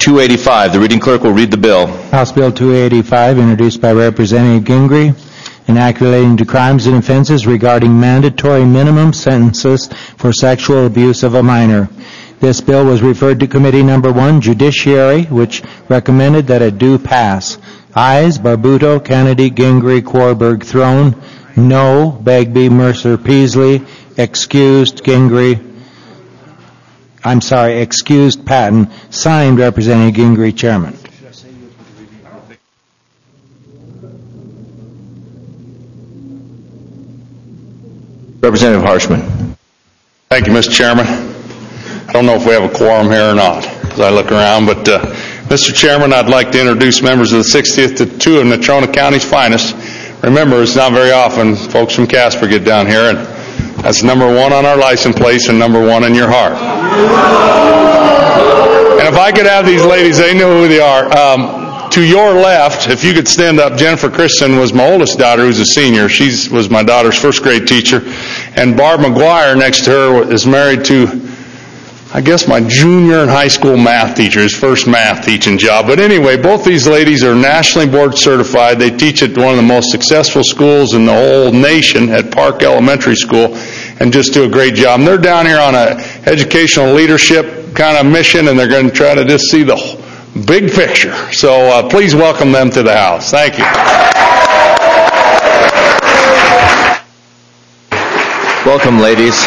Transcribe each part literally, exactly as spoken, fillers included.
two eighty-five. The reading clerk will read the bill. House Bill two eighty-five, introduced by Representative Gingrey, an act relating to crimes and offenses regarding mandatory minimum sentences for sexual abuse of a minor. This bill was referred to Committee Number One, Judiciary, which recommended that it do pass. Ayes, Barbuto, Kennedy, Gingrey, Quarberg, Throne. No, Begbie, Mercer, Peasley. Excused, Gingrey. I'm sorry, excused, Patton. Signed, Representative Gingrey, Chairman. Representative Harshman. Thank you, Mister Chairman. I don't know if we have a quorum here or not as I look around, but uh, Mister Chairman, I'd like to introduce members of the sixtieth to two of Natrona County's finest. Remember, it's not very often folks from Casper get down here, and that's number one on our license plates and number one in your heart. And if I could have these ladies, they know who they are. Um, to your left, if you could stand up, Jennifer Christian was my oldest daughter, who's a senior. She was my daughter's first grade teacher. And Barb McGuire, next to her, is married to, I guess, my junior in high school math teacher, his first math teaching job. But anyway, both these ladies are nationally board certified. They teach at one of the most successful schools in the whole nation at Park Elementary School and just do a great job. And they're down here on an educational leadership kind of mission, and they're going to try to just see the big picture. So uh, please welcome them to the House. Thank you. Welcome, ladies.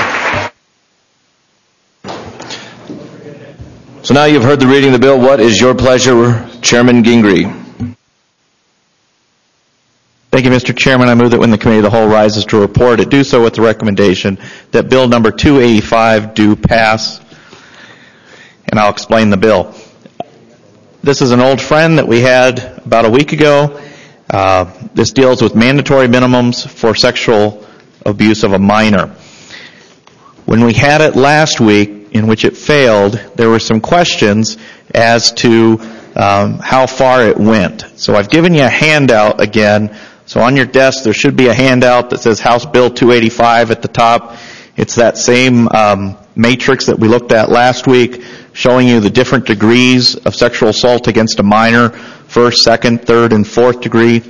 So now you've heard the reading of the bill. What is your pleasure, Chairman Gingrey? Thank you, Mister Chairman. I move that when the Committee of the Whole rises to report, it do so with the recommendation that Bill number two eighty-five do pass. And I'll explain the bill. This is an old friend that we had about a week ago. Uh, this deals with mandatory minimums for sexual abuse of a minor. When we had it last week, in which it failed, there were some questions as to um, how far it went. So I've given you a handout again. So on your desk there should be a handout that says House Bill two eighty-five at the top. It's that same um, matrix that we looked at last week, showing you the different degrees of sexual assault against a minor, first, second, third, and fourth degree.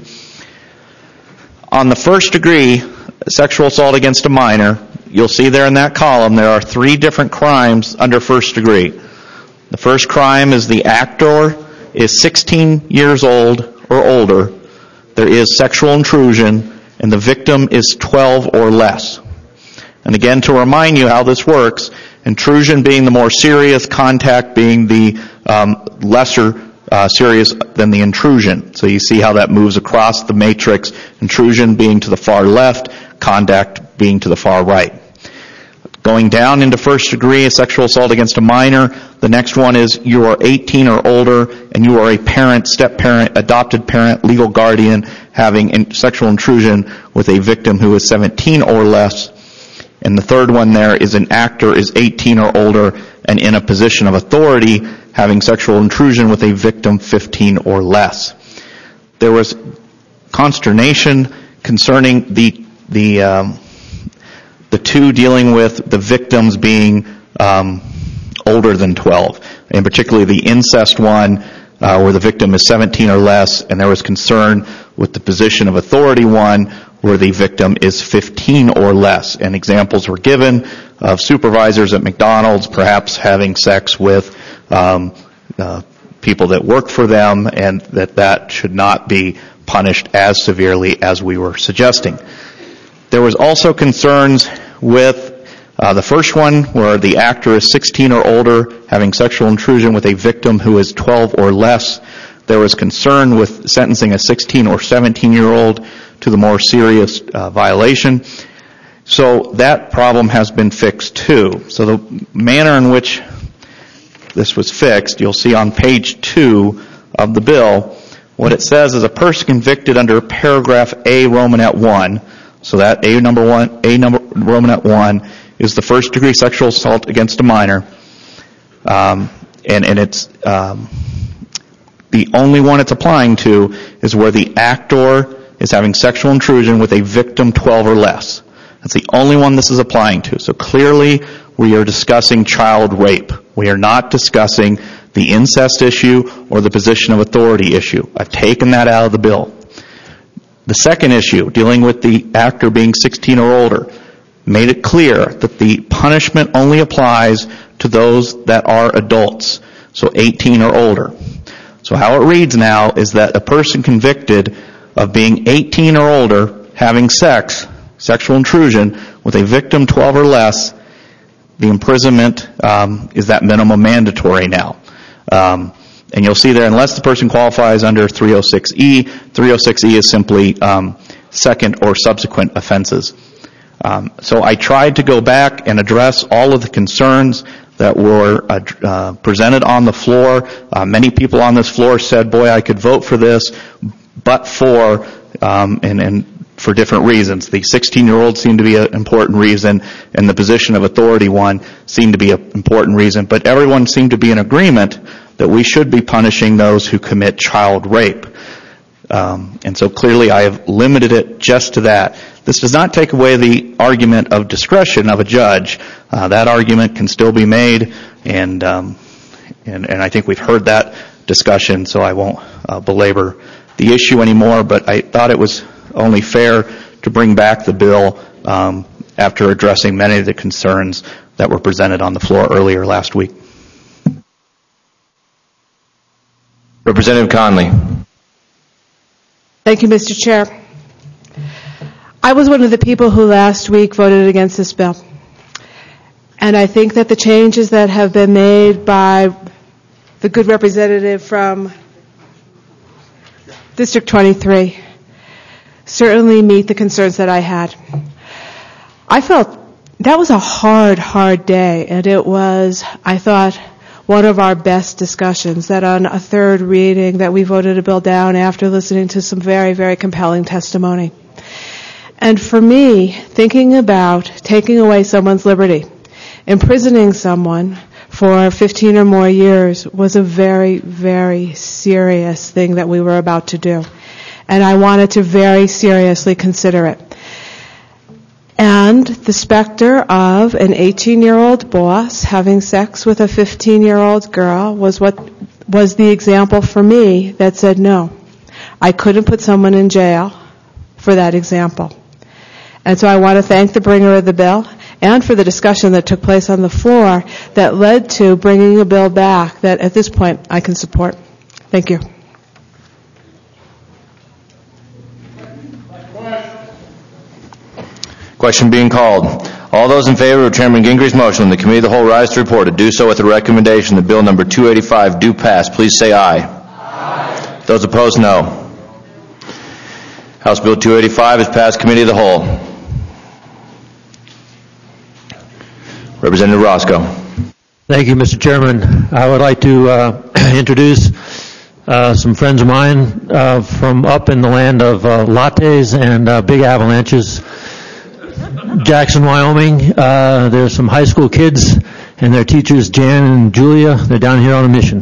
On the first degree, sexual assault against a minor, you'll see there in that column there are three different crimes under first degree. The first crime is the actor is sixteen years old or older. There is sexual intrusion, and the victim is twelve or less. And again, to remind you how this works, intrusion being the more serious, contact being the um, lesser uh, serious than the intrusion. So you see how that moves across the matrix, intrusion being to the far left, contact being to the far right. Going down into first degree, a sexual assault against a minor. The next one is you are eighteen or older and you are a parent, step-parent, adopted parent, legal guardian having in sexual intrusion with a victim who is seventeen or less. And the third one there is an actor is eighteen or older and in a position of authority having sexual intrusion with a victim fifteen or less. There was consternation concerning the the um, the two dealing with the victims being um, older than twelve, and particularly the incest one uh, where the victim is seventeen or less, and there was concern with the position of authority one where the victim is fifteen or less. And examples were given of supervisors at McDonald's perhaps having sex with um, uh, people that work for them, and that that should not be punished as severely as we were suggesting. There was also concerns with uh, the first one where the actor is sixteen or older having sexual intrusion with a victim who is twelve or less. There was concern with sentencing a sixteen or seventeen year old to the more serious uh, violation. So that problem has been fixed too. So the manner in which this was fixed, you'll see on page two of the bill, what it says is a person convicted under paragraph A Romanet one. So that A number one, A number Romanet one is the first degree sexual assault against a minor, um, and and it's um, the only one it's applying to is where the actor is having sexual intrusion with a victim twelve or less. That's the only one this is applying to. So clearly, we are discussing child rape. We are not discussing the the incest issue or the position of authority issue. I've taken that out of the bill. The second issue, dealing with the actor being sixteen or older, made it clear that the punishment only applies to those that are adults, so eighteen or older. So how it reads now is that a person convicted of being eighteen or older, having sex, sexual intrusion, with a victim twelve or less, the imprisonment um, is that minimum mandatory now. Um, and you'll see there, unless the person qualifies under three oh six E, three oh six E is simply um, second or subsequent offenses. Um, so I tried to go back and address all of the concerns that were uh, uh, presented on the floor. Uh, many people on this floor said, boy, I could vote for this, but for, um, and, and for different reasons. The sixteen-year-old seemed to be an important reason, and the position of authority one seemed to be an important reason. But everyone seemed to be in agreement that we should be punishing those who commit child rape. Um, and so clearly I have limited it just to that. This does not take away the argument of discretion of a judge. Uh, that argument can still be made, and, um, and and I think we've heard that discussion, so I won't uh, belabor the issue anymore. But I thought it was only fair to bring back the bill um, after addressing many of the concerns that were presented on the floor earlier last week. Representative Conley. Thank you, Mister Chair. I was one of the people who last week voted against this bill. And I think that the changes that have been made by the good representative from District twenty-three certainly meet the concerns that I had. I felt that was a hard, hard day, and it was, I thought, one of our best discussions, that on a third reading that we voted a bill down after listening to some very, very compelling testimony. And for me, thinking about taking away someone's liberty, imprisoning someone for fifteen or more years was a very, very serious thing that we were about to do. And I wanted to very seriously consider it. And the specter of an eighteen-year-old boss having sex with a fifteen-year-old girl was what was the example for me that said no. I couldn't put someone in jail for that example. And so I want to thank the bringer of the bill and for the discussion that took place on the floor that led to bringing a bill back that at this point I can support. Thank you. Question being called. All those in favor of Chairman Gingry's motion when the Committee of the Whole rise to report to do so with the recommendation that Bill number two eighty-five do pass, please say aye. Aye. Those opposed, no. House Bill two eighty-five is passed Committee of the Whole. Representative Roscoe. Thank you, Mister Chairman. I would like to uh, introduce uh, some friends of mine uh, from up in the land of uh, lattes and uh, big avalanches. Jackson, Wyoming. Uh, there's some high school kids and their teachers, Jan and Julia. They're down here on a mission.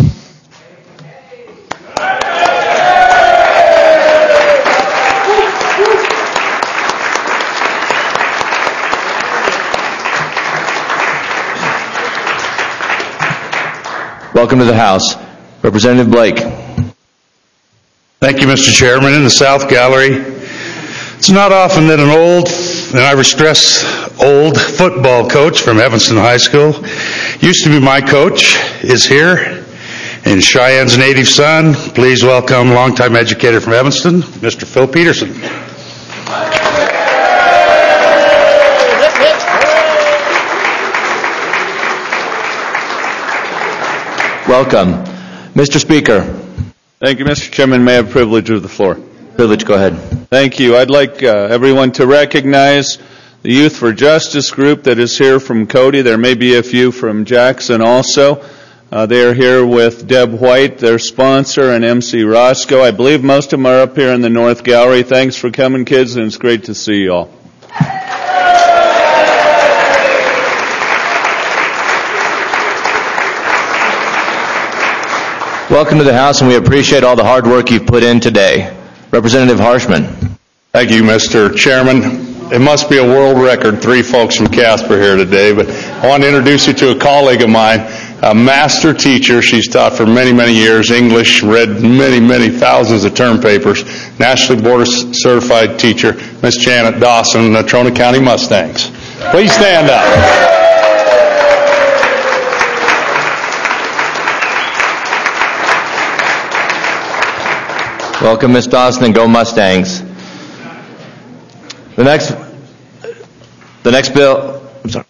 Welcome to the House. Representative Blake. Thank you, Mister Chairman. In the South Gallery, it's not often that an old, and I stress old, football coach from Evanston High School, used to be my coach, is here. And Cheyenne's native son, please welcome longtime educator from Evanston, Mister Phil Peterson. Welcome. Mister Speaker. Thank you, Mister Chairman. May I have privilege of the floor? Privilege, go ahead. Thank you. I'd like uh, everyone to recognize the Youth for Justice group that is here from Cody. There may be a few from Jackson also. Uh, they are here with Deb White, their sponsor, and M C Roscoe. I believe most of them are up here in the North Gallery. Thanks for coming, kids, and it's great to see you all. Welcome to the House, and we appreciate all the hard work you've put in today. Representative Harshman. Thank you, Mister Chairman. It must be a world record, three folks from Casper here today, but I want to introduce you to a colleague of mine a master teacher. She's taught for many, many years English, read many, many thousands of term papers, nationally board certified teacher, Miss Janet Dawson, Natrona County Mustangs. Please stand up. Welcome, Miz Dawson, and go Mustangs. The next, the next bill, I'm sorry.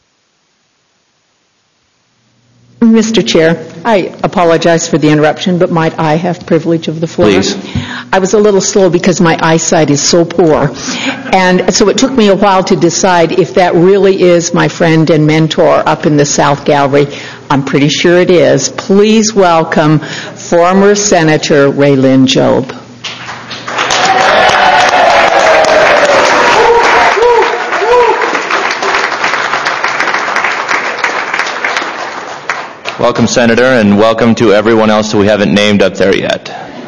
Mister Chair, I apologize for the interruption, but might I have privilege of the floor? Please. I was a little slow because my eyesight is so poor. And so it took me a while to decide if that really is my friend and mentor up in the South Gallery. I'm pretty sure it is. Please welcome former Senator Raylyn Jobe. Welcome, Senator, and welcome to everyone else who we haven't named up there yet.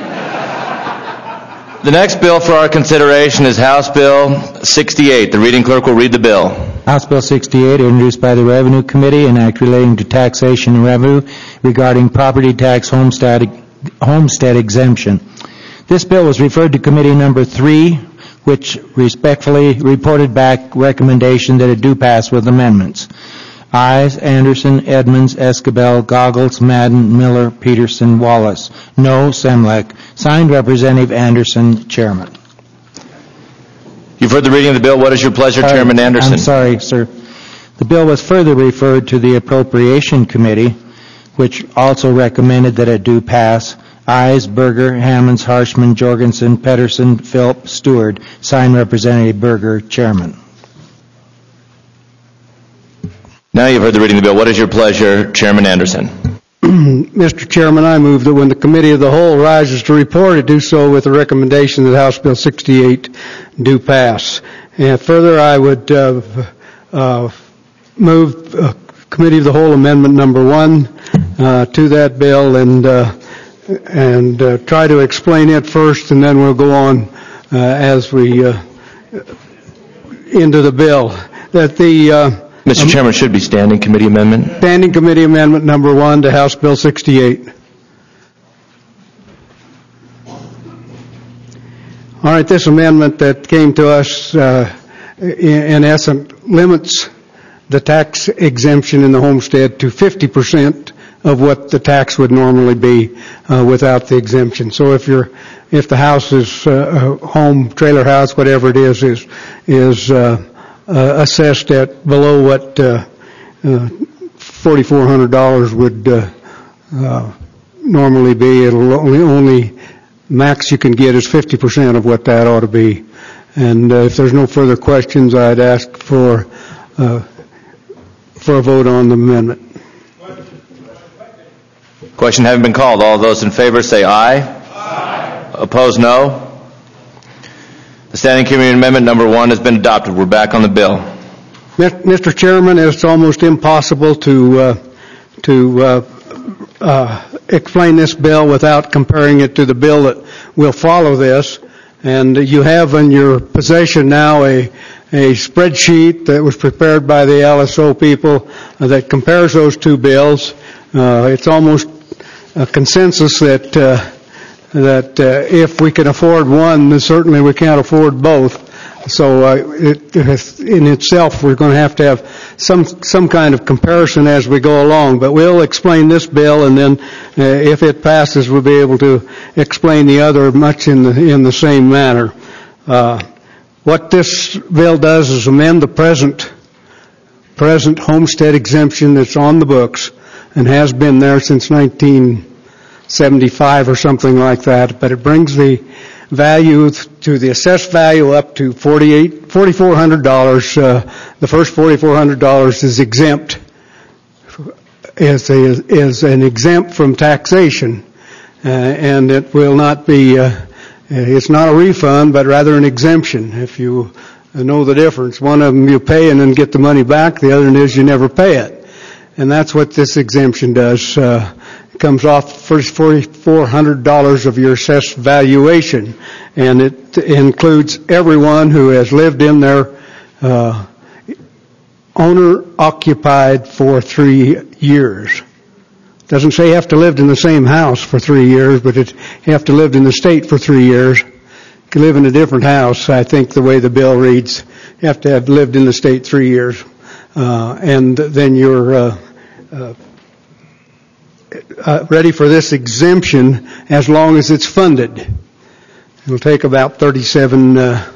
The next bill for our consideration is House Bill sixty-eight. The reading clerk will read the bill. House Bill sixty-eight, introduced by the Revenue Committee, an act relating to taxation and revenue regarding property tax homestead, homestead exemption. This bill was referred to Committee Number three, which respectfully reported back recommendation that it do pass with amendments. Ayes, Anderson, Edmonds, Escabel, Goggles, Madden, Miller, Peterson, Wallace. No, Semlek. Signed, Representative Anderson, Chairman. You've heard the reading of the bill. What is your pleasure, Sorry, Chairman Anderson? I'm sorry, sir. The bill was further referred to the Appropriation Committee, which also recommended that it do pass. Ayes, Berger, Hammonds, Harshman, Jorgensen, Pedersen, Philp, Stewart. Signed, Representative Berger, Chairman. Now you've heard the reading of the bill. What is your pleasure, Chairman Anderson? Mister Chairman, I move that when the Committee of the Whole rises to report, it do so with the recommendation that House Bill sixty-eight do pass. And further, I would uh, uh, move uh, Committee of the Whole Amendment Number One uh, to that bill and uh, and uh, try to explain it first, and then we'll go on uh, as we uh, into the bill. That the uh, Mister Chairman, should be standing committee amendment. Standing Committee Amendment Number One to House Bill sixty-eight. All right, this amendment that came to us, uh, in, in essence, limits the tax exemption in the homestead to fifty percent of what the tax would normally be uh, without the exemption. So if you're, if the house is uh, a home, trailer house, whatever it is, is is uh, Uh, assessed at below what uh, uh, forty-four hundred dollars would uh, uh, normally be. It'll only, only max you can get is fifty percent of what that ought to be. And uh, if there's no further questions, I'd ask for uh, for a vote on the amendment. Question having been called. All those in favor say aye. Aye. Opposed, no. The Standing Committee Amendment Number One has been adopted. We're back on the bill. Mister Chairman, it's almost impossible to uh, to uh, uh, explain this bill without comparing it to the bill that will follow this. And you have in your possession now a a spreadsheet that was prepared by the L S O people uh, that compares those two bills. Uh, it's almost a consensus that. Uh, that uh, if we can afford one, then certainly we can't afford both. So uh, it, in itself, we're going to have to have some some kind of comparison as we go along. But we'll explain this bill, and then uh, if it passes, we'll be able to explain the other much in the in the same manner. Uh, what this bill does is amend the present present homestead exemption that's on the books and has been there since nineteen seventy-five or something like that, but it brings the value to the assessed value up to forty-eight, forty-four hundred dollars. Uh, the first forty-four hundred dollars is exempt, is, a, is an exempt from taxation, uh, and it will not be, uh, it's not a refund, but rather an exemption. If you know the difference, one of them you pay and then get the money back, the other is you never pay it. And that's what this exemption does. Uh, it comes off first forty-four hundred dollars of your assessed valuation, and it includes everyone who has lived in their uh, owner-occupied for three years. Doesn't say you have to live in the same house for three years, but it, you have to live in the state for three years. You can live in a different house, I think, the way the bill reads. You have to have lived in the state three years. Uh, and then you're uh, uh, uh, ready for this exemption as long as it's funded. It'll take about thirty-seven, uh,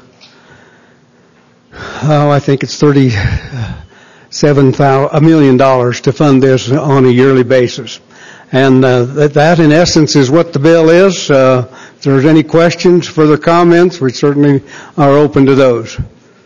oh, I think it's thirty-seven thousand, a million dollars to fund this on a yearly basis. And uh, that, that, in essence, is what the bill is. Uh, if there's any questions, further comments, we certainly are open to those.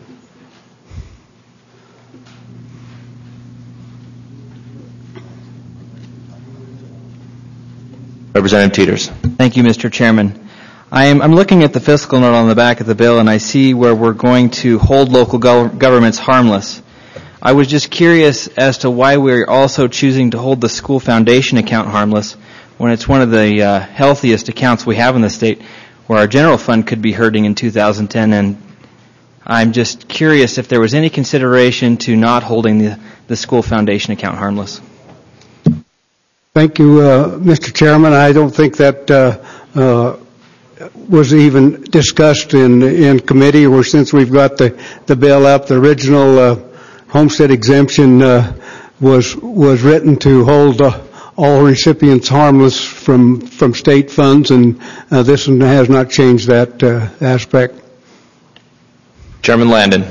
Representative Teeters. Thank you, Mister Chairman. I am, I'm looking at the fiscal note on the back of the bill, and I see where we're going to hold local go- governments harmless. I was just curious as to why we're also choosing to hold the school foundation account harmless when it's one of the uh, healthiest accounts we have in the state, where our general fund could be hurting in two thousand ten. And I'm just curious if there was any consideration to not holding the, the school foundation account harmless. Thank you, uh, Mister Chairman. I don't think that uh, uh, was even discussed in in committee, or since we've got the, the bill up. The original uh, homestead exemption uh, was was written to hold uh, all recipients harmless from from state funds, and uh, this one has not changed that uh, aspect. Chairman Landon.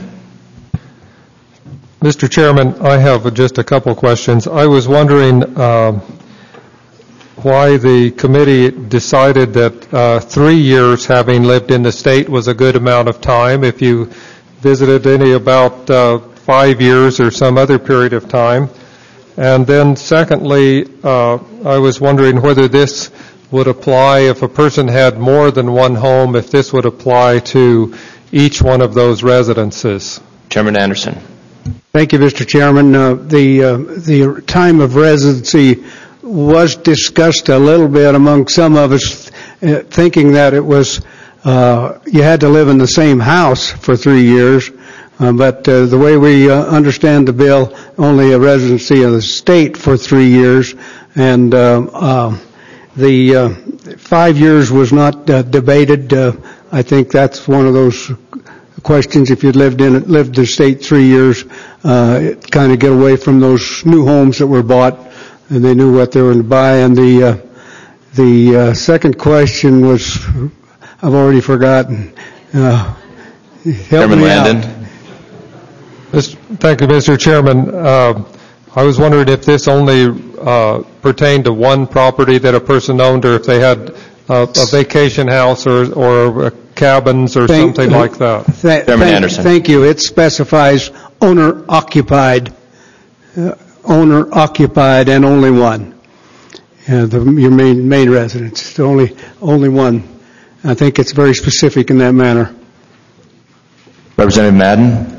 Mister Chairman, I have just a couple questions. I was wondering uh, why the committee decided that uh, three years having lived in the state was a good amount of time. If you visited any about uh, five years or some other period of time. And then secondly, uh, I was wondering whether this would apply if a person had more than one home, if this would apply to each one of those residences. Chairman Anderson. Thank you, Mister Chairman. Uh, the uh, the time of residency was discussed a little bit among some of us, uh, thinking that it was uh, you had to live in the same house for three years. Uh, but uh, the way we uh, understand the bill, only a residency of the state for three years, and uh, uh, the uh, five years was not uh, debated. Uh, I think that's one of those questions. If you'd lived in it, lived in the state three years, uh, kind of get away from those new homes that were bought, and they knew what they were going to buy. And the uh, the uh, second question was, I've already forgotten. Uh, help Chairman me Landon. out. Thank you, Mister Chairman. Uh, I was wondering if this only uh, pertained to one property that a person owned, or if they had uh, a vacation house or, or uh, cabins or Thank, something like that. Th- Chairman thank, Anderson. Thank you. It specifies owner-occupied, uh, owner-occupied, and only one. Uh, the, your main main residence. It's only only one. I think it's very specific in that manner. Representative Madden.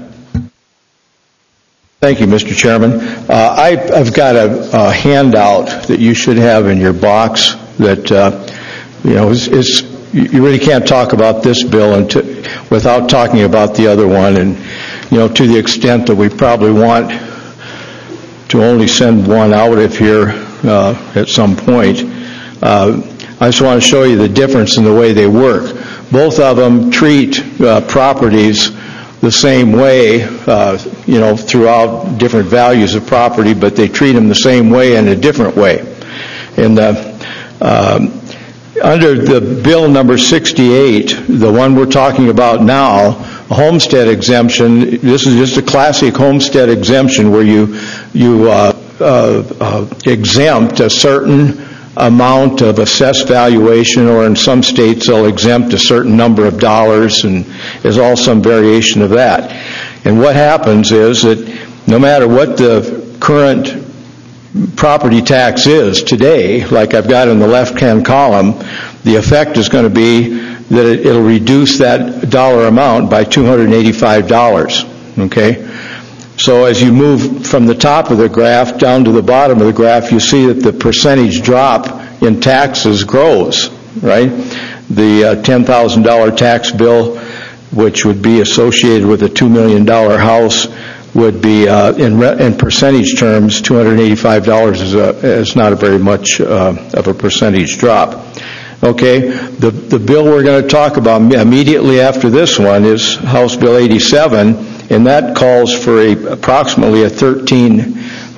Thank you, Mister Chairman. Uh, I, I've got a, a handout that you should have in your box that, uh, you know, is, is you really can't talk about this bill until, without talking about the other one. And, you know, to the extent that we probably want to only send one out if you're uh, at some point, uh, I just want to show you the difference in the way they work. Both of them treat uh, properties the same way, uh, you know, throughout different values of property, but they treat them the same way in a different way. And uh, um, under the bill number sixty-eight, the one we're talking about now, a homestead exemption, this is just a classic homestead exemption where you, you uh, uh, uh, exempt a certain amount of assessed valuation, or in some states they'll exempt a certain number of dollars, and there's all some variation of that. And what happens is that no matter what the current property tax is today, like I've got in the left-hand column, the effect is going to be that it, it'll reduce that dollar amount by two hundred eighty-five dollars, okay? So as you move from the top of the graph down to the bottom of the graph, you see that the percentage drop in taxes grows, right? The uh, ten thousand dollars tax bill, which would be associated with a two million dollars house, would be, uh, in, re- in percentage terms, two hundred eighty-five dollars is, a, is not a very much uh, of a percentage drop. Okay, the, the bill we're going to talk about immediately after this one is House Bill eighty-seven, and that calls for a, approximately a thirteen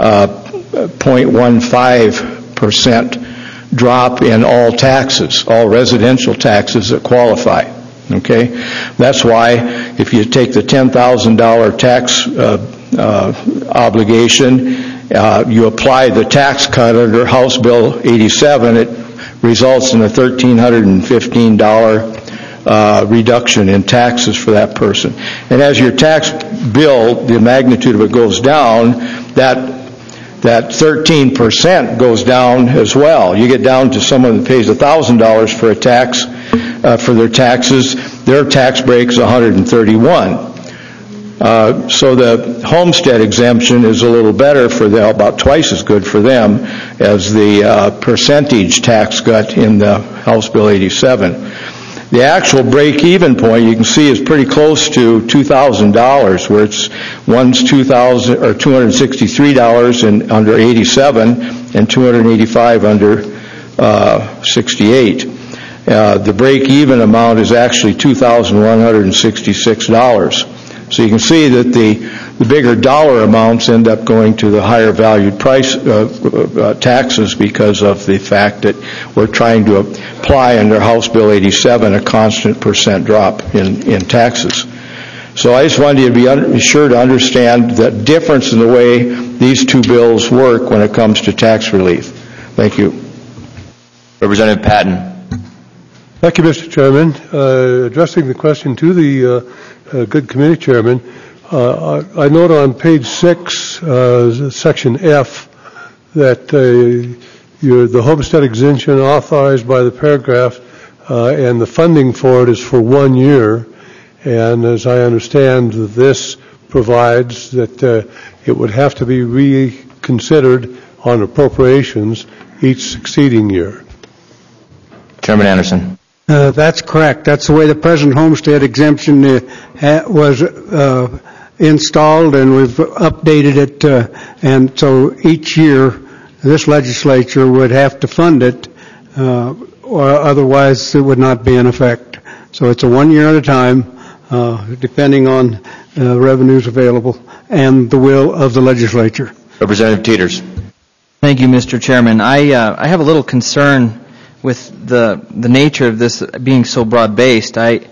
point one five percent drop in all taxes, all residential taxes that qualify. Okay, that's why if you take the ten thousand dollars tax uh, uh, obligation, uh, you apply the tax cut under House Bill eighty-seven, it results in a one thousand three hundred fifteen dollars uh, reduction in taxes for that person. And as your tax bill, the magnitude of it goes down, that that thirteen percent goes down as well. You get down to someone that pays one thousand dollars for a tax, uh, for their taxes, their tax break is one hundred thirty-one. Uh, so the homestead exemption is a little better for them, about twice as good for them as the uh, percentage tax cut in the House Bill eighty-seven. The actual break-even point, you can see, is pretty close to two thousand dollars, where it's one's two thousand or two hundred sixty-three dollars in under eighty-seven and two hundred eighty-five dollars under uh, sixty-eight. Uh, the break-even amount is actually two thousand one hundred sixty-six dollars. So you can see that the, the bigger dollar amounts end up going to the higher valued price uh, uh, taxes because of the fact that we're trying to apply under House Bill eighty-seven a constant percent drop in, in taxes. So I just wanted you to be, un- be sure to understand the difference in the way these two bills work when it comes to tax relief. Thank you. Representative Patton. Thank you, Mister Chairman. Uh, addressing the question to the uh, uh, good committee chairman, uh, I, I note on page six, uh, section F, that uh, you're, the homestead exemption authorized by the paragraph uh, and the funding for it is for one year. And as I understand, this provides that uh, it would have to be reconsidered on appropriations each succeeding year. Chairman Anderson. Uh, that's correct. That's the way the present homestead exemption uh, ha- was uh, installed, and we've updated it. Uh, and so each year, this legislature would have to fund it, uh, or otherwise it would not be in effect. So it's a one year at a time, uh, depending on uh, revenues available and the will of the legislature. Representative Teeters. Thank you, Mister Chairman. I uh, I have a little concern with the the nature of this being so broad-based. I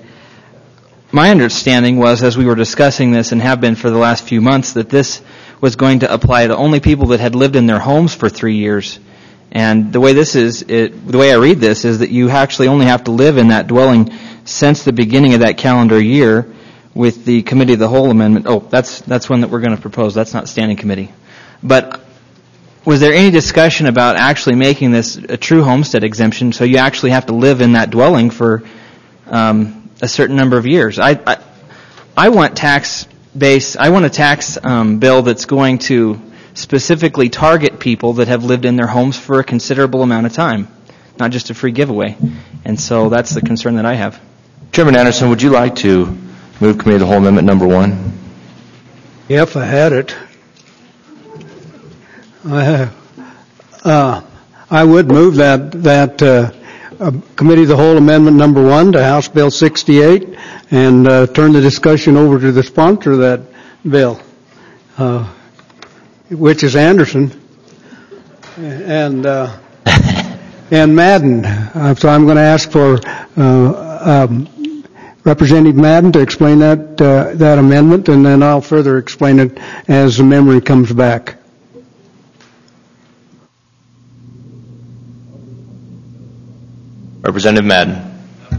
my understanding was, as we were discussing this and have been for the last few months, that this was going to apply to only people that had lived in their homes for three years. And the way this is, it, the way I read this is that you actually only have to live in that dwelling since the beginning of that calendar year. With the Committee of the Whole amendment, oh, that's that's one that we're going to propose. That's not standing committee. But was there any discussion about actually making this a true homestead exemption, so you actually have to live in that dwelling for um, a certain number of years? I, I, I want tax base. I want a tax um, bill that's going to specifically target people that have lived in their homes for a considerable amount of time, not just a free giveaway. And so that's the concern that I have. Chairman Anderson, would you like to move Committee of the Whole Amendment number one? Yeah, if I had it. I, uh, I would move that that uh, uh, Committee of the Whole Amendment number one to House Bill sixty-eight and uh, turn the discussion over to the sponsor of that bill, uh, which is Anderson and uh, and Madden. Uh, so I'm going to ask for uh, um, Representative Madden to explain that uh, that amendment, and then I'll further explain it as the memory comes back. Representative Madden.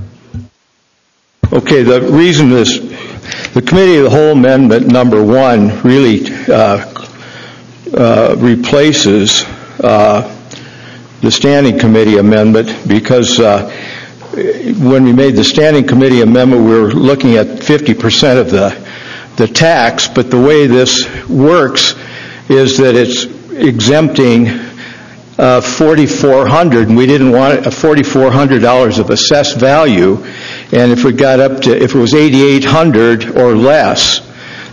Okay, the reason this, the Committee of the Whole Amendment number one really uh, uh, replaces uh, the Standing Committee amendment, because uh, when we made the Standing Committee amendment, we were looking at fifty percent of the the tax, but the way this works is that it's exempting Uh, forty-four hundred, and we didn't want it, uh, forty-four hundred dollars of assessed value, and if we got up to, if it was eighty-eight hundred or less,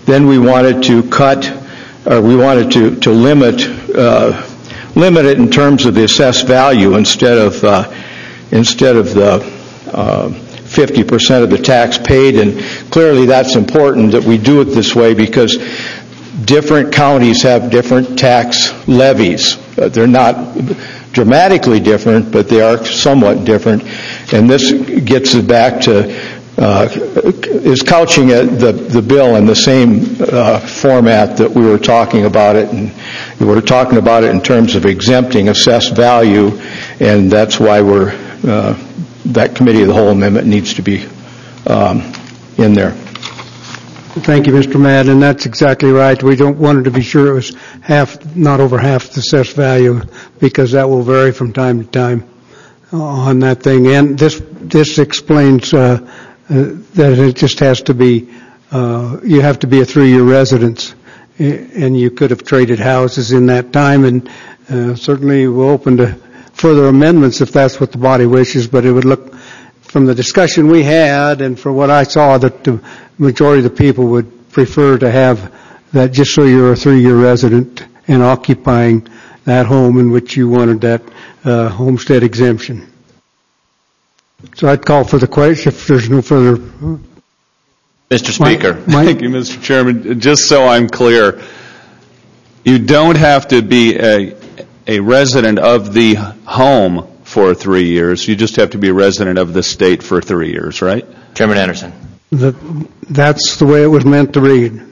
then we wanted to cut, or we wanted to, to limit, uh, limit it in terms of the assessed value instead of, uh, instead of the uh, fifty percent of the tax paid. And clearly that's important that we do it this way because different counties have different tax levies. Uh, they're not dramatically different, but they are somewhat different. And this gets it back to, uh, is couching it, the, the bill in the same uh, format that we were talking about it. And we were talking about it in terms of exempting assessed value, and that's why we're, uh, that committee of the whole amendment needs to be um, in there. Thank you, Mister Madden. That's exactly right. We don't wanted to be sure it was half, not over half the assessed value, because that will vary from time to time on that thing. And this this explains uh, uh, that it just has to be, uh, you have to be a three-year resident, and you could have traded houses in that time. And uh, certainly we're open to further amendments if that's what the body wishes, but it would look, from the discussion we had and for what I saw, that the majority of the people would prefer to have that just so you're a three-year resident and occupying that home in which you wanted that uh, homestead exemption. So I'd call for the question if there's no further. Mister Speaker. Mike, Mike? Thank you, Mister Chairman. Just so I'm clear, you don't have to be a, a resident of the home for three years. You just have to be a resident of the state for three years, right? Chairman Anderson. That, that's the way it was meant to read.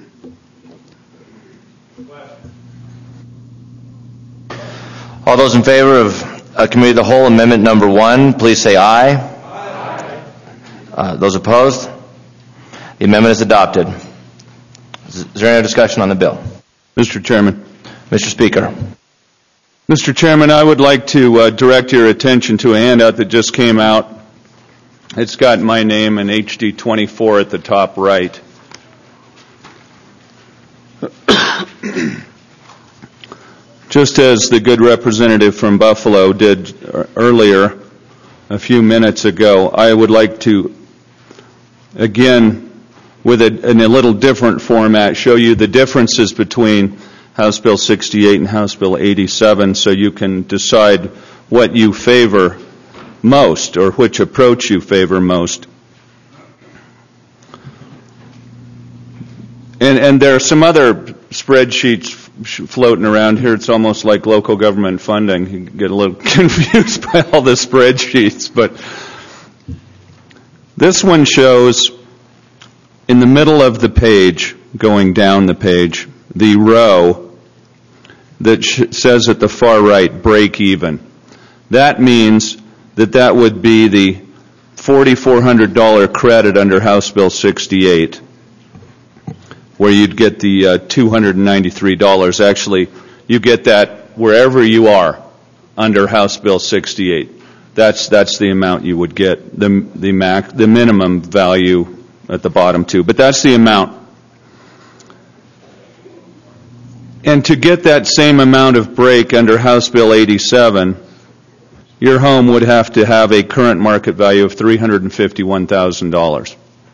All those in favor of uh, Committee of the Whole Amendment Number One, please say aye. Aye. Uh, those opposed? The amendment is adopted. Is, is there any discussion on the bill? Mister Chairman. Mister Speaker. Mister Chairman, I would like to uh, direct your attention to a handout that just came out. It's got my name and H D twenty-four at the top right. Just as the good representative from Buffalo did earlier, a few minutes ago, I would like to, again, with a, in a little different format, show you the differences between House Bill sixty-eight and House Bill eighty-seven, so you can decide what you favor most, or which approach you favor most. And, and there are some other spreadsheets floating around here. It's almost like local government funding. You get a little confused by all the spreadsheets, but this one shows in the middle of the page, going down the page, the row that sh- says at the far right, break even. That means that that would be the four thousand four hundred dollars credit under House Bill sixty-eight, where you'd get the uh, two hundred ninety-three dollars. Actually, you get that wherever you are under House Bill sixty-eight. That's that's the amount you would get, the the max, the minimum value at the bottom too. But that's the amount. And to get that same amount of break under House Bill eighty-seven, your home would have to have a current market value of three hundred fifty-one thousand dollars.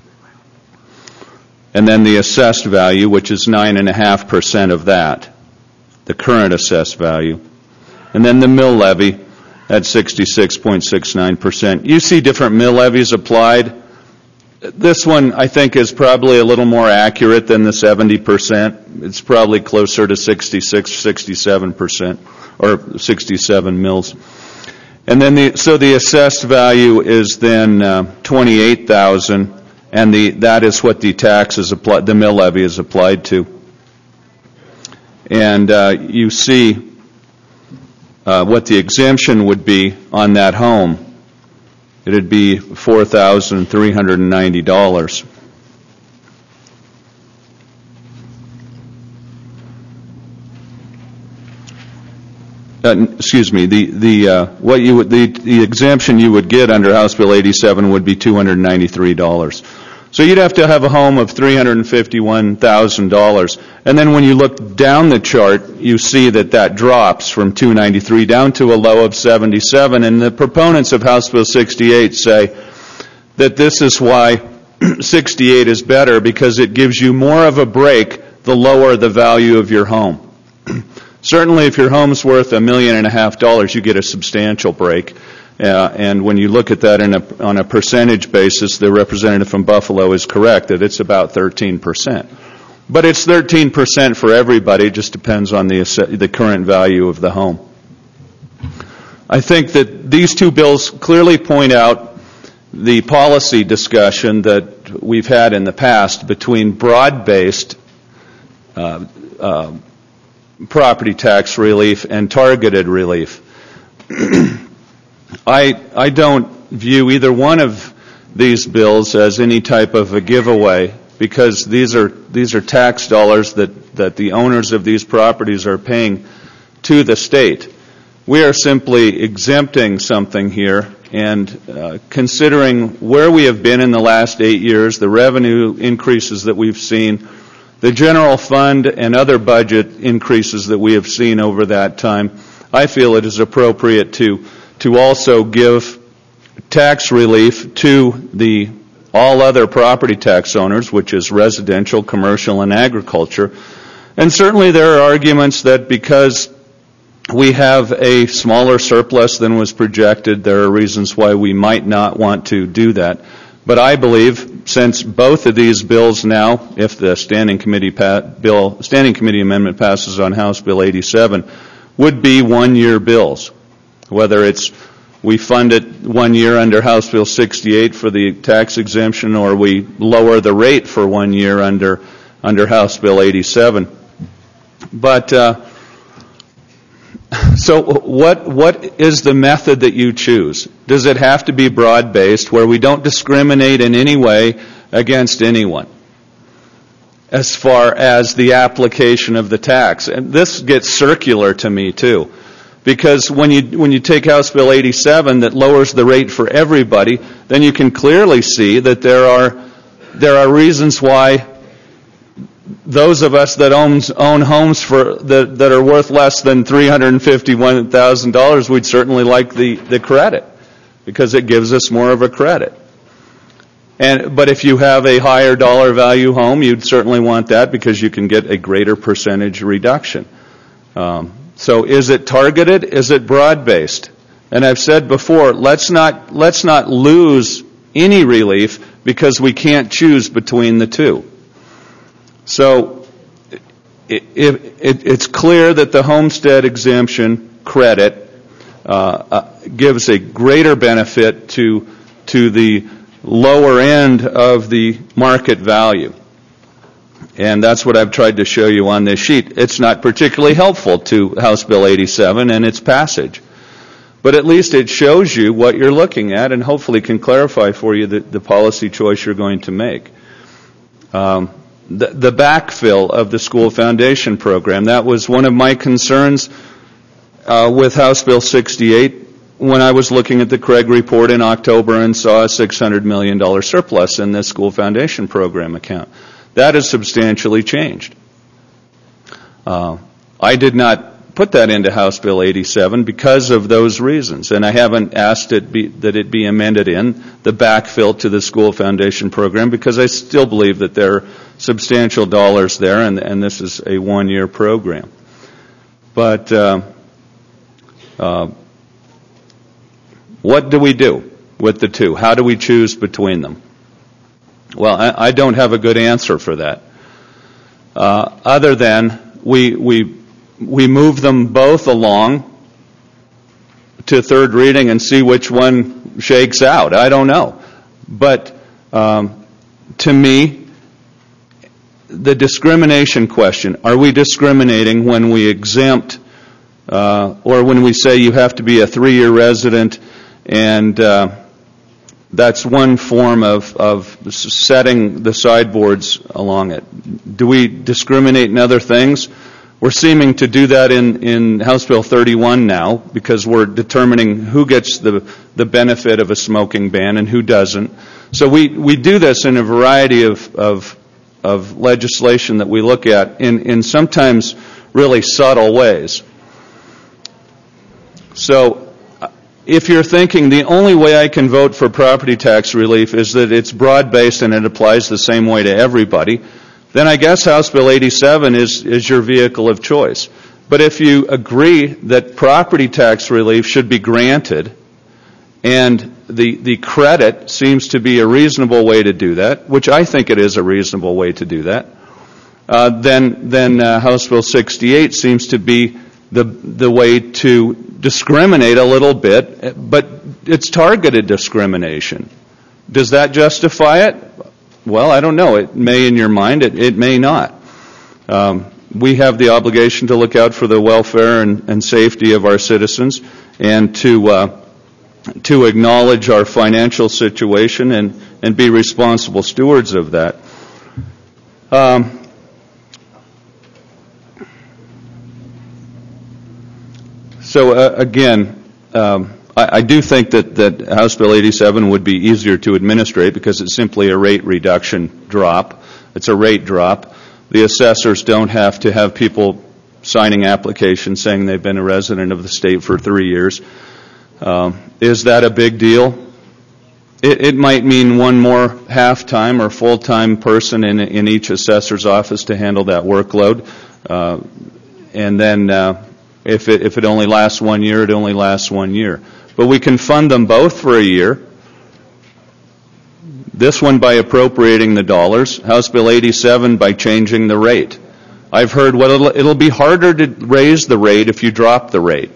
And then the assessed value, which is nine point five percent of that, the current assessed value. And then the mill levy at sixty-six point six nine percent. You see different mill levies applied. This one, I think, is probably a little more accurate than the seventy percent. It's probably closer to sixty-six, sixty-seven percent, or sixty-seven mills. And then the, so the assessed value is then uh, twenty-eight thousand dollars, and the, that is what the tax is applied, the mill levy is applied to. And uh, you see uh, what the exemption would be on that home. It'd be four thousand three hundred ninety dollars. Uh, excuse me. The the uh, what you would the the exemption you would get under House Bill eighty-seven would be two hundred ninety-three dollars. So you'd have to have a home of three hundred fifty-one thousand dollars, and then when you look down the chart, you see that that drops from two hundred ninety-three down to a low of seventy-seven. And the proponents of House Bill sixty-eight say that this is why sixty-eight is better because it gives you more of a break the lower the value of your home. Certainly, if your home's worth a million and a half dollars, you get a substantial break. Uh, and when you look at that in a, on a percentage basis, the representative from Buffalo is correct that it's about thirteen percent. But it's thirteen percent for everybody. It just depends on the, the current value of the home. I think that these two bills clearly point out the policy discussion that we've had in the past between broad-based uh, uh, property tax relief and targeted relief. I I don't view either one of these bills as any type of a giveaway because these are these are tax dollars that, that the owners of these properties are paying to the state. We are simply exempting something here and uh, considering where we have been in the last eight years, the revenue increases that we've seen, the general fund and other budget increases that we have seen over that time, I feel it is appropriate to to also give tax relief to the all other property tax owners, which is residential, commercial, and agriculture. And certainly there are arguments that because we have a smaller surplus than was projected, there are reasons why we might not want to do that. But I believe, since both of these bills now, if the standing committee pa- bill, standing committee amendment passes on House Bill eighty-seven, would be one-year bills. Whether it's we fund it one year under House Bill sixty-eight for the tax exemption, or we lower the rate for one year under under House Bill eighty-seven. But uh, so, what what is the method that you choose? Does it have to be broad-based, where we don't discriminate in any way against anyone as far as the application of the tax? And this gets circular to me too. Because when you when you take House Bill eighty-seven that lowers the rate for everybody, then you can clearly see that there are there are reasons why those of us that owns, own homes for that, that are worth less than three hundred fifty-one thousand dollars, we'd certainly like the, the credit because it gives us more of a credit. And but if you have a higher dollar value home, you'd certainly want that because you can get a greater percentage reduction. Um, So is it targeted? Is it broad-based? And I've said before, let's not let's not lose any relief because we can't choose between the two. So it, it, it's clear that the homestead exemption credit uh, uh, gives a greater benefit to to the lower end of the market value. And that's what I've tried to show you on this sheet. It's not particularly helpful to House Bill eighty-seven and its passage. But at least it shows you what you're looking at and hopefully can clarify for you the, the policy choice you're going to make. Um, the, the backfill of the school foundation program, that was one of my concerns uh, with House Bill sixty-eight when I was looking at the Craig report in October and saw a six hundred million dollars surplus in this school foundation program account. That has substantially changed. Uh, I did not put that into House Bill eighty-seven because of those reasons, and I haven't asked it be, that it be amended in the backfill to the school foundation program because I still believe that there are substantial dollars there, and, and this is a one-year program. But uh, uh, what do we do with the two? How do we choose between them? Well, I, I don't have a good answer for that, uh, other than we we we move them both along to third reading and see which one shakes out. I don't know, but um, to me, the discrimination question: are we discriminating when we exempt, uh, or when we say you have to be a three-year resident and uh, that's one form of, of setting the sideboards along it. Do we discriminate in other things? We're seeming to do that in, in House Bill thirty-one now because we're determining who gets the, the benefit of a smoking ban and who doesn't. So we, we do this in a variety of, of, of legislation that we look at in, in sometimes really subtle ways. So if you're thinking the only way I can vote for property tax relief is that it's broad-based and it applies the same way to everybody, then I guess House Bill eighty-seven is, is your vehicle of choice. But if you agree that property tax relief should be granted, and the, the credit seems to be a reasonable way to do that, which I think it is a reasonable way to do that, uh, then, then uh, House Bill sixty-eight seems to be the, the way to discriminate a little bit, but it's targeted discrimination. Does that justify it? Well, I don't know. It may in your mind, it, it may not. Um, we have the obligation to look out for the welfare and, and safety of our citizens and to uh, to acknowledge our financial situation and, and be responsible stewards of that. Um, so uh, again, um, I, I do think that, that House Bill eighty-seven would be easier to administrate because it's simply a rate reduction drop. It's a rate drop. The assessors don't have to have people signing applications saying they've been a resident of the state for three years. Um, is that a big deal? It, it might mean one more half-time or full-time person in, in each assessor's office to handle that workload. Uh, and then uh, if, it, if it only lasts one year, it only lasts one year. But we can fund them both for a year. This one by appropriating the dollars, House Bill eighty-seven by changing the rate. I've heard, well, it'll, it'll be harder to raise the rate if you drop the rate.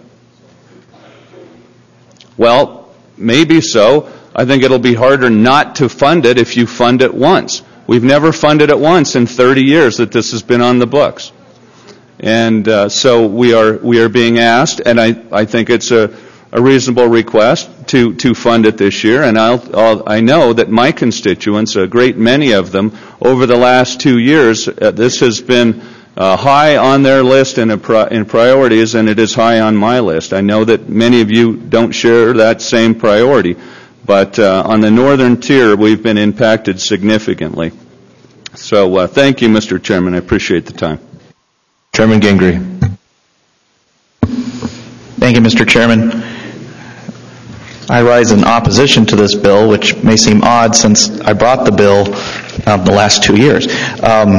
Well, maybe so. I think it'll be harder not to fund it if you fund it once. We've never funded it once in thirty years that this has been on the books. And uh, so we are we are being asked, and I, I think it's a, a reasonable request to, to fund it this year. And I'll, I'll, I know that my constituents, a great many of them, over the last two years, uh, this has been uh, high on their list in, a pri- in priorities, and it is high on my list. I know that many of you don't share that same priority, but uh, on the northern tier, we've been impacted significantly. So uh, thank you, Mister Chairman. I appreciate the time. Chairman Gingrey. Thank you, Mister Chairman. I rise in opposition to this bill, which may seem odd since I brought the bill um, the last two years, um,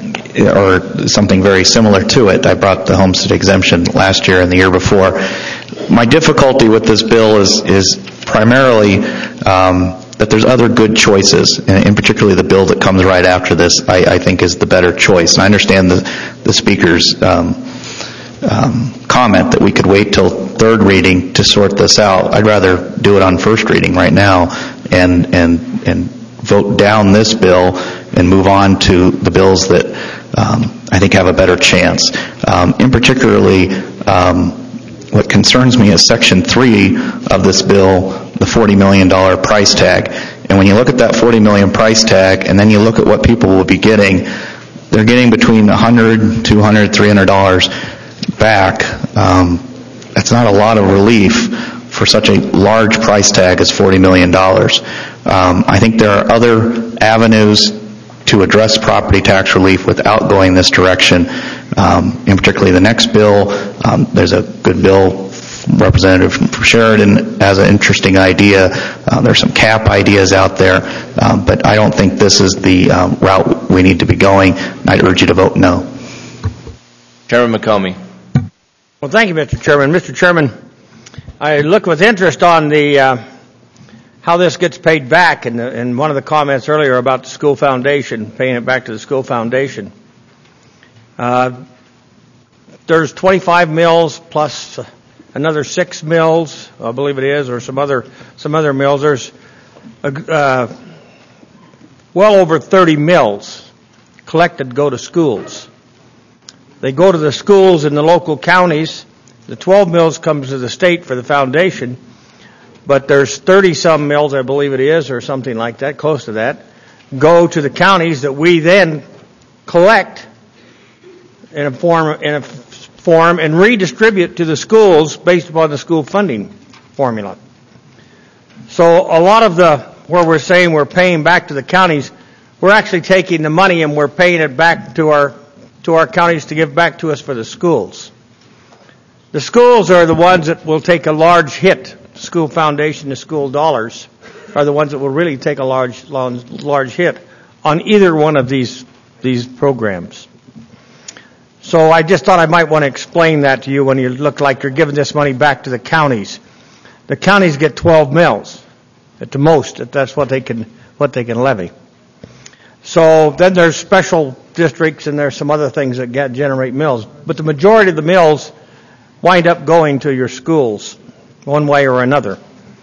or something very similar to it. I brought the homestead exemption last year and the year before. My difficulty with this bill is, is primarily um, that there's other good choices, and in particularly the bill that comes right after this, I, I think is the better choice. And I understand the, the speaker's um, um, comment that we could wait till third reading to sort this out. I'd rather do it on first reading right now and and and vote down this bill and move on to the bills that um, I think have a better chance. Um, in particularly, um, what concerns me is Section three of this bill, the forty million dollars price tag. And when you look at that forty million dollars price tag and then you look at what people will be getting, they're getting between one hundred dollars, two hundred dollars, three hundred dollars back. Um, that's not a lot of relief for such a large price tag as forty million dollars. Um, I think there are other avenues to address property tax relief without going this direction. Um, in particularly the next bill, um, there's a good bill, Representative from Sheridan has an interesting idea. Uh, there's some cap ideas out there, um, but I don't think this is the um, route we need to be going. I'd urge you to vote no. Chairman McComey. Well, thank you, Mister Chairman. Mister Chairman, I look with interest on the uh, how this gets paid back, in, the, in one of the comments earlier about the school foundation, paying it back to the school foundation. Uh, there's twenty-five mills plus another six mills, I believe it is, or some other some other mills. There's uh, well over thirty mills collected go to schools. They go to the schools in the local counties. The twelve mills comes to the state for the foundation, but there's thirty-some mills, I believe it is, or something like that, close to that, go to the counties that we then collect in a form in a form and redistribute to the schools based upon the school funding formula. So a lot of the where we're saying we're paying back to the counties, we're actually taking the money and we're paying it back to our to our counties to give back to us for the schools. The schools are the ones that will take a large hit school foundation to school dollars are the ones that will really take a large, large hit on either one of these these programs. So I just thought I might want to explain that to you when you look like you're giving this money back to the counties. The counties get twelve mills at the most. That's what they can what they can levy. So then there's special districts and there's some other things that get, generate mills. But the majority of the mills wind up going to your schools one way or another.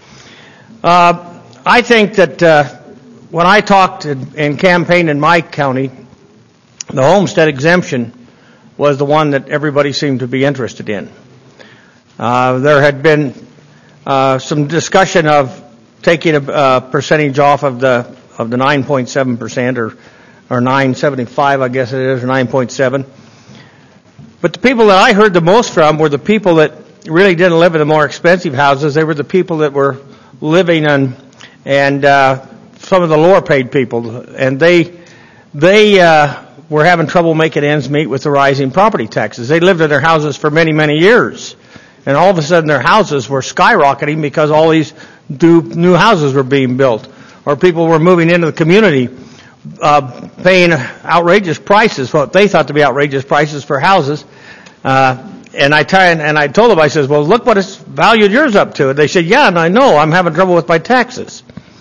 Uh, I think that uh, when I talked and, and campaigned in my county, the homestead exemption was the one that everybody seemed to be interested in. Uh, there had been uh, some discussion of taking a uh, percentage off of the of the nine point seven percent or or nine seventy-five, I guess it is, or nine point seven. But the people that I heard the most from were the people that really didn't live in the more expensive houses. They were the people that were living in, and uh, some of the lower paid people, and they they uh, were having trouble making ends meet with the rising property taxes. They lived in their houses for many, many years, and all of a sudden their houses were skyrocketing because all these new, new houses were being built, or people were moving into the community, uh, paying outrageous prices, what they thought to be outrageous prices for houses. Uh, and I try and, and I told them, I says, well, look what it's valued yours up to. And they said, yeah, and I know, I'm having trouble with my taxes.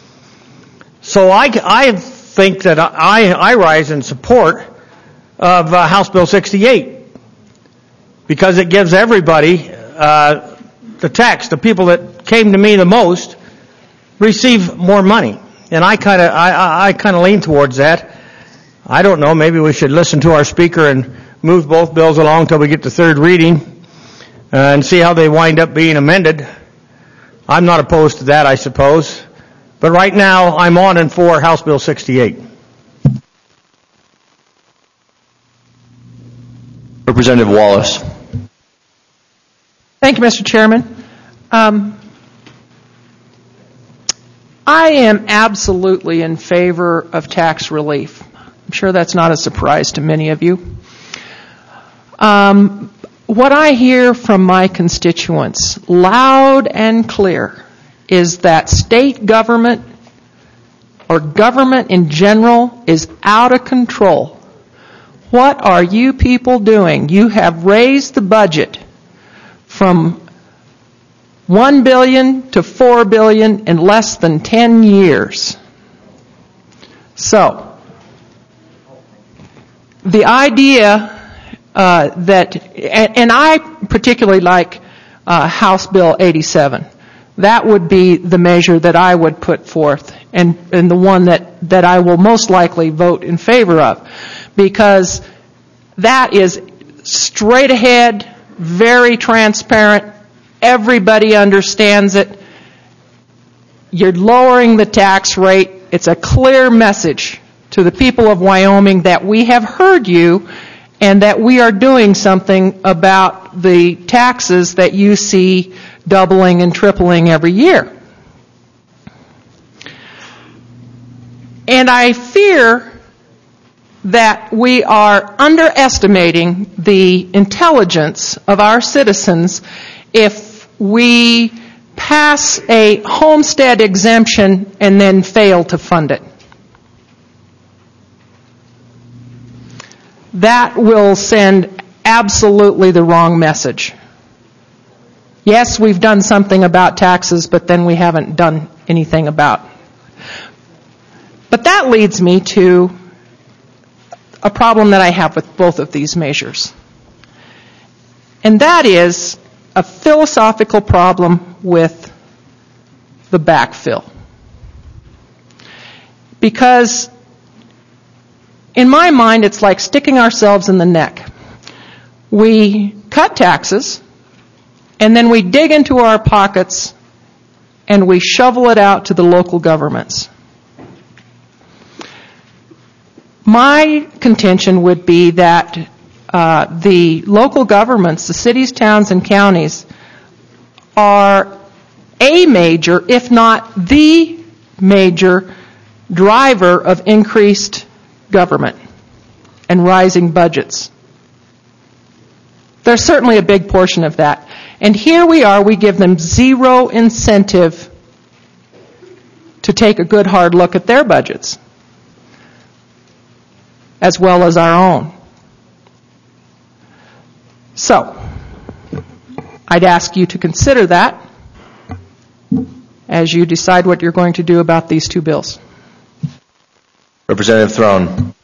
So I, I think that I, I rise in support of uh, House Bill sixty-eight, because it gives everybody uh, the tax. The people that came to me the most receive more money, and I kind of I, I, I kind of lean towards that. I don't know. Maybe we should listen to our speaker and move both bills along until we get to third reading uh, and see how they wind up being amended. I'm not opposed to that, I suppose, but right now I'm on and for House Bill sixty-eight. Representative Wallace. Thank you, Mister Chairman. Um, I am absolutely in favor of tax relief. I'm sure that's not a surprise to many of you. Um, what I hear from my constituents, loud and clear, is that state government or government in general is out of control. What are you people doing? You have raised the budget from one billion dollars to four billion dollars in less than ten years. So, the idea uh, that, and, and I particularly like uh, House Bill eighty-seven. That would be the measure that I would put forth, and, and the one that, that I will most likely vote in favor of, because that is straight ahead, very transparent, everybody understands it. You're lowering the tax rate. It's a clear message to the people of Wyoming that we have heard you and that we are doing something about the taxes that you see doubling and tripling every year. And I fear that we are underestimating the intelligence of our citizens if we pass a homestead exemption and then fail to fund it. That will send absolutely the wrong message. Yes, we've done something about taxes, but then we haven't done anything about. But that leads me to a problem that I have with both of these measures. And that is a philosophical problem with the backfill. Because in my mind, it's like sticking ourselves in the neck. We cut taxes, and then we dig into our pockets, and we shovel it out to the local governments. My contention would be that uh, the local governments, the cities, towns, and counties, are a major, if not the major, driver of increased government and rising budgets. There's certainly a big portion of that. And here we are, we give them zero incentive to take a good hard look at their budgets, as well as our own. So, I'd ask you to consider that as you decide what you're going to do about these two bills. Representative Throne.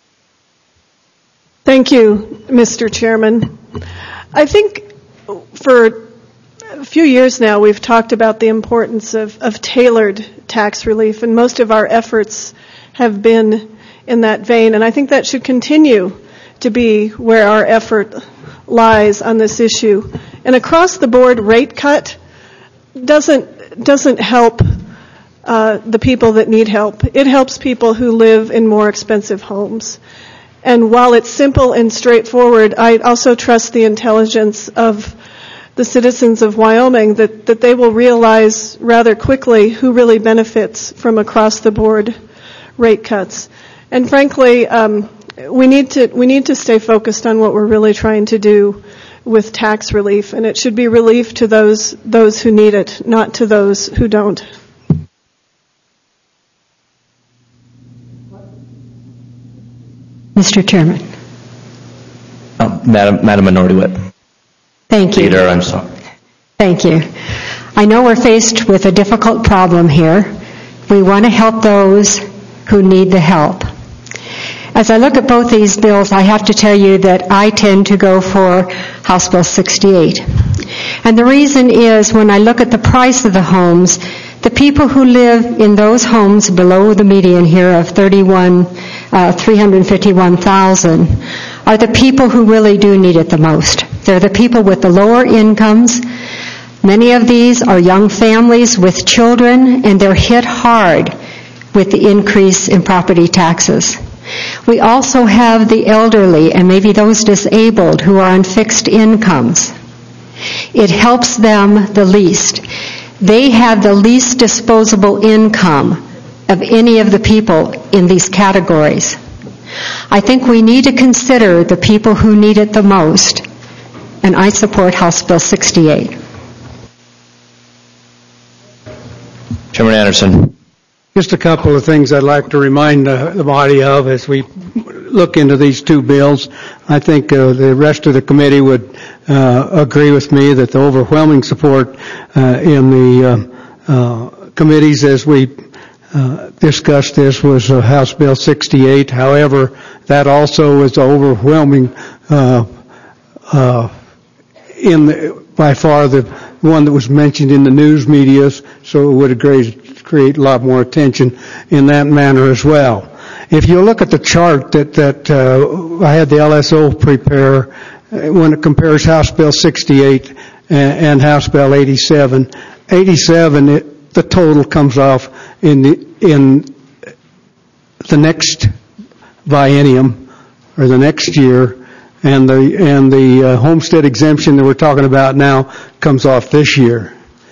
Thank you, Mister Chairman. I think for a few years now we've talked about the importance of, of tailored tax relief, and most of our efforts have been in that vein, and I think that should continue to be where our effort lies on this issue. An across-the-board rate cut doesn't doesn't help uh, the people that need help. It helps people who live in more expensive homes. And while it's simple and straightforward, I also trust the intelligence of the citizens of Wyoming that, that they will realize rather quickly who really benefits from across-the-board rate cuts. And frankly, um, we need to we need to stay focused on what we're really trying to do with tax relief, and it should be relief to those those who need it, not to those who don't. Mister Chairman. Oh, Madam, Madam Minority Whip. Thank you. Leader, I'm sorry. Thank you. I know we're faced with a difficult problem here. We want to help those who need the help. As I look at both these bills, I have to tell you that I tend to go for House Bill sixty-eight. And the reason is when I look at the price of the homes, the people who live in those homes below the median here of thirty-one, uh, three hundred fifty-one thousand are the people who really do need it the most. They're the people with the lower incomes. Many of these are young families with children, and they're hit hard with the increase in property taxes. We also have the elderly and maybe those disabled who are on fixed incomes. It helps them the least. They have the least disposable income of any of the people in these categories. I think we need to consider the people who need it the most, and I support House Bill sixty-eight. Chairman Anderson. Just a couple of things I'd like to remind uh, the body of as we look into these two bills. I think uh, the rest of the committee would uh, agree with me that the overwhelming support uh, in the uh, uh, committees as we uh, discussed this was uh, House Bill sixty-eight. However, that also is overwhelming uh, uh, in the, by far the one that was mentioned in the news medias, so it would agree create a lot more attention in that manner as well. If you look at the chart that, that uh, I had the L S O prepare uh, when it compares House Bill sixty-eight and, and House Bill eighty-seven, eighty-seven, it, the total comes off in the, in the next biennium or the next year, and the, and the uh, homestead exemption that we're talking about now comes off this year.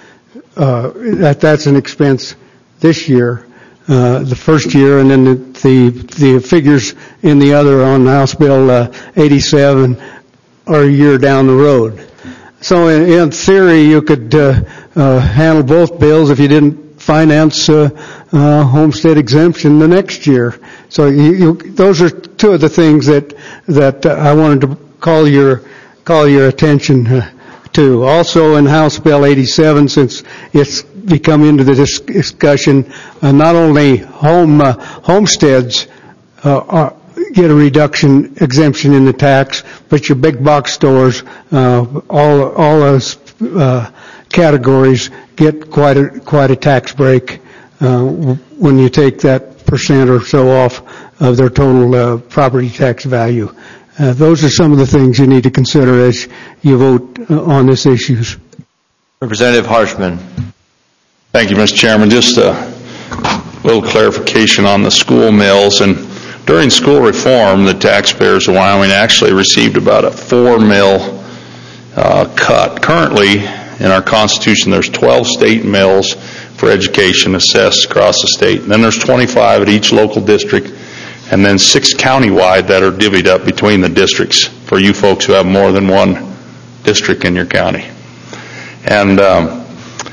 Uh, that, that's an expense this year, uh, the first year, and then the, the the figures in the other on House Bill uh, eighty-seven are a year down the road. So in, in theory, you could uh, uh, handle both bills if you didn't finance uh, uh, homestead exemption the next year. So you, you, those are two of the things that that uh, I wanted to call your call your attention uh, to. Also in House Bill eighty-seven, since it's become into the dis- discussion, uh, not only home uh, homesteads uh, are, get a reduction exemption in the tax, but your big box stores, uh, all all those uh, categories get quite a quite a tax break uh, when you take that percent or so off of their total uh, property tax value. Uh, those are some of the things you need to consider as you vote uh, on these issues. Representative Harshman. Thank you, Mister Chairman. Just a little clarification on the school mills. And during school reform, the taxpayers of Wyoming actually received about a four mil uh, cut. Currently, in our Constitution, there's twelve state mills for education assessed across the state. And then there's twenty-five at each local district, and then six countywide that are divvied up between the districts for you folks who have more than one district in your county. And um,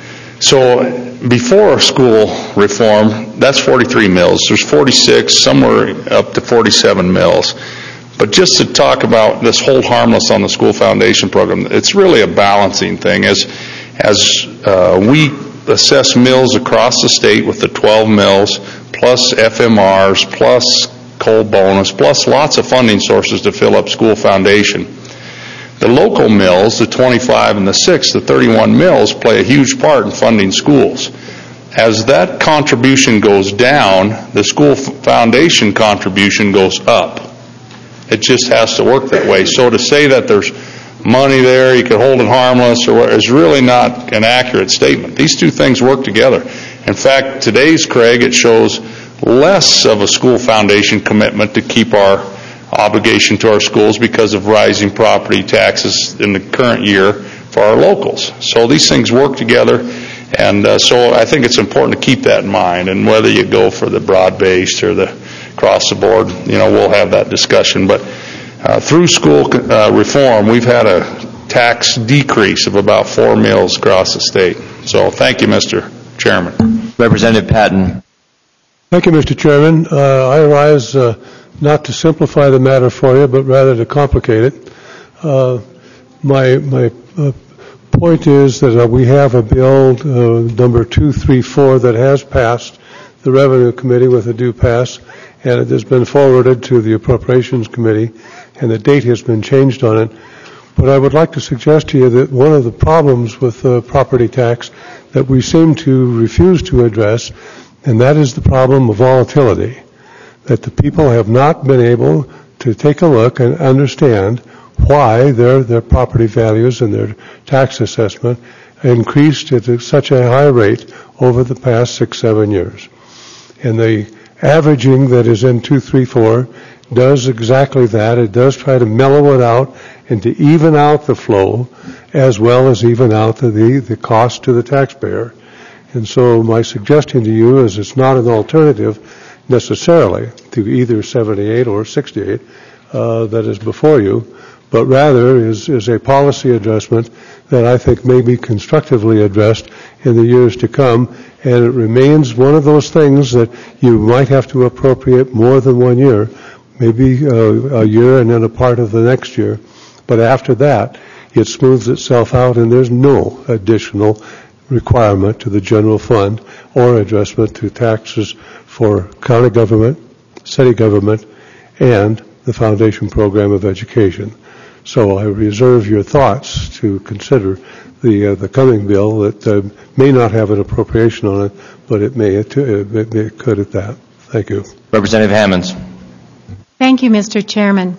so before school reform, that's forty-three mills. There's forty-six, somewhere up to forty-seven mills. But just to talk about this hold harmless on the school foundation program, it's really a balancing thing. As, as uh, we assess mills across the state with the twelve mills, plus F M Rs, plus coal bonus, plus lots of funding sources to fill up school foundation. The local mills, the twenty-five and the six, the thirty-one mills, play a huge part in funding schools. As that contribution goes down, the school foundation contribution goes up. It just has to work that way. So to say that there's money there, you could hold it harmless, or what, is really not an accurate statement. These two things work together. In fact, today's Craig, it shows less of a school foundation commitment to keep our obligation to our schools because of rising property taxes in the current year for our locals. So these things work together, and uh, so I think it's important to keep that in mind. And whether you go for the broad-based or the across-the-board, you know, we'll have that discussion. But uh, through school uh, reform, we've had a tax decrease of about four mills across the state. So thank you, Mister Chairman. Representative Patton. Thank you, Mister Chairman. Uh, I rise uh, not to simplify the matter for you, but rather to complicate it. Uh, my my uh, point is that uh, we have a bill, uh, number two thirty-four, that has passed the Revenue Committee with a due pass, and it has been forwarded to the Appropriations Committee, and the date has been changed on it. But I would like to suggest to you that one of the problems with uh, property tax that we seem to refuse to address, and that is the problem of volatility, that the people have not been able to take a look and understand why their their property values and their tax assessment increased at such a high rate over the past six, seven years. And the averaging that is in two thirty-four does exactly that. It does try to mellow it out and to even out the flow as well as even out the, the cost to the taxpayer. And so my suggestion to you is it's not an alternative necessarily to either seventy-eight or sixty-eight uh, that is before you, but rather is, is a policy adjustment that I think may be constructively addressed in the years to come, and it remains one of those things that you might have to appropriate more than one year, maybe uh, a year and then a part of the next year. But after that, it smooths itself out and there's no additional requirement to the general fund or adjustment to taxes for county government, city government, and the foundation program of education. So I reserve your thoughts to consider the uh, the coming bill that uh, may not have an appropriation on it, but it may it, it, it could at that. Thank you. Representative Hammonds. Thank you, Mister Chairman.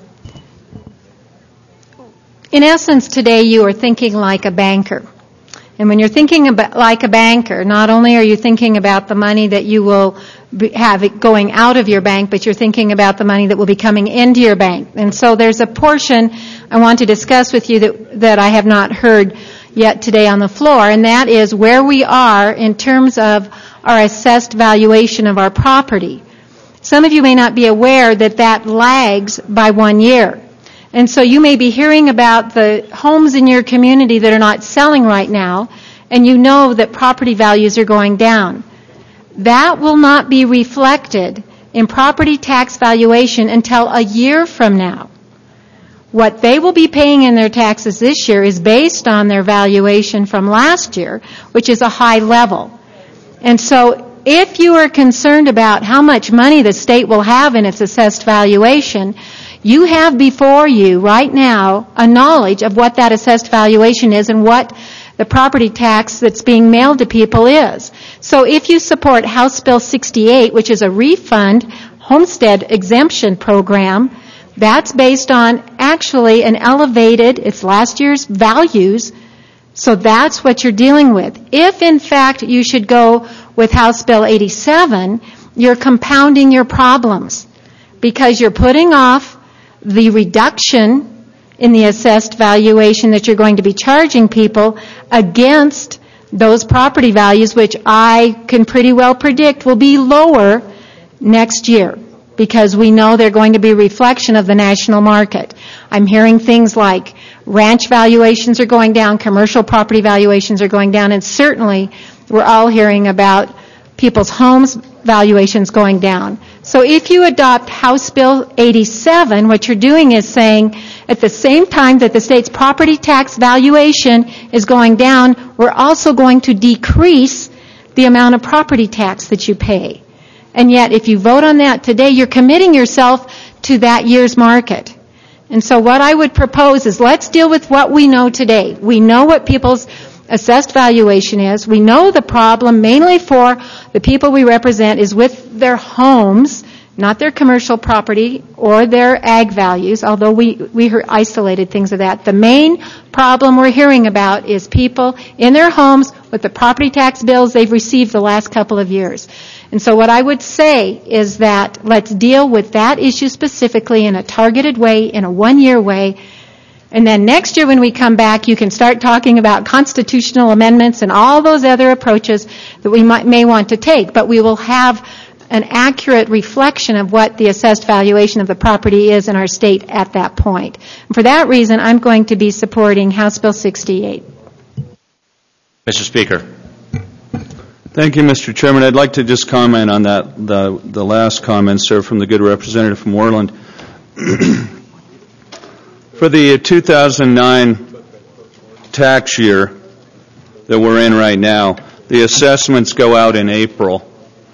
In essence, today you are thinking like a banker. And when you're thinking about like a banker, not only are you thinking about the money that you will be, have it going out of your bank, but you're thinking about the money that will be coming into your bank. And so there's a portion I want to discuss with you that, that I have not heard yet today on the floor, and that is where we are in terms of our assessed valuation of our property. Some of you may not be aware that that lags by one year. And so you may be hearing about the homes in your community that are not selling right now, and you know that property values are going down. That will not be reflected in property tax valuation until a year from now. What they will be paying in their taxes this year is based on their valuation from last year, which is a high level. And so if you are concerned about how much money the state will have in its assessed valuation, you have before you right now a knowledge of what that assessed valuation is and what the property tax that's being mailed to people is. So if you support House Bill sixty-eight, which is a refund homestead exemption program, that's based on actually an elevated, it's last year's values, so that's what you're dealing with. If in fact you should go with House Bill eighty-seven, you're compounding your problems because you're putting off the reduction in the assessed valuation that you're going to be charging people against those property values, which I can pretty well predict will be lower next year because we know they're going to be a reflection of the national market. I'm hearing things like ranch valuations are going down, commercial property valuations are going down, and certainly we're all hearing about people's homes valuations going down. So if you adopt House Bill eighty-seven, what you're doing is saying at the same time that the state's property tax valuation is going down, we're also going to decrease the amount of property tax that you pay. And yet, if you vote on that today, you're committing yourself to that year's market. And so what I would propose is let's deal with what we know today. We know what people's assessed valuation is. We know the problem mainly for the people we represent is with their homes, not their commercial property or their ag values, although we, we heard isolated things of that. The main problem we're hearing about is people in their homes with the property tax bills they've received the last couple of years. And so what I would say is that let's deal with that issue specifically in a targeted way, in a one-year way. And then next year when we come back, you can start talking about constitutional amendments and all those other approaches that we might, may want to take. But we will have an accurate reflection of what the assessed valuation of the property is in our state at that point. And for that reason, I'm going to be supporting House Bill sixty-eight. Mister Speaker. Thank you, Mister Chairman. I'd like to just comment on that, the, the last comment, sir, from the good representative from Worland. For the two thousand nine tax year that we're in right now, the assessments go out in April,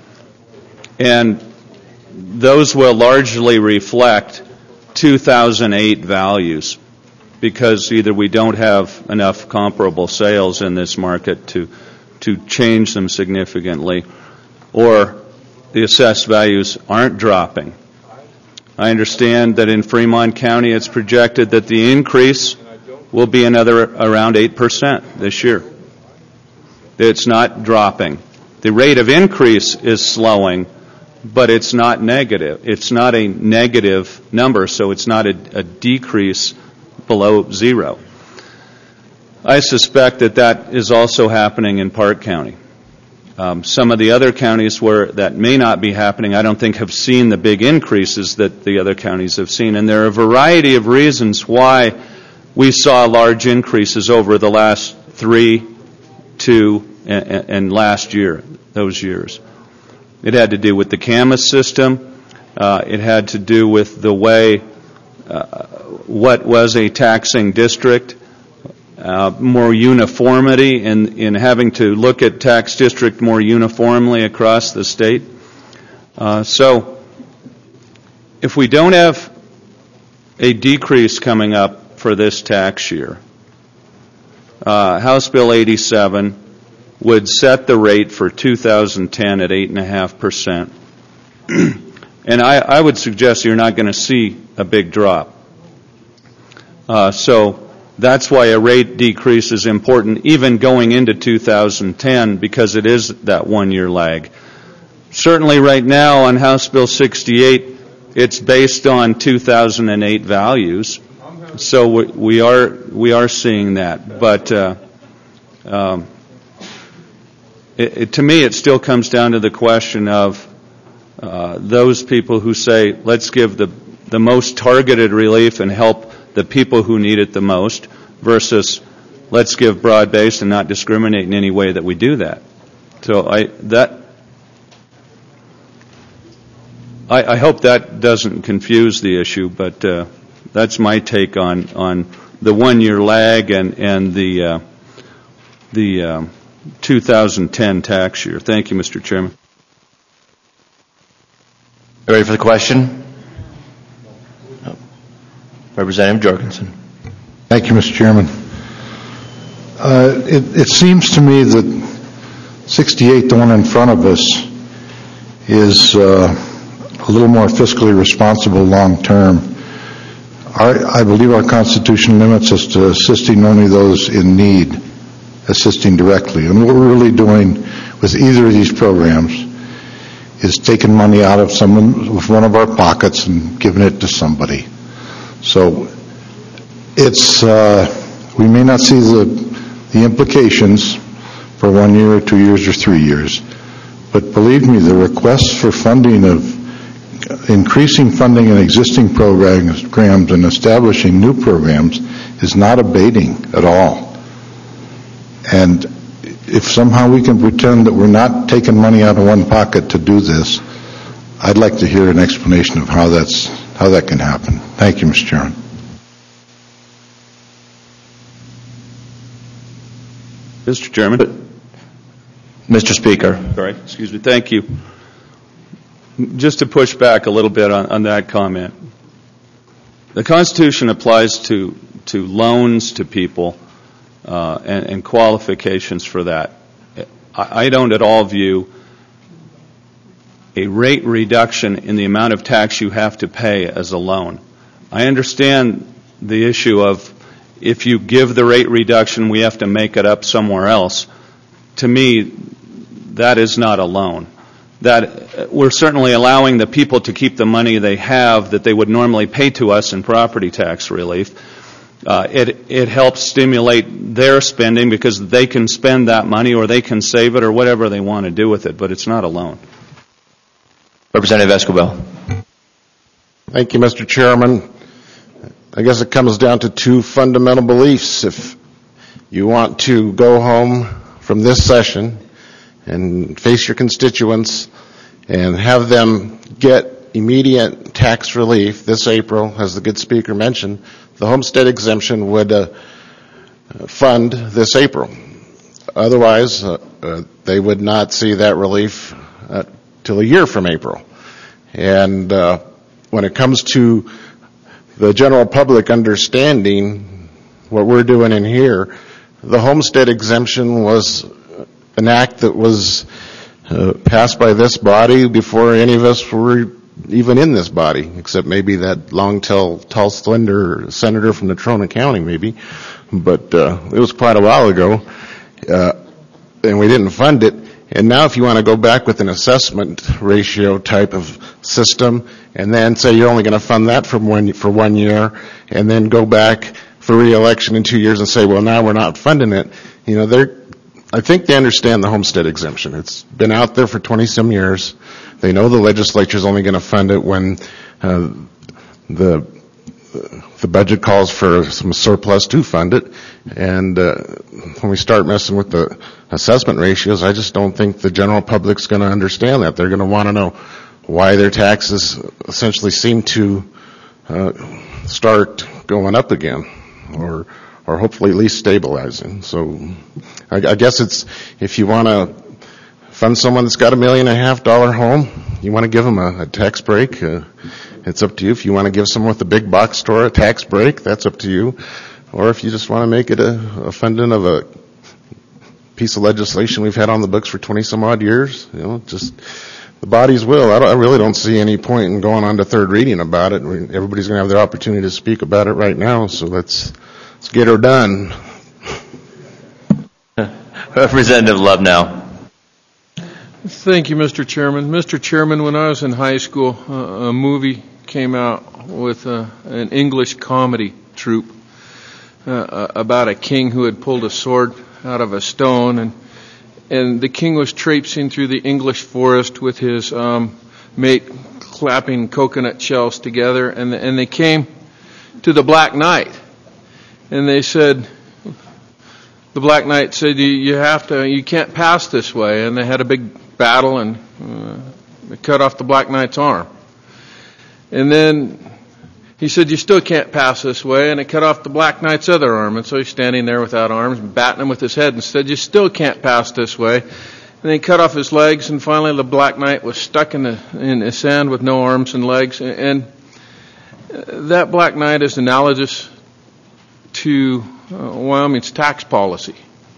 and those will largely reflect two thousand eight values because either we don't have enough comparable sales in this market to to change them significantly, or the assessed values aren't dropping. I understand that in Fremont County it's projected that the increase will be another around eight percent this year. It's not dropping. The rate of increase is slowing, but it's not negative. It's not a negative number, so it's not a, a decrease below zero. I suspect that that is also happening in Park County. Um, some of the other counties where that may not be happening, I don't think have seen the big increases that the other counties have seen. And there are a variety of reasons why we saw large increases over the last three, two, and, and last year, those years. It had to do with the Camas system. Uh, it had to do with the way uh, what was a taxing district. Uh, more uniformity in, in having to look at tax district more uniformly across the state. Uh, so if we don't have a decrease coming up for this tax year, uh, House Bill eighty-seven would set the rate for two thousand ten at eight point five percent. And I, I would suggest you're not going to see a big drop. Uh, so that's why a rate decrease is important even going into two thousand ten because it is that one-year lag. Certainly right now on House Bill sixty-eight, it's based on two thousand eight values. So we, we are we are seeing that. But uh, um, it, it, to me, it still comes down to the question of uh, those people who say, let's give the, the most targeted relief and help the people who need it the most, versus let's give broad-based and not discriminate in any way that we do that. So I that I, I hope that doesn't confuse the issue, but uh, that's my take on on the one-year lag and and the uh, the um, two thousand ten tax year. Thank you, Mister Chairman. Ready for the question? Representative Jorgensen. Thank you, Mister Chairman. Uh, it, it seems to me that sixty-eight, the one in front of us, is uh, a little more fiscally responsible long term. Our, I believe our Constitution limits us to assisting only those in need, assisting directly. And what we're really doing with either of these programs is taking money out of someone, with one of our pockets and giving it to somebody. So it's, uh, we may not see the, the implications for one year or two years or three years, but believe me, the requests for funding of increasing funding in existing programs and establishing new programs is not abating at all. And if somehow we can pretend that we're not taking money out of one pocket to do this, I'd like to hear an explanation of how that's how that can happen. Thank you, Mister Chairman. Mister Chairman. Mister Speaker. Sorry, excuse me. Thank you. Just to push back a little bit on, on that comment. The Constitution applies to, to loans to people uh, and, and qualifications for that. I, I don't at all view a rate reduction in the amount of tax you have to pay as a loan. I understand the issue of if you give the rate reduction, we have to make it up somewhere else. To me, that is not a loan. That we're certainly allowing the people to keep the money they have that they would normally pay to us in property tax relief. Uh, it, it helps stimulate their spending because they can spend that money or they can save it or whatever they want to do with it, but it's not a loan. Representative Escobar. Thank you, Mister Chairman. I guess it comes down to two fundamental beliefs. If you want to go home from this session and face your constituents and have them get immediate tax relief this April, as the good speaker mentioned, the homestead exemption would uh, fund this April. Otherwise, uh, uh, they would not see that relief uh, till a year from April. And uh, when it comes to the general public understanding what we're doing in here, the homestead exemption was an act that was uh, passed by this body before any of us were even in this body, except maybe that long, tall, tall slender senator from Natrona County, maybe. But uh, it was quite a while ago, uh, and we didn't fund it. And now if you want to go back with an assessment ratio type of system and then say you're only going to fund that for one, for one year and then go back for re-election in two years and say, well, now we're not funding it, you know, they're I think they understand the homestead exemption. It's been out there for twenty-some years. They know the legislature is only going to fund it when uh, the the budget calls for some surplus to fund it. And uh, when we start messing with the assessment ratios, I just don't think the general public's going to understand that. They're going to want to know why their taxes essentially seem to uh, start going up again, or or hopefully at least stabilizing. So I, I guess it's, if you want to fund someone that's got a million and a half dollar home, you want to give them a, a tax break, uh, it's up to you. If you want to give someone with a big box store a tax break, that's up to you. Or if you just want to make it a, a funding of a piece of legislation we've had on the books for twenty some odd years, you know, just the body's will. I, don't, I really don't see any point in going on to third reading about it. Everybody's going to have their opportunity to speak about it right now, so let's Let's get her done. Representative Love now. Thank you, Mister Chairman. Mister Chairman, when I was in high school, uh, a movie came out with uh, an English comedy troupe uh, about a king who had pulled a sword out of a stone, and and the king was traipsing through the English forest with his um, mate, clapping coconut shells together, and and they came to the Black Knight. And they said, the Black Knight said, you, you have to, you can't pass this way. And they had a big battle, and uh, they cut off the Black Knight's arm. And then he said, you still can't pass this way. And it cut off the Black Knight's other arm. And so he's standing there without arms, batting him with his head, and said, you still can't pass this way. And then he cut off his legs, and finally the Black Knight was stuck in the, in the sand with no arms and legs. And that Black Knight is analogous to uh, Wyoming's tax policy.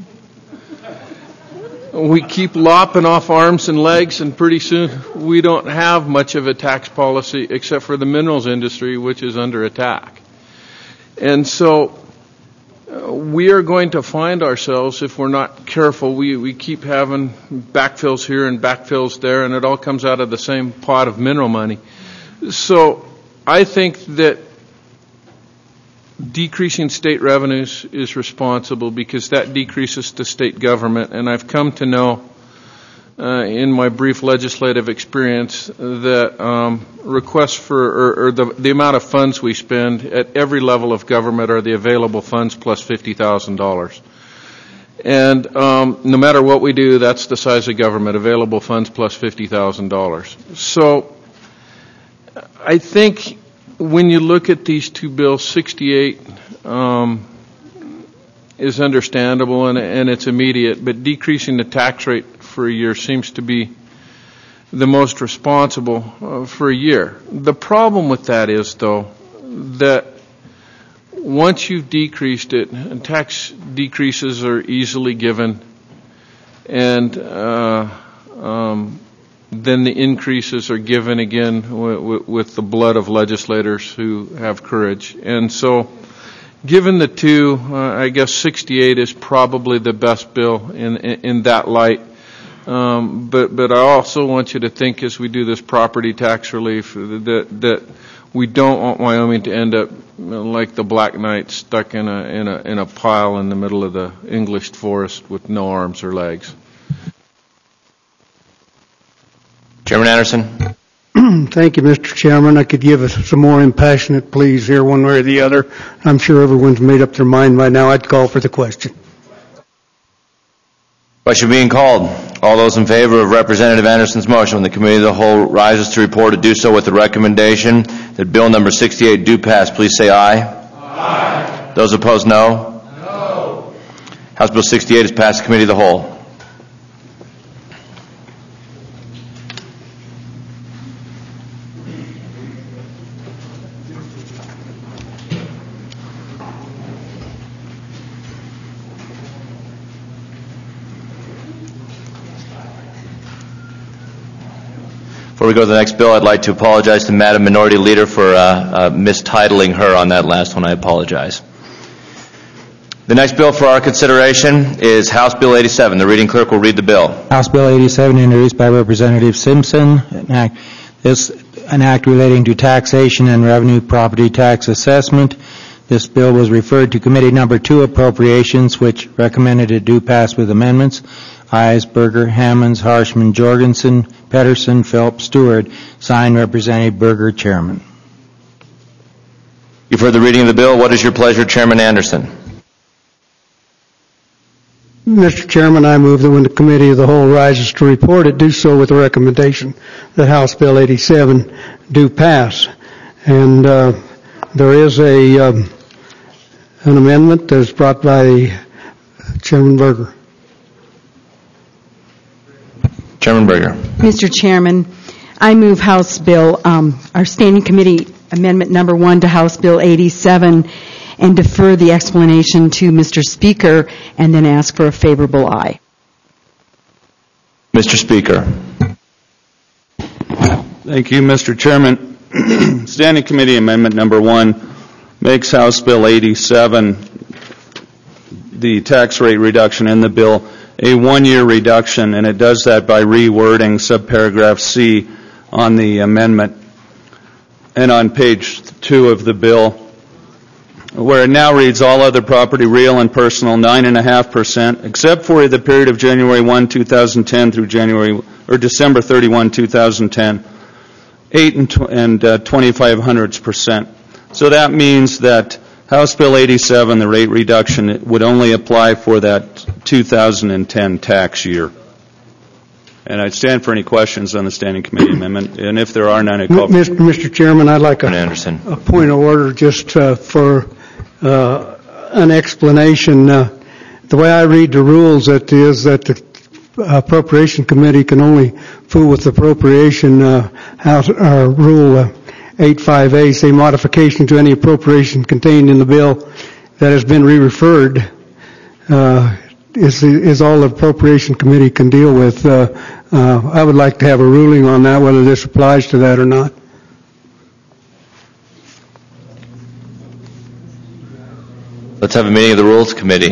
We keep lopping off arms and legs, and pretty soon we don't have much of a tax policy except for the minerals industry, which is under attack. And so uh, we are going to find ourselves, if we're not careful, we, we keep having backfills here and backfills there, and it all comes out of the same pot of mineral money. So I think that decreasing state revenues is responsible because that decreases the state government. And I've come to know uh, in my brief legislative experience that um, requests for, or, or the, the amount of funds we spend at every level of government are the available funds plus fifty thousand dollars. And um, no matter what we do, that's the size of government, available funds plus fifty thousand dollars. So I think when you look at these two bills, sixty-eight um, is understandable and, and it's immediate, but decreasing the tax rate for a year seems to be the most responsible uh, for a year. The problem with that is, though, that once you've decreased it, and tax decreases are easily given, and uh, um, then the increases are given again w- w- with the blood of legislators who have courage. And so, given the two, uh, I guess sixty-eight is probably the best bill in in, in that light. Um, but but I also want you to think, as we do this property tax relief, that that we don't want Wyoming to end up like the Black Knight, stuck in a in a in a pile in the middle of the English forest with no arms or legs. Chairman Anderson. Thank you, Mister Chairman. I could give us some more impassionate pleas here, one way or the other. I'm sure everyone's made up their mind by now. I'd call for the question. Question being called. All those in favor of Representative Anderson's motion when the Committee of the Whole rises to report to do so with the recommendation that Bill number sixty-eight do pass, please say aye. Aye. Those opposed, no. No. House Bill sixty-eight is passed the Committee of the Whole. Before we go to the next bill, I'd like to apologize to Madam Minority Leader for uh, uh, mistitling her on that last one. I apologize. The next bill for our consideration is House Bill eighty-seven. The reading clerk will read the bill. House Bill eighty-seven, introduced by Representative Simpson. An act, this an act relating to taxation and revenue property tax assessment. This bill was referred to Committee Number Two Appropriations, which recommended it do pass with amendments. Ayes: Berger, Hammonds, Harshman, Jorgensen, Pedersen, Phelps, Stewart. Signed, Representative Berger, Chairman. You've heard the reading of the bill. What is your pleasure, Chairman Anderson? Mister Chairman, I move that when the Committee of the Whole rises to report, it do so with the recommendation that House Bill eighty-seven do pass. And uh, there is a um, an amendment that is brought by Chairman Berger. Chairman Berger. Mister Chairman, I move House Bill, um, our Standing Committee Amendment Number One to House Bill eighty-seven, and defer the explanation to Mister Speaker, and then ask for a favorable aye. Mister Speaker. Thank you, Mister Chairman. Standing Committee Amendment Number One makes House Bill eighty-seven, the tax rate reduction in the bill, a one-year reduction, and it does that by rewording subparagraph C on the amendment. And on page two of the bill, where it now reads, all other property, real and personal, nine point five percent, except for the period of January first, two thousand ten through January or December thirty-first, two thousand ten, eight and, tw- and uh, twenty-five hundredths percent. So that means that House Bill eighty-seven, the rate reduction, would only apply for that two thousand ten tax year. And I'd stand for any questions on the Standing Committee Amendment, and if there are none, I call for... Mister Mister Chairman, I'd like a, Anderson. a point of order just uh, for uh, an explanation. Uh, the way I read the rules, it is that the Appropriation Committee can only fool with appropriation uh, House, uh, Rule uh, eighty-five A, say modification to any appropriation contained in the bill that has been re-referred uh, is, is all the Appropriation Committee can deal with. Uh, uh, I would like to have a ruling on that, whether this applies to that or not. Let's have a meeting of the Rules Committee.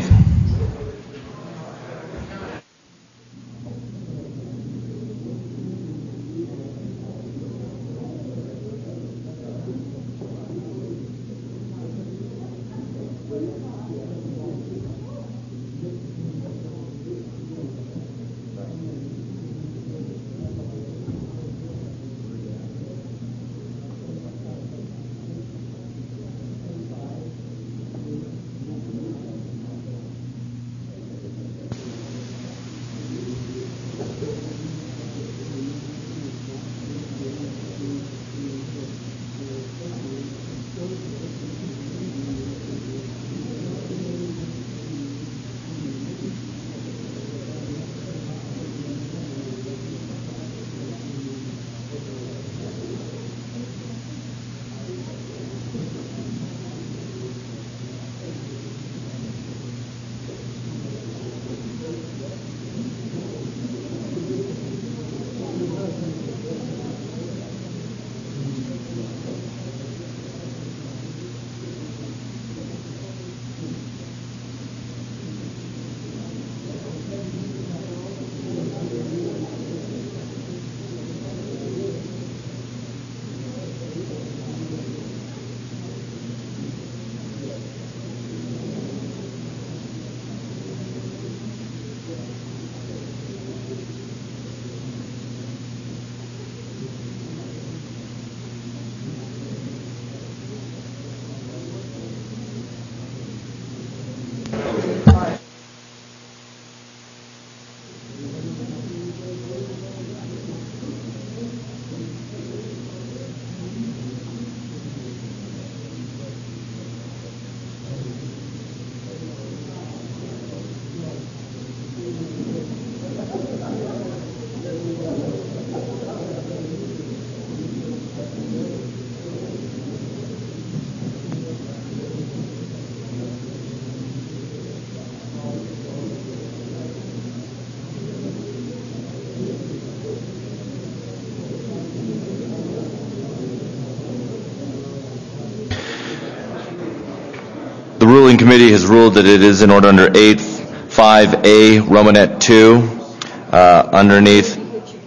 The ruling committee has ruled that it is in order under eight five A, Romanet two, uh, underneath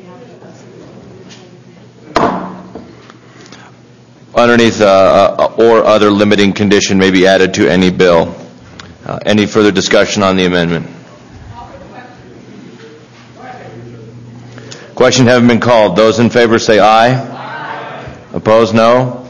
underneath uh, uh, or other limiting condition may be added to any bill. Uh, any further discussion on the amendment? Question having been called. Those in favor say aye. Aye. Opposed, no.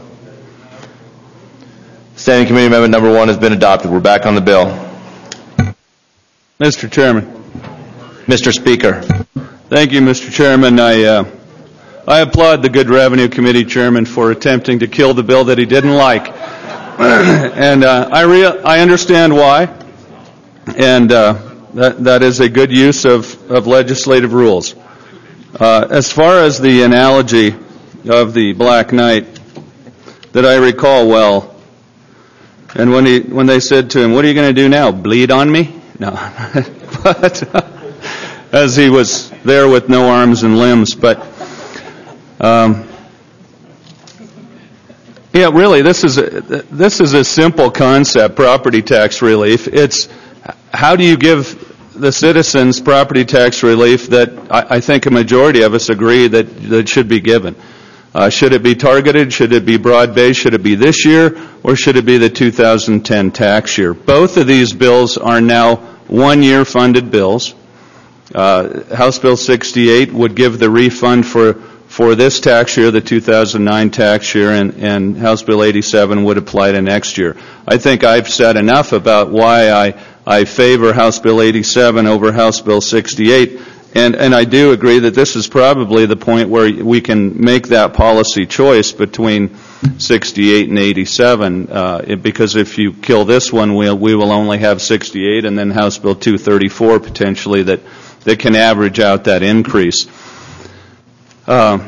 Standing Committee Amendment number one has been adopted. We're back on the bill. Mister Chairman. Mister Speaker. Thank you, Mister Chairman. I, uh, I applaud the Good Revenue Committee Chairman for attempting to kill the bill that he didn't like. and uh, I, rea- I understand why, and uh, that, that is a good use of, of legislative rules. Uh, as far as the analogy of the Black Knight that I recall well, and when he when they said to him, "What are you going to do now? Bleed on me?" No, but uh, as he was there with no arms and limbs. But um, yeah, really, this is a, this is a simple concept: property tax relief. It's how do you give the citizens property tax relief that I, I think a majority of us agree that that should be given. Uh, should it be targeted? Should it be broad-based? Should it be this year? Or should it be the two thousand ten tax year? Both of these bills are now one-year funded bills. Uh, House Bill sixty-eight would give the refund for, for this tax year, the two thousand nine tax year, and, and House Bill eighty-seven would apply to next year. I think I've said enough about why I, I favor House Bill eighty-seven over House Bill sixty-eight. And, and I do agree that this is probably the point where we can make that policy choice between sixty-eight and eighty-seven, uh, because if you kill this one, we'll, we will only have sixty-eight, and then House Bill two thirty-four potentially that, that can average out that increase. Uh,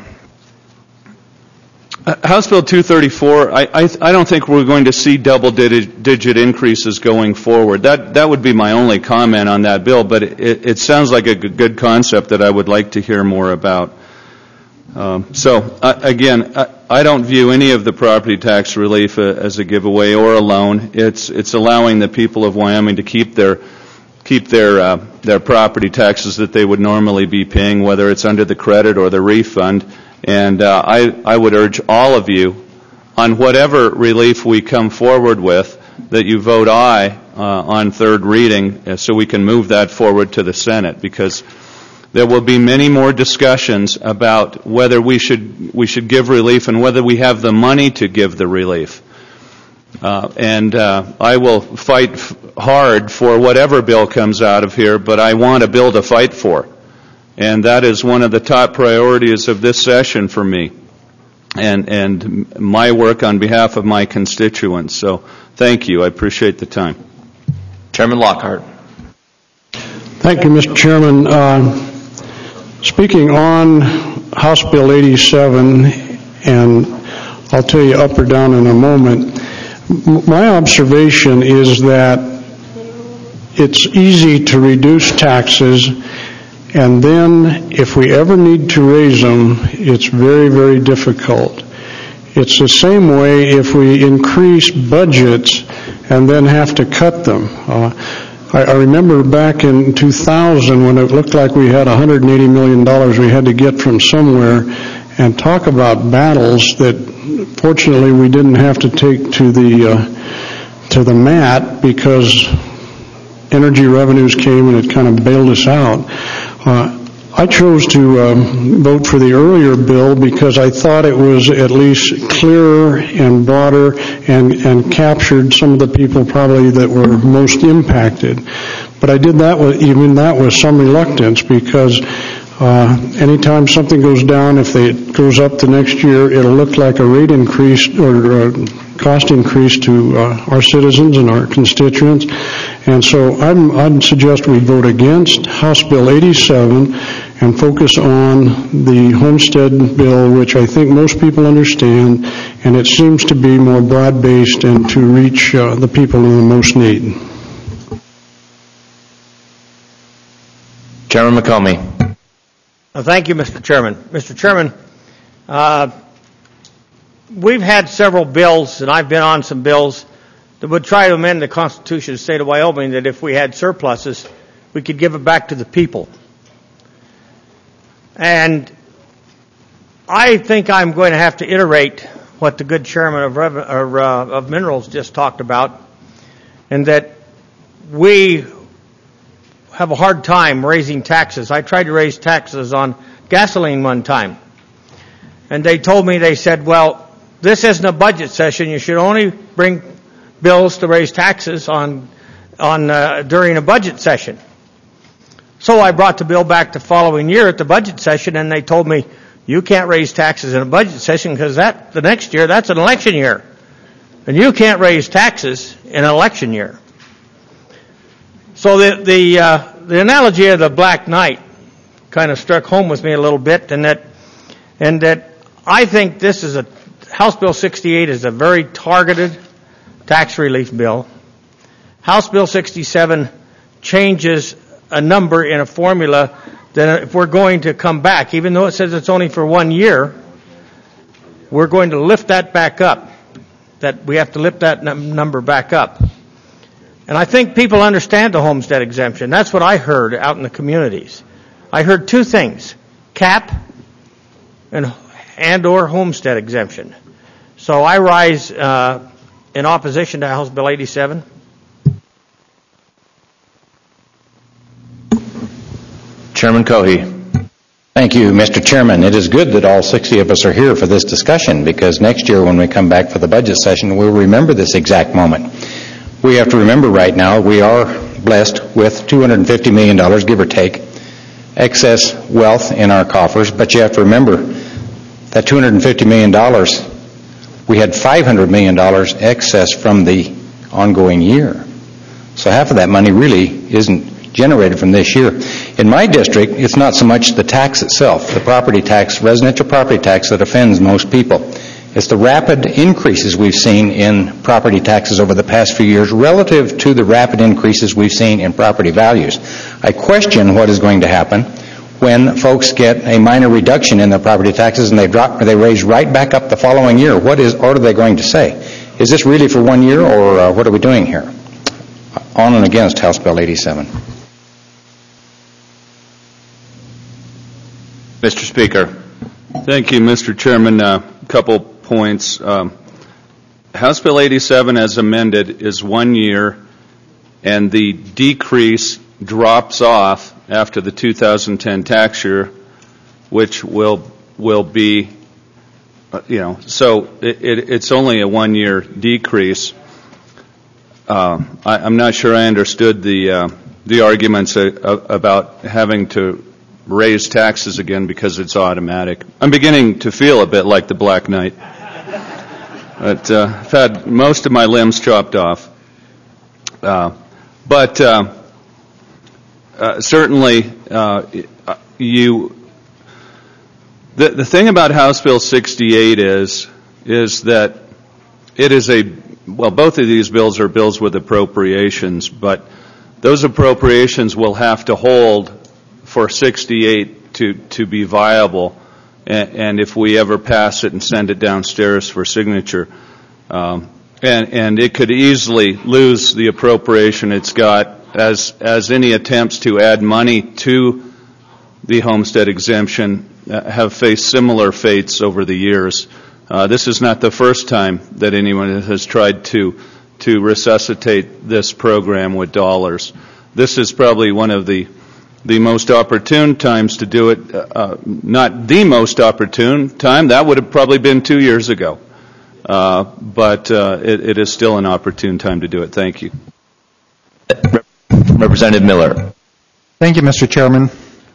House Bill two thirty-four, I, I, I don't think we're going to see double-digit digit increases going forward. That that would be my only comment on that bill, but it, it sounds like a good concept that I would like to hear more about. Um, so, uh, again, I, I don't view any of the property tax relief uh, as a giveaway or a loan. It's it's allowing the people of Wyoming to keep their keep their uh, their property taxes that they would normally be paying, whether it's under the credit or the refund. And uh, I, I would urge all of you, on whatever relief we come forward with, that you vote aye uh, on third reading uh, so we can move that forward to the Senate, because there will be many more discussions about whether we should we should give relief and whether we have the money to give the relief. Uh, and uh, I will fight f- hard for whatever bill comes out of here, but I want a bill to fight for. And that is one of the top priorities of this session for me and and my work on behalf of my constituents. So thank you. I appreciate the time. Chairman Lockhart. Thank you, Mister Chairman. Uh, speaking on House Bill eighty-seven, and I'll tell you up or down in a moment, my observation is that it's easy to reduce taxes, and then if we ever need to raise them, it's very, very difficult. It's the same way if we increase budgets and then have to cut them. Uh, I, I remember back in two thousand when it looked like we had one hundred eighty million dollars we had to get from somewhere, and talk about battles that fortunately we didn't have to take to the uh, to the mat, because energy revenues came and it kind of bailed us out. Uh, I chose to um, vote for the earlier bill because I thought it was at least clearer and broader and, and captured some of the people probably that were most impacted. But I did that with, even that with some reluctance, because uh, anytime something goes down, if they, it goes up the next year, it'll look like a rate increase or uh, cost increase to uh, our citizens and our constituents. And so I'm, I'd suggest we vote against House Bill eighty-seven and focus on the Homestead bill, which I think most people understand, and it seems to be more broad-based and to reach uh, the people in the most need. Chairman McComey. Well, thank you, Mister Chairman. Mister Chairman, uh, we've had several bills, and I've been on some bills that would try to amend the Constitution of the state of Wyoming that if we had surpluses, we could give it back to the people. And I think I'm going to have to iterate what the good chairman of, Reven- or, uh, of Minerals just talked about, and that we have a hard time raising taxes. I tried to raise taxes on gasoline one time, and they told me, they said, well, this isn't a budget session. You should only bring bills to raise taxes on on uh, during a budget session. So I brought the bill back the following year at the budget session, and they told me, you can't raise taxes in a budget session because that the next year, that's an election year. And you can't raise taxes in an election year. So the the, uh, the analogy of the Black Knight kind of struck home with me a little bit, and that and that I think this is a House Bill sixty-eight is a very targeted tax relief bill. House Bill sixty-seven changes a number in a formula that if we're going to come back, even though it says it's only for one year, we're going to lift that back up. That we have to lift that num- number back up. And I think people understand the homestead exemption. That's what I heard out in the communities. I heard two things: cap and and or homestead exemption. So I rise uh, in opposition to House Bill eighty-seven. Chairman Cohey. Thank you, Mister Chairman. It is good that all sixty of us are here for this discussion, because next year when we come back for the budget session, we'll remember this exact moment. We have to remember right now we are blessed with two hundred fifty million dollars, give or take, excess wealth in our coffers, but you have to remember that two hundred fifty million dollars, we had five hundred million dollars excess from the ongoing year. So half of that money really isn't generated from this year. In my district, it's not so much the tax itself, the property tax, residential property tax, that offends most people. It's the rapid increases we've seen in property taxes over the past few years relative to the rapid increases we've seen in property values. I question what is going to happen when folks get a minor reduction in their property taxes and they drop, or they raise right back up the following year. What is, what are they going to say? Is this really for one year, or uh, what are we doing here? On and against House Bill eighty-seven. Mister Speaker. Thank you, Mister Chairman. A uh, couple points. Um, House Bill eighty-seven, as amended, is one year, and the decrease drops off after the two thousand ten tax year, which will will be, uh, you know, so it, it, it's only a one-year decrease. Uh, I, I'm not sure I understood the uh, the arguments uh, about having to raise taxes again because it's automatic. I'm beginning to feel a bit like the Black Knight. But uh, I've had most of my limbs chopped off. Uh, but uh, uh, certainly, uh, you. The the thing about House Bill sixty-eight is is that it is a well. Both of these bills are bills with appropriations, but those appropriations will have to hold for sixty-eight to, to be viable, and, and if we ever pass it and send it downstairs for signature, um, and, and it could easily lose the appropriation it's got, as as any attempts to add money to the homestead exemption uh, have faced similar fates over the years. Uh, this is not the first time that anyone has tried to to resuscitate this program with dollars. This is probably one of the the most opportune times to do it, uh, not the most opportune time, that would have probably been two years ago. Uh, but uh, it, it is still an opportune time to do it. Thank you. Representative Miller. Thank you, Mister Chairman.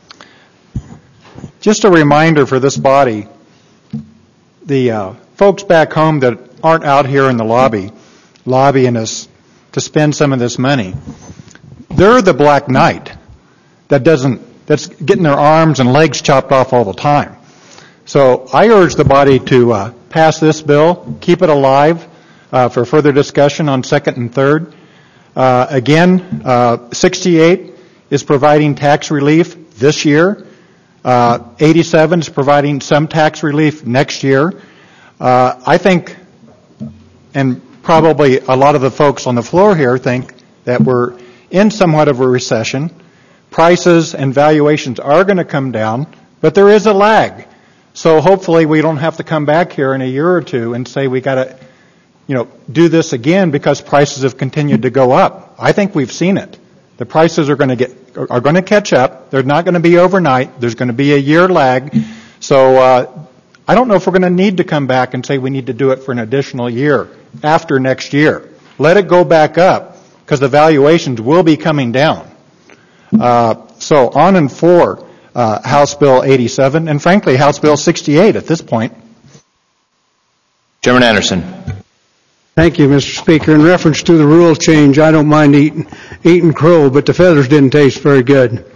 Just a reminder for this body, the uh, folks back home that aren't out here in the lobby lobbying us to spend some of this money, they're the Black Knight that doesn't, that's getting their arms and legs chopped off all the time. So I urge the body to uh, pass this bill, keep it alive uh, for further discussion on second and third. Uh, again, uh, sixty-eight is providing tax relief this year. Uh, eighty-seven is providing some tax relief next year. Uh, I think, and probably a lot of the folks on the floor here think that we're in somewhat of a recession. Prices and valuations are going to come down, but there is a lag. So hopefully we don't have to come back here in a year or two and say we got to, you know, do this again because prices have continued to go up. I think we've seen it. The prices are going to get are going to catch up. They're not going to be overnight. There's going to be a year lag. So uh, I don't know if we're going to need to come back and say we need to do it for an additional year after next year. Let it go back up because the valuations will be coming down. Uh, so on and for uh, House Bill eighty-seven, and frankly, House Bill sixty-eight at this point. Chairman Anderson. Thank you, Mister Speaker. In reference to the rule change, I don't mind eating, eating crow, but the feathers didn't taste very good.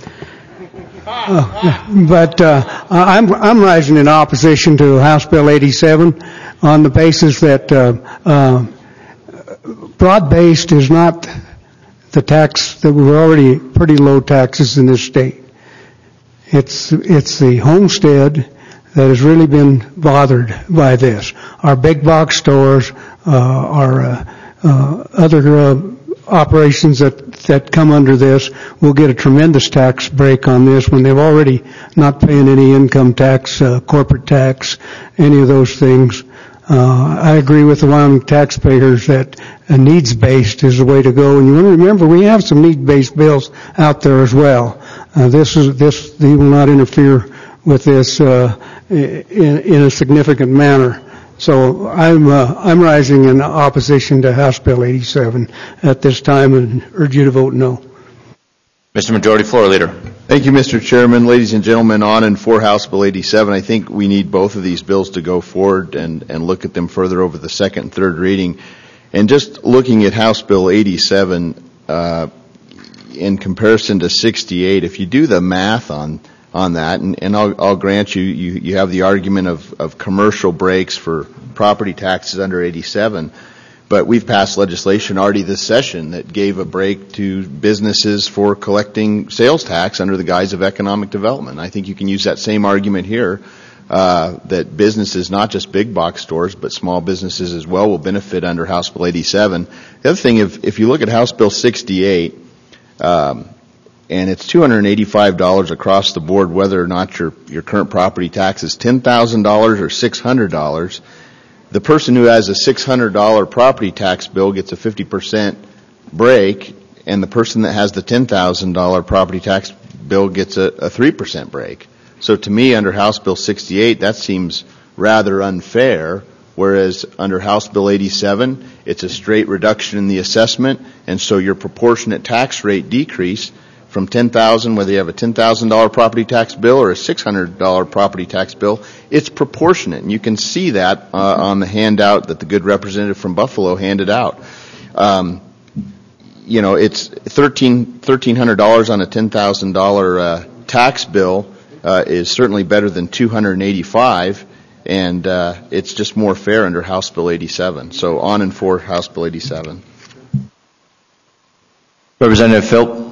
Uh, but uh, I'm, I'm rising in opposition to House Bill eighty-seven on the basis that uh, uh, broad-based is not the tax that we're already pretty low taxes in this state. It's it's the homestead that has really been bothered by this. Our big box stores, uh, our uh, uh, other uh, operations that that come under this will get a tremendous tax break on this when they've already not paying any income tax, uh, corporate tax, any of those things. Uh, I agree with the Wyoming taxpayers that a needs-based is the way to go. And you want to remember, we have some need-based bills out there as well. Uh, this is this; they will not interfere with this uh, in, in a significant manner. So I'm uh, I'm rising in opposition to House Bill eighty-seven at this time and urge you to vote no. Mister Majority Floor Leader. Thank you, Mister Chairman. Ladies and gentlemen, on and for House Bill eighty-seven, I think we need both of these bills to go forward and, and look at them further over the second and third reading. And just looking at House Bill eighty-seven uh, in comparison to sixty-eight, if you do the math on on that, and, and I'll, I'll grant you, you, you have the argument of, of commercial breaks for property taxes under eighty-seven, but we've passed legislation already this session that gave a break to businesses for collecting sales tax under the guise of economic development. I think you can use that same argument here, uh, that businesses, not just big box stores, but small businesses as well, will benefit under House Bill eighty-seven. The other thing, if, if you look at House Bill sixty-eight, um, and it's two hundred eighty-five dollars across the board, whether or not your, your current property tax is ten thousand dollars or six hundred dollars, the person who has a six hundred dollars property tax bill gets a fifty percent break, and the person that has the ten thousand dollars property tax bill gets a, a three percent break. So to me, under House Bill sixty-eight, that seems rather unfair, whereas under House Bill eighty-seven, it's a straight reduction in the assessment, and so your proportionate tax rate decrease from ten thousand dollars, whether you have a ten thousand dollars property tax bill or a six hundred dollars property tax bill, it's proportionate. And you can see that uh, on the handout that the good representative from Buffalo handed out. Um, you know, it's thirteen hundred dollars on a ten thousand dollars uh, tax bill uh, is certainly better than two hundred eighty-five dollars, and uh, it's just more fair under House Bill eighty-seven. So on and for House Bill eighty-seven. Representative Philp.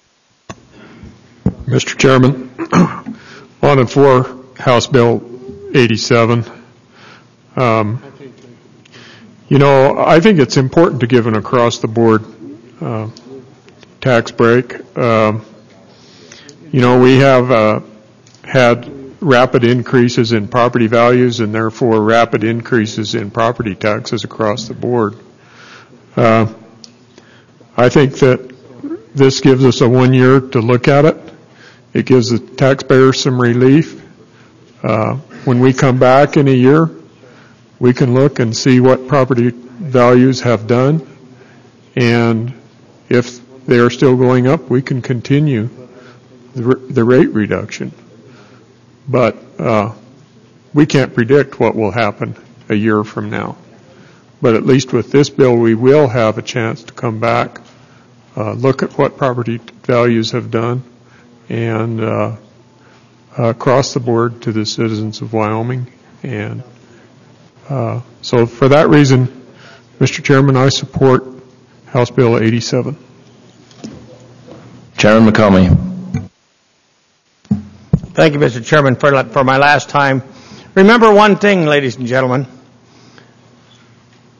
Mister Chairman, on and for House Bill eighty-seven. Um, you know, I think it's important to give an across-the-board uh, tax break. Uh, you know, we have uh, had rapid increases in property values and therefore rapid increases in property taxes across the board. Uh, I think that this gives us a one year to look at it. It gives the taxpayers some relief. Uh, when we come back in a year, we can look and see what property values have done, and if they are still going up, we can continue the, the rate reduction. But uh, we can't predict what will happen a year from now. But at least with this bill, we will have a chance to come back, uh, look at what property values have done, and uh, uh, across the board to the citizens of Wyoming. And uh, so for that reason, Mister Chairman, I support House Bill eighty-seven. Chairman McComey. Thank you, Mister Chairman, for, for my last time. Remember one thing, ladies and gentlemen.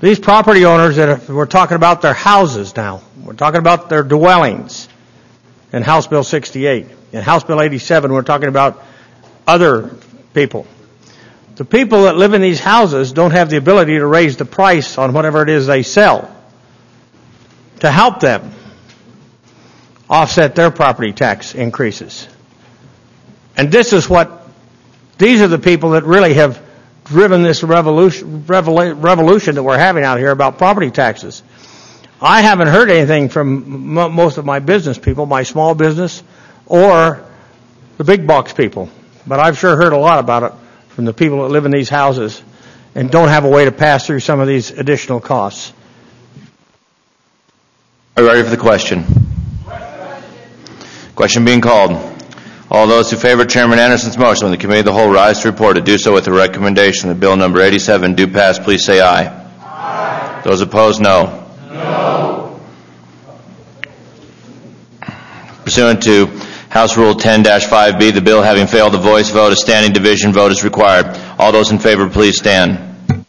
These property owners that are, we're talking about their houses now. We're talking about their dwellings in House Bill sixty-eight. In House Bill eighty-seven, we're talking about other people. The people that live in these houses don't have the ability to raise the price on whatever it is they sell to help them offset their property tax increases. And this is what, these are the people that really have driven this revolution, revolution that we're having out here about property taxes. I haven't heard anything from m- most of my business people, my small business, or the big box people. But I've sure heard a lot about it from the people that live in these houses and don't have a way to pass through some of these additional costs. Are you ready for the question? Question being called. All those who favor Chairman Anderson's motion when the committee of the whole rise to report to do so with the recommendation that Bill number eighty-seven do pass, please say aye. Aye. Those opposed, no. No. Pursuant to House Rule ten dash five B, the bill having failed the voice vote, a standing division vote is required. All those in favor, please stand.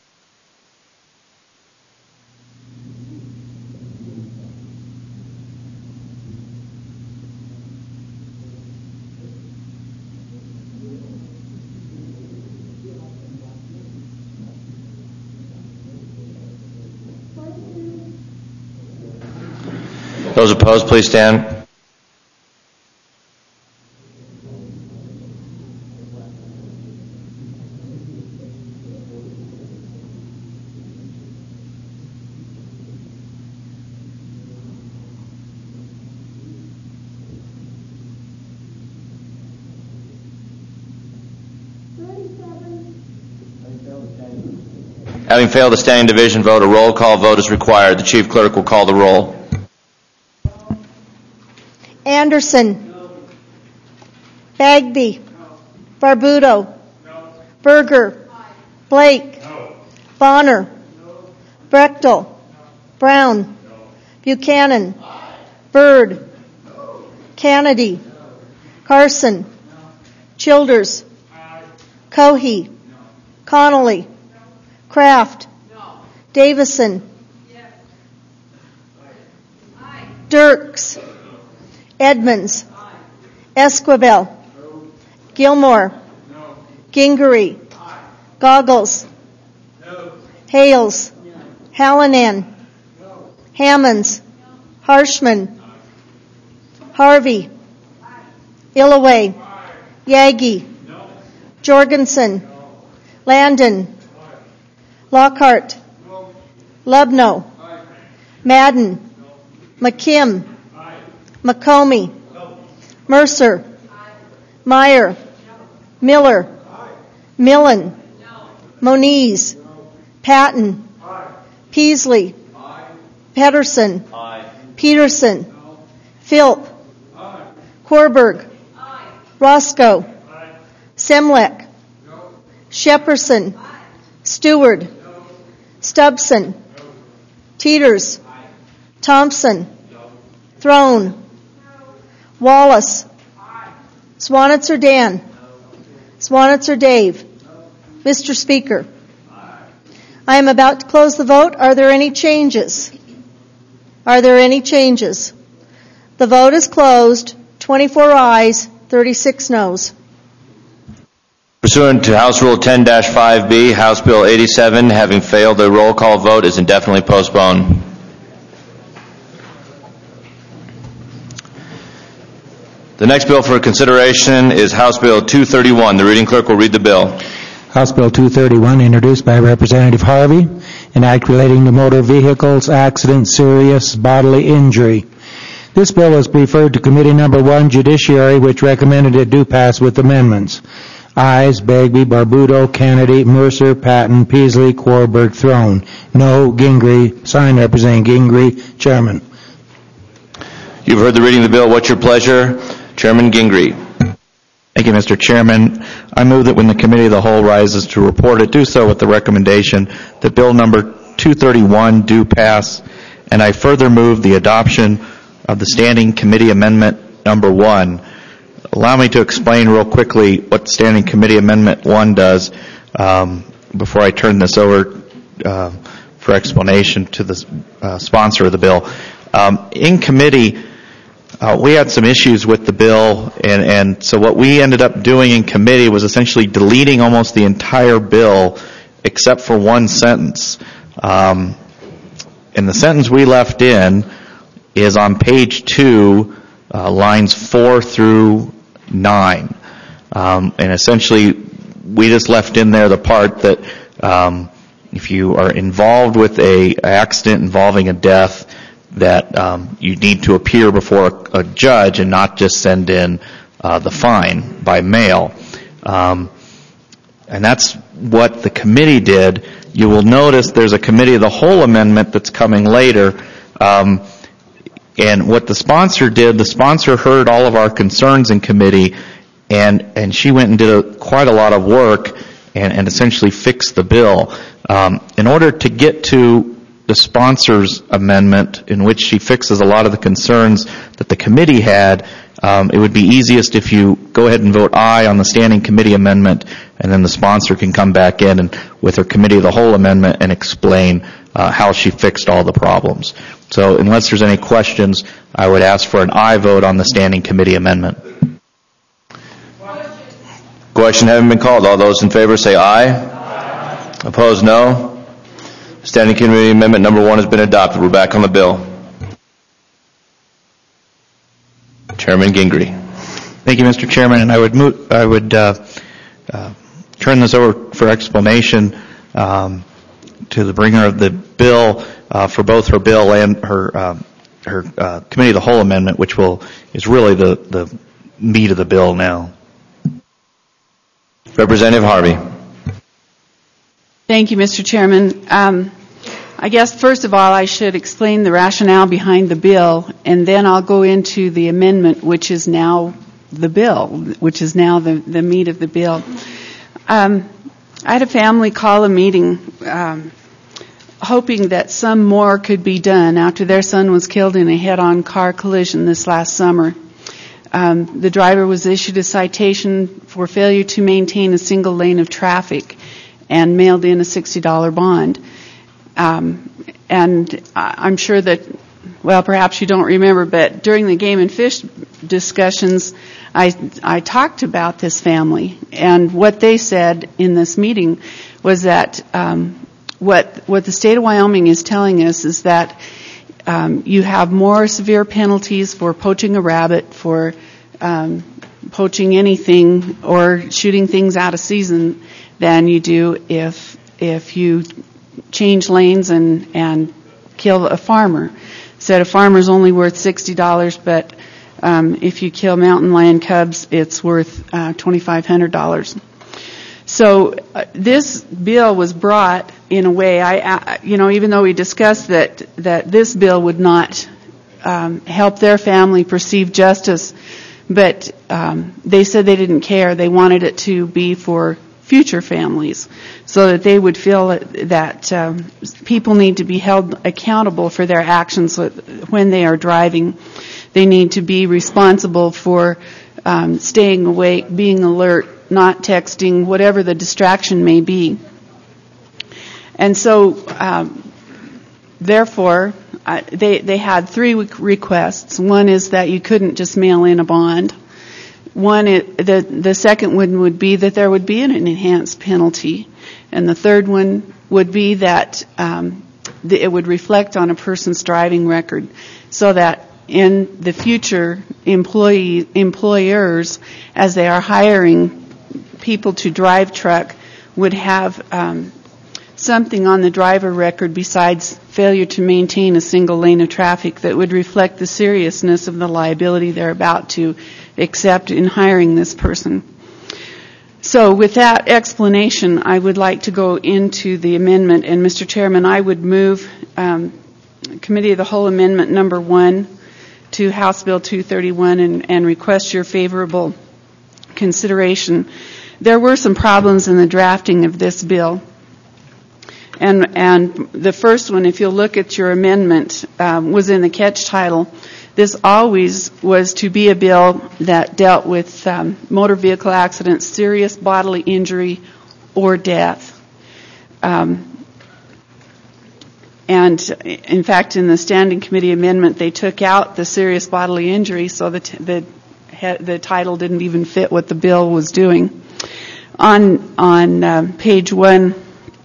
Those opposed, please stand. Having failed the standing division vote, a roll call vote is required. The chief clerk will call the roll. Anderson. No. Bagby. No. Barbuto. No. Berger. Aye. Blake. No. Bonner. No. Brechtel. No. Brown. No. Buchanan. Aye. Byrd. No. Kennedy. No. Carson. No. Childers. Aye. Cohey. No. Connolly. No. Kraft. No. Davison. Yes. Aye. Dirks. Edmonds. Aye. Esquivel. No. Gilmore. No. Gingery. Aye. Goggles. No. Hales. No. Hallinan. No. Hammonds. No. Harshman. Aye. Harvey. Aye. Illaway. Aye. Yagi. No. Jorgensen. No. Landon. Aye. Lockhart. No. Lubno. Aye. Madden. No. McKim. McComey. No. Mercer. Aye. Meyer. No. Miller. Aye. Millen. No. Moniz. No. Patton. Aye. Peasley. Aye. Pedersen. Aye. Peterson. No. Philp. Aye. Korberg. Aye. Roscoe. Aye. Semlek. No. Shepperson. Aye. Stewart. No. Stubson. No. Teeters. Aye. Thompson. No. Throne. Wallace. Aye. Swanitzer Dan. No. Swanitzer Dave. No. Mister Speaker. Aye. I am about to close the vote. Are there any changes? Are there any changes? The vote is closed. twenty-four ayes, thirty-six noes. Pursuant to House Rule ten dash five B, House Bill eighty-seven, having failed the roll call vote, is indefinitely postponed. The next bill for consideration is House Bill two thirty-one. The reading clerk will read the bill. House Bill two thirty-one, introduced by Representative Harvey, an act relating to motor vehicles, accident, serious bodily injury. This bill was referred to Committee Number One, Judiciary, which recommended it do pass with amendments. Ayes, Bagby, Barbuto, Kennedy, Mercer, Patton, Peasley, Korberg, Throne. No, Gingrey. Signed, Representing Gingrey, Chairman. You've heard the reading of the bill. What's your pleasure? Chairman Gingrey. Thank you, Mister Chairman. I move that when the committee of the whole rises to report it, do so with the recommendation that Bill number two thirty-one do pass, and I further move the adoption of the Standing Committee Amendment number one. Allow me to explain real quickly what Standing Committee Amendment one does um, before I turn this over uh, for explanation to the uh, sponsor of the bill. Um, in committee, uh, we had some issues with the bill, and, and so what we ended up doing in committee was essentially deleting almost the entire bill except for one sentence. Um, and the sentence we left in is on page two, uh, lines four through nine. Um, and essentially, we just left in there the part that um, if you are involved with a accident involving a death, that um, you need to appear before a, a judge and not just send in uh, the fine by mail. Um, and that's what the committee did. You will notice there's a committee of the whole amendment that's coming later. Um, and what the sponsor did, the sponsor heard all of our concerns in committee, and, and she went and did a, quite a lot of work and, and essentially fixed the bill. Um, in order to get to the sponsor's amendment, in which she fixes a lot of the concerns that the committee had, um, it would be easiest if you go ahead and vote aye on the standing committee amendment, and then the sponsor can come back in and with her committee of the whole amendment and explain uh, how she fixed all the problems. So unless there's any questions, I would ask for an aye vote on the standing committee amendment. Question having been called. All those in favor say aye. Aye. Opposed, no. Standing committee amendment number one has been adopted. We're back on the bill. Chairman Gingrey. Thank you, Mister Chairman. And I would move, I would uh, uh, turn this over for explanation um, to the bringer of the bill uh, for both her bill and her uh, her uh, committee of the whole amendment, which will is really the the meat of the bill now. Representative Harvey. Thank you, Mister Chairman. Um, I guess, first of all, I should explain the rationale behind the bill, and then I'll go into the amendment, which is now the bill, which is now the, the meat of the bill. Um, I had a family call a meeting um, hoping that some more could be done after their son was killed in a head-on car collision this last summer. Um, the driver was issued a citation for failure to maintain a single lane of traffic and mailed in a sixty dollars bond. Um, and I'm sure that, well, perhaps you don't remember, but during the Game and Fish discussions, I, I talked about this family. And what they said in this meeting was that um, what, what the state of Wyoming is telling us is that um, you have more severe penalties for poaching a rabbit, for um, poaching anything or shooting things out of season than you do if if you change lanes and, and kill a farmer. Said a farmer's only worth sixty dollars, but um, if you kill mountain lion cubs, it's worth uh, twenty-five hundred dollars. So uh, this bill was brought in a way, I, I, you know, even though we discussed that that this bill would not um, help their family perceive justice, but um, they said they didn't care. They wanted it to be for future families, so that they would feel that, that um, people need to be held accountable for their actions when they are driving. They need to be responsible for um, staying awake, being alert, not texting, whatever the distraction may be. And so, um, therefore, uh, they they had three requests. One is that you couldn't just mail in a bond. One, it, the the second one would be that there would be an enhanced penalty, and the third one would be that um, the, it would reflect on a person's driving record, so that in the future, employee employers, as they are hiring people to drive truck, would have um, something on the driver record besides failure to maintain a single lane of traffic that would reflect the seriousness of the liability they're about to accept in hiring this person. So with that explanation, I would like to go into the amendment. And Mister Chairman, I would move um, Committee of the Whole Amendment number one to House Bill two thirty-one and, and request your favorable consideration. There were some problems in the drafting of this bill. And, and the first one, if you'll look at your amendment, um, was in the catch title. This always was to be a bill that dealt with um, motor vehicle accidents, serious bodily injury, or death. Um, And in fact, in the Standing Committee amendment, they took out the serious bodily injury, so the, t- the, he- the title didn't even fit what the bill was doing. On on uh, page one,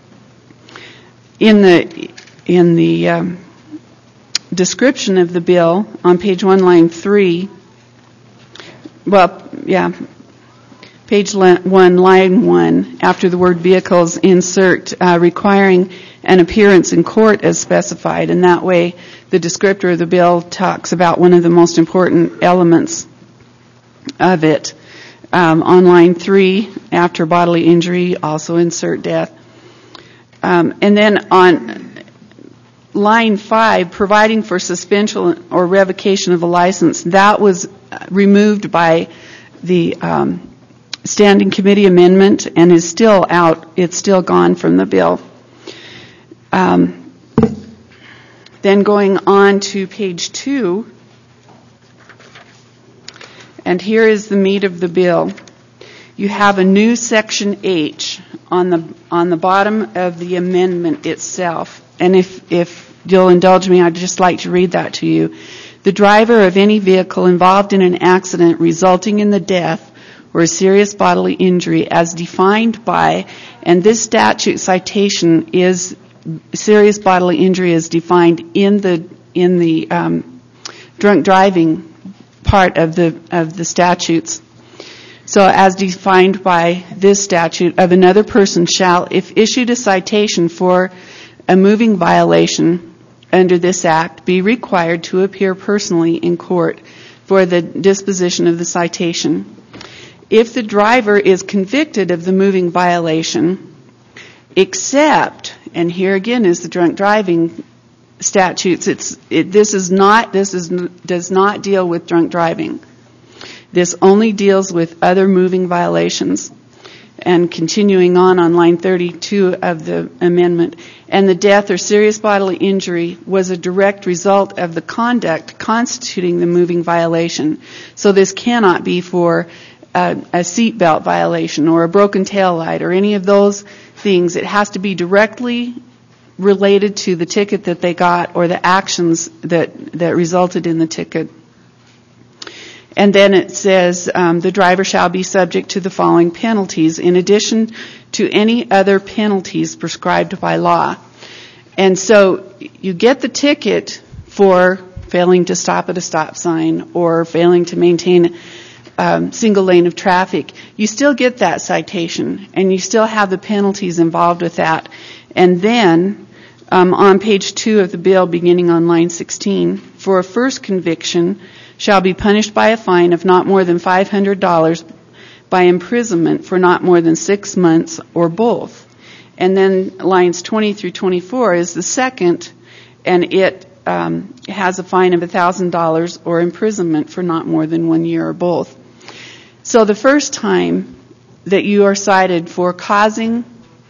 in the in the um, description of the bill, on page one, line three, well, yeah, page one, line one, after the word vehicles, insert uh, requiring an appearance in court as specified, and that way the descriptor of the bill talks about one of the most important elements of it. Um, on line three, after bodily injury, also insert death. Um, and then on line five, providing for suspension or revocation of a license, that was removed by the um, Standing Committee amendment and is still out. It's still gone from the bill. Um, then going on to page two, and here is the meat of the bill. You have a new section H on the on the bottom of the amendment itself. And if if you'll indulge me, I'd just like to read that to you. The driver of any vehicle involved in an accident resulting in the death or a serious bodily injury as defined by, and this statute citation is serious bodily injury is defined in the in the um, drunk driving part of the of the statutes. So as defined by this statute, of another person shall, if issued a citation for a moving violation under this act, be required to appear personally in court for the disposition of the citation. If the driver is convicted of the moving violation, except, and here again is the drunk driving statutes, it's it, this is not this is does not deal with drunk driving. This only deals with other moving violations. And continuing on on line thirty-two of the amendment, and the death or serious bodily injury was a direct result of the conduct constituting the moving violation. So this cannot be for a, a seatbelt violation or a broken tail light or any of those things. It has to be directly related to the ticket that they got or the actions that, that resulted in the ticket. And then it says um, the driver shall be subject to the following penalties in addition to any other penalties prescribed by law. And so you get the ticket for failing to stop at a stop sign or failing to maintain um, single lane of traffic. You still get that citation and you still have the penalties involved with that. And then um, on page two of the bill, beginning on line sixteen, for a first conviction, shall be punished by a fine of not more than five hundred dollars, by imprisonment for not more than six months or both. And then lines twenty through twenty-four is the second, and it um, has a fine of one thousand dollars or imprisonment for not more than one year or both. So the first time that you are cited for causing,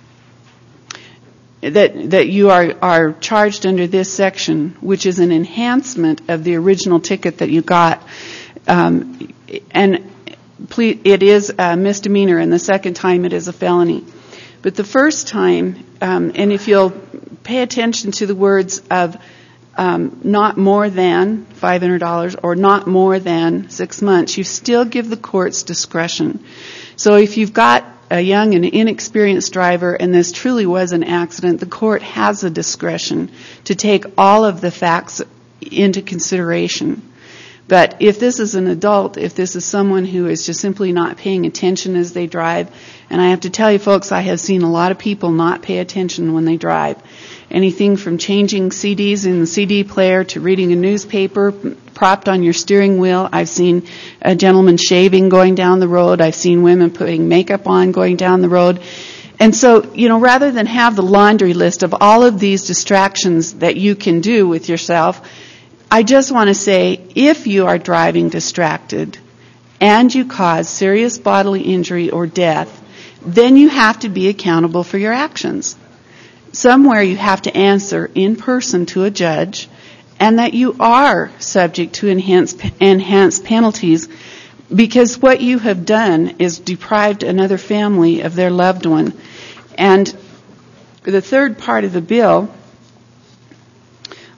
that that you are, are charged under this section, which is an enhancement of the original ticket that you got, um, and please, it is a misdemeanor, and the second time it is a felony. But the first time, um, and if you'll pay attention to the words of um, not more than five hundred dollars or not more than six months, you still give the courts discretion. So if you've got a young and inexperienced driver, and this truly was an accident, the court has the discretion to take all of the facts into consideration. But if this is an adult, if this is someone who is just simply not paying attention as they drive, and I have to tell you folks, I have seen a lot of people not pay attention when they drive. Anything from changing C Ds in the C D player to reading a newspaper propped on your steering wheel. I've seen a gentleman shaving going down the road. I've seen women putting makeup on going down the road. And so, you know, rather than have the laundry list of all of these distractions that you can do with yourself, I just want to say, if you are driving distracted and you cause serious bodily injury or death, then you have to be accountable for your actions. Somewhere you have to answer in person to a judge, and that you are subject to enhanced, enhanced penalties because what you have done is deprived another family of their loved one. And the third part of the bill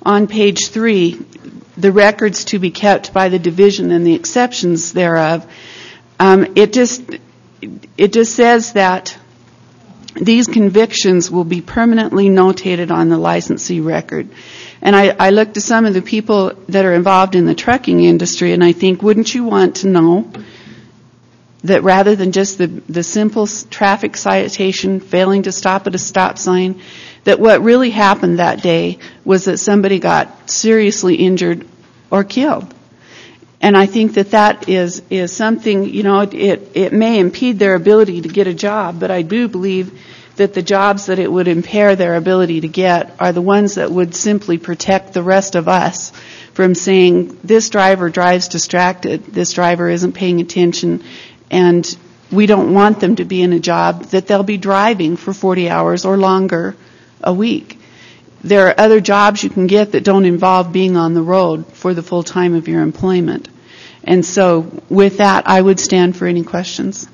on page three, the records to be kept by the division and the exceptions thereof, um, it just it just says that these convictions will be permanently notated on the licensee record. And I, I look to some of the people that are involved in the trucking industry, and I think, wouldn't you want to know that rather than just the, the simple traffic citation, failing to stop at a stop sign, that what really happened that day was that somebody got seriously injured or killed? And I think that that is, is something, you know, it, it may impede their ability to get a job, but I do believe that the jobs that it would impair their ability to get are the ones that would simply protect the rest of us from saying, this driver drives distracted, this driver isn't paying attention, and we don't want them to be in a job that they'll be driving for forty hours or longer a week. There are other jobs you can get that don't involve being on the road for the full time of your employment. And so with that, I would stand for any questions.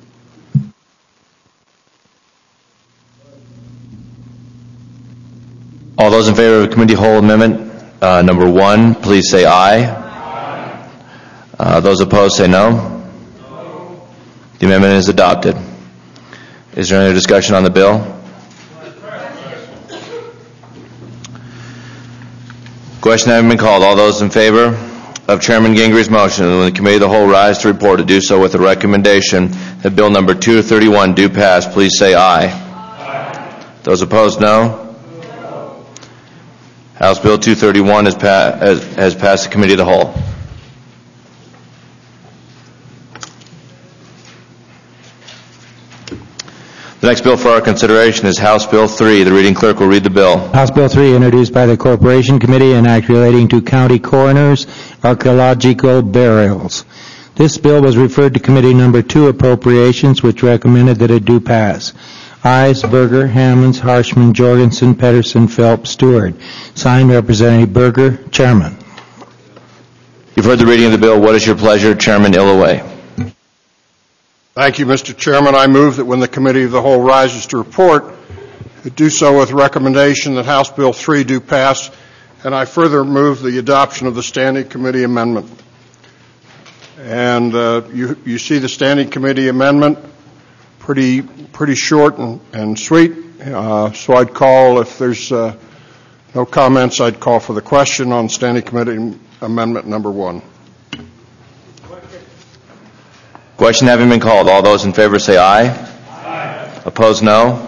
All those in favor of committee whole amendment uh, number one, please say aye. Aye. Uh, those opposed say no. No. The amendment is adopted. Is there any discussion on the bill? Question having been called. All those in favor of Chairman Gingry's motion, when the committee of the whole rise to report, to do so with the recommendation that bill number two thirty-one do pass, please say aye. Aye. Those opposed, no. No. House Bill two thirty-one has, pa- has, has passed the committee of the whole. The next bill for our consideration is House Bill three. The reading clerk will read the bill. House Bill three, introduced by the Corporation Committee, an act relating to county coroners' archaeological burials. This bill was referred to Committee Number two, Appropriations, which recommended that it do pass. Ayes: Berger, Hammonds, Harshman, Jorgensen, Pedersen, Phelps, Stewart. Signed, Representative Berger, Chairman. You've heard the reading of the bill. What is your pleasure, Chairman Illaway? Thank you, Mister Chairman. I move that when the committee of the whole rises to report, it do so with recommendation that House Bill three do pass, and I further move the adoption of the Standing Committee amendment. And uh, you, you see the Standing Committee amendment, pretty pretty short and, and sweet. Uh, so I'd call, if there's uh, no comments, I'd call for the question on Standing Committee amendment number one. Question having been called. All those in favor say aye. Aye. Opposed, no.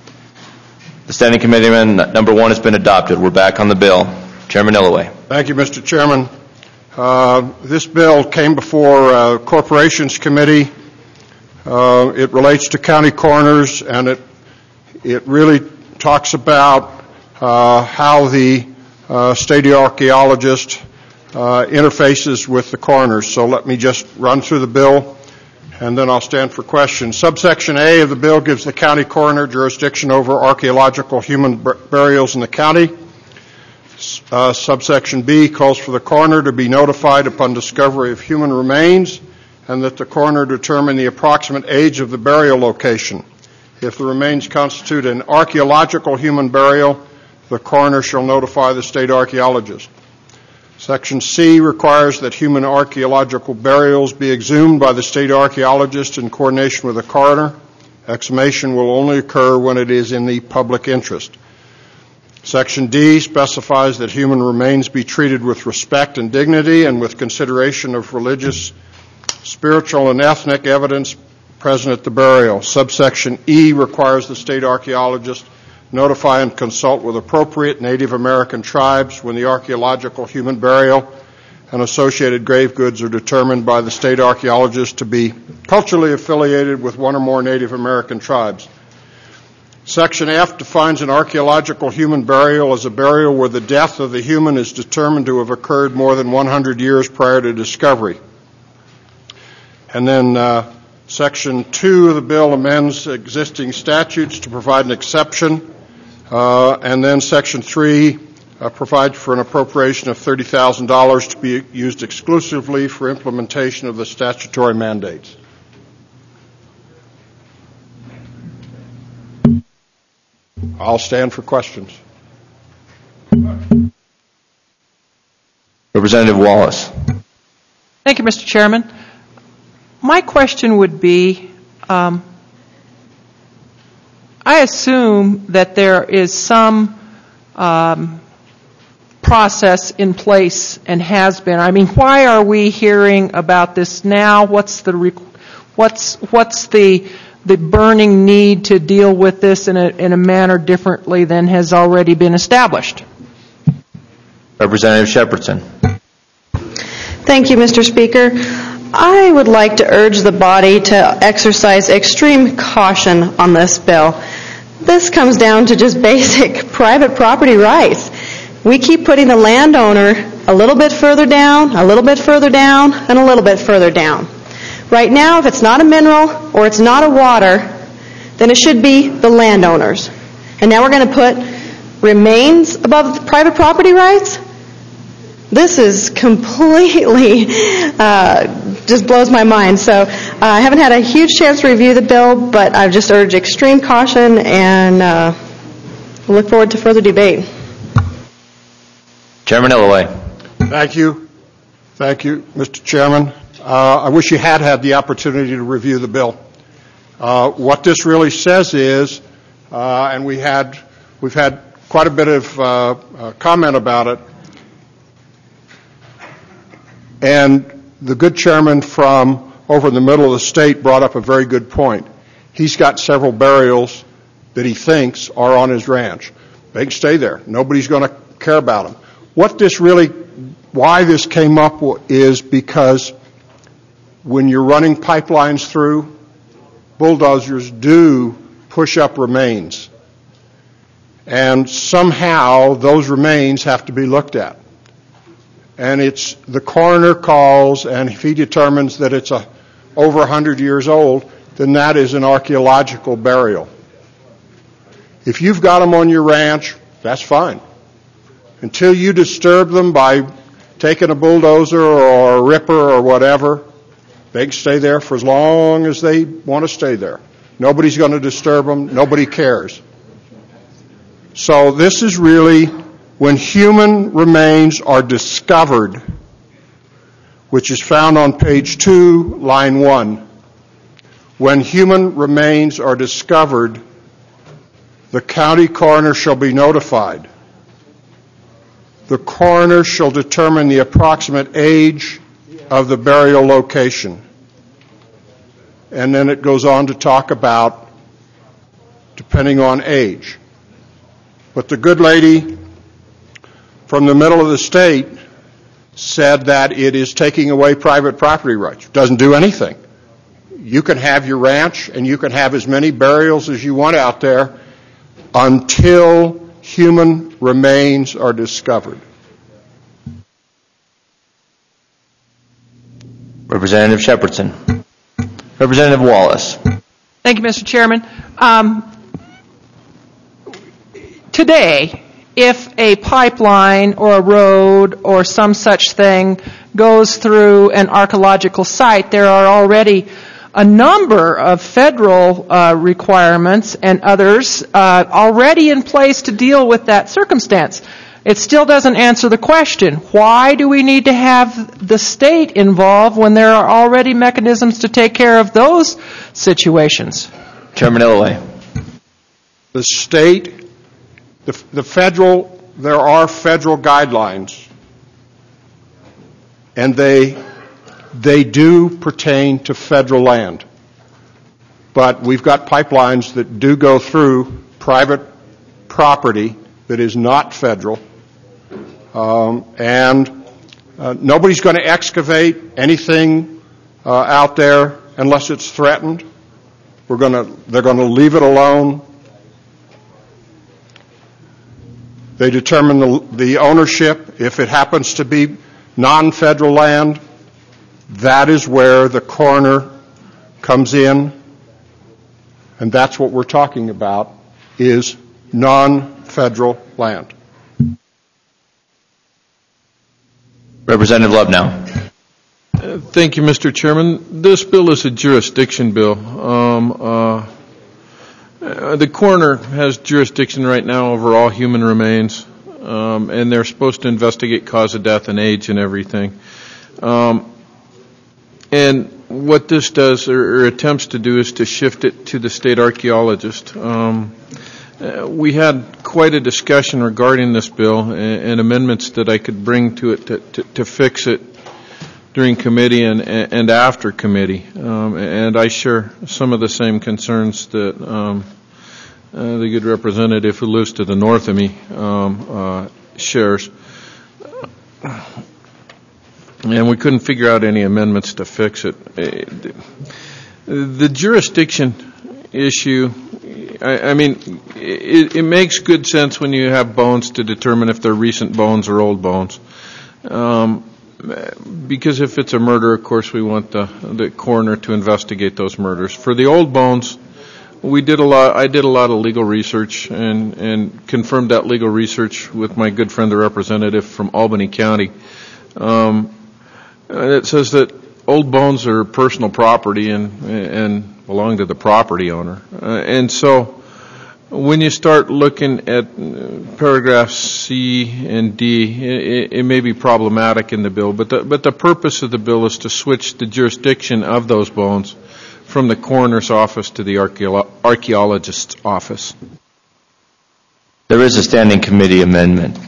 The Standing Committee amendment number one has been adopted. We're back on the bill. Chairman Illaway. Thank you, Mister Chairman. Uh, this bill came before uh, Corporations Committee. Uh, it relates to county coroners, and it it really talks about uh, how the uh, state archaeologist uh, interfaces with the coroners. So let me just run through the bill, and then I'll stand for questions. Subsection A of the bill gives the county coroner jurisdiction over archaeological human bur- burials in the county. Uh, subsection B calls for the coroner to be notified upon discovery of human remains, and that the coroner determine the approximate age of the burial location. If the remains constitute an archaeological human burial, the coroner shall notify the state archaeologist. Section C requires that human archaeological burials be exhumed by the state archaeologist in coordination with the coroner. Exhumation will only occur when it is in the public interest. Section D specifies that human remains be treated with respect and dignity and with consideration of religious, spiritual, and ethnic evidence present at the burial. Subsection E requires the state archaeologist notify and consult with appropriate Native American tribes when the archaeological human burial and associated grave goods are determined by the state archaeologist to be culturally affiliated with one or more Native American tribes. Section F defines an archaeological human burial as a burial where the death of the human is determined to have occurred more than one hundred years prior to discovery. And then uh, Section two of the bill amends existing statutes to provide an exception. Uh, and then Section three uh, provides for an appropriation of thirty thousand dollars to be used exclusively for implementation of the statutory mandates. I'll stand for questions. Representative Wallace. Thank you, Mister Chairman. My question would be, um, I assume that there is some um, process in place and has been. I mean, why are we hearing about this now? What's the re- what's what's the the burning need to deal with this in a in a manner differently than has already been established? Representative Shepherdson. Thank you, Mister Speaker. I would like to urge the body to exercise extreme caution on this bill. This comes down to just basic private property rights. We keep putting the landowner a little bit further down, a little bit further down, and a little bit further down. Right now, if it's not a mineral or it's not a water, then it should be the landowners. And now we're going to put remains above private property rights? This is completely, uh, just blows my mind. So uh, I haven't had a huge chance to review the bill, but I've just urged extreme caution and uh, look forward to further debate. Chairman Illaway. Thank you. Thank you, Mister Chairman. Uh, I wish you had had the opportunity to review the bill. Uh, what this really says is, uh, and we had, we've had quite a bit of uh, uh, comment about it, and the good chairman from over in the middle of the state brought up a very good point. He's got several burials that he thinks are on his ranch. They can stay there. Nobody's going to care about them. What this really, why this came up is because when you're running pipelines through, bulldozers do push up remains. And somehow those remains have to be looked at. And it's the coroner calls, and if he determines that it's a, over one hundred years old, then that is an archaeological burial. If you've got them on your ranch, that's fine. Until you disturb them by taking a bulldozer or a ripper or whatever, they can stay there for as long as they want to stay there. Nobody's going to disturb them. Nobody cares. So this is really when human remains are discovered, which is found on page two, line one. When human remains are discovered, the county coroner shall be notified. The coroner shall determine the approximate age of the burial location. And then it goes on to talk about depending on age. But the good lady from the middle of the state said that it is taking away private property rights. It doesn't do anything. You can have your ranch and you can have as many burials as you want out there until human remains are discovered. Representative Shepherdson. Representative Wallace. Thank you, Mister Chairman. Um, today, if a pipeline or a road or some such thing goes through an archaeological site, there are already a number of federal uh, requirements and others uh, already in place to deal with that circumstance. It still doesn't answer the question, why do we need to have the state involved when there are already mechanisms to take care of those situations? Chairman Illaway. The state, the, the federal, there are federal guidelines, and they they do pertain to federal land. But we've got pipelines that do go through private property that is not federal. Um, and uh, nobody's going to excavate anything uh, out there unless it's threatened. We're going to, they're going to leave it alone. They determine the, the ownership. If it happens to be non-federal land, that is where the coroner comes in, and that's what we're talking about, is non-federal land. Representative Lubnow. Uh, thank you, Mister Chairman. This bill is a jurisdiction bill. Um, uh, uh, the coroner has jurisdiction right now over all human remains. um, and they're supposed to investigate cause of death and age and everything. Um, and what this does, or, or attempts to do, is to shift it to the state archaeologist. Um, uh, we had quite a discussion regarding this bill and, and amendments that I could bring to it to, to, to fix it during committee and, and after committee. Um, and I share some of the same concerns that um, uh, the good representative who lives to the north of me um, uh, shares. And we couldn't figure out any amendments to fix it. The jurisdiction issue, I, I mean, it, it makes good sense when you have bones to determine if they're recent bones or old bones. Um, because if it's a murder, of course, we want the, the coroner to investigate those murders. For the old bones, we did a lot. I did a lot of legal research and, and confirmed that legal research with my good friend, the representative from Albany County. Um, it says that old bones are personal property and and belong to the property owner. Uh, and so, when you start looking at paragraphs C and D, it, it may be problematic in the bill, but the, but the purpose of the bill is to switch the jurisdiction of those bones from the coroner's office to the archeolo- archaeologist's office. There is a standing committee amendment.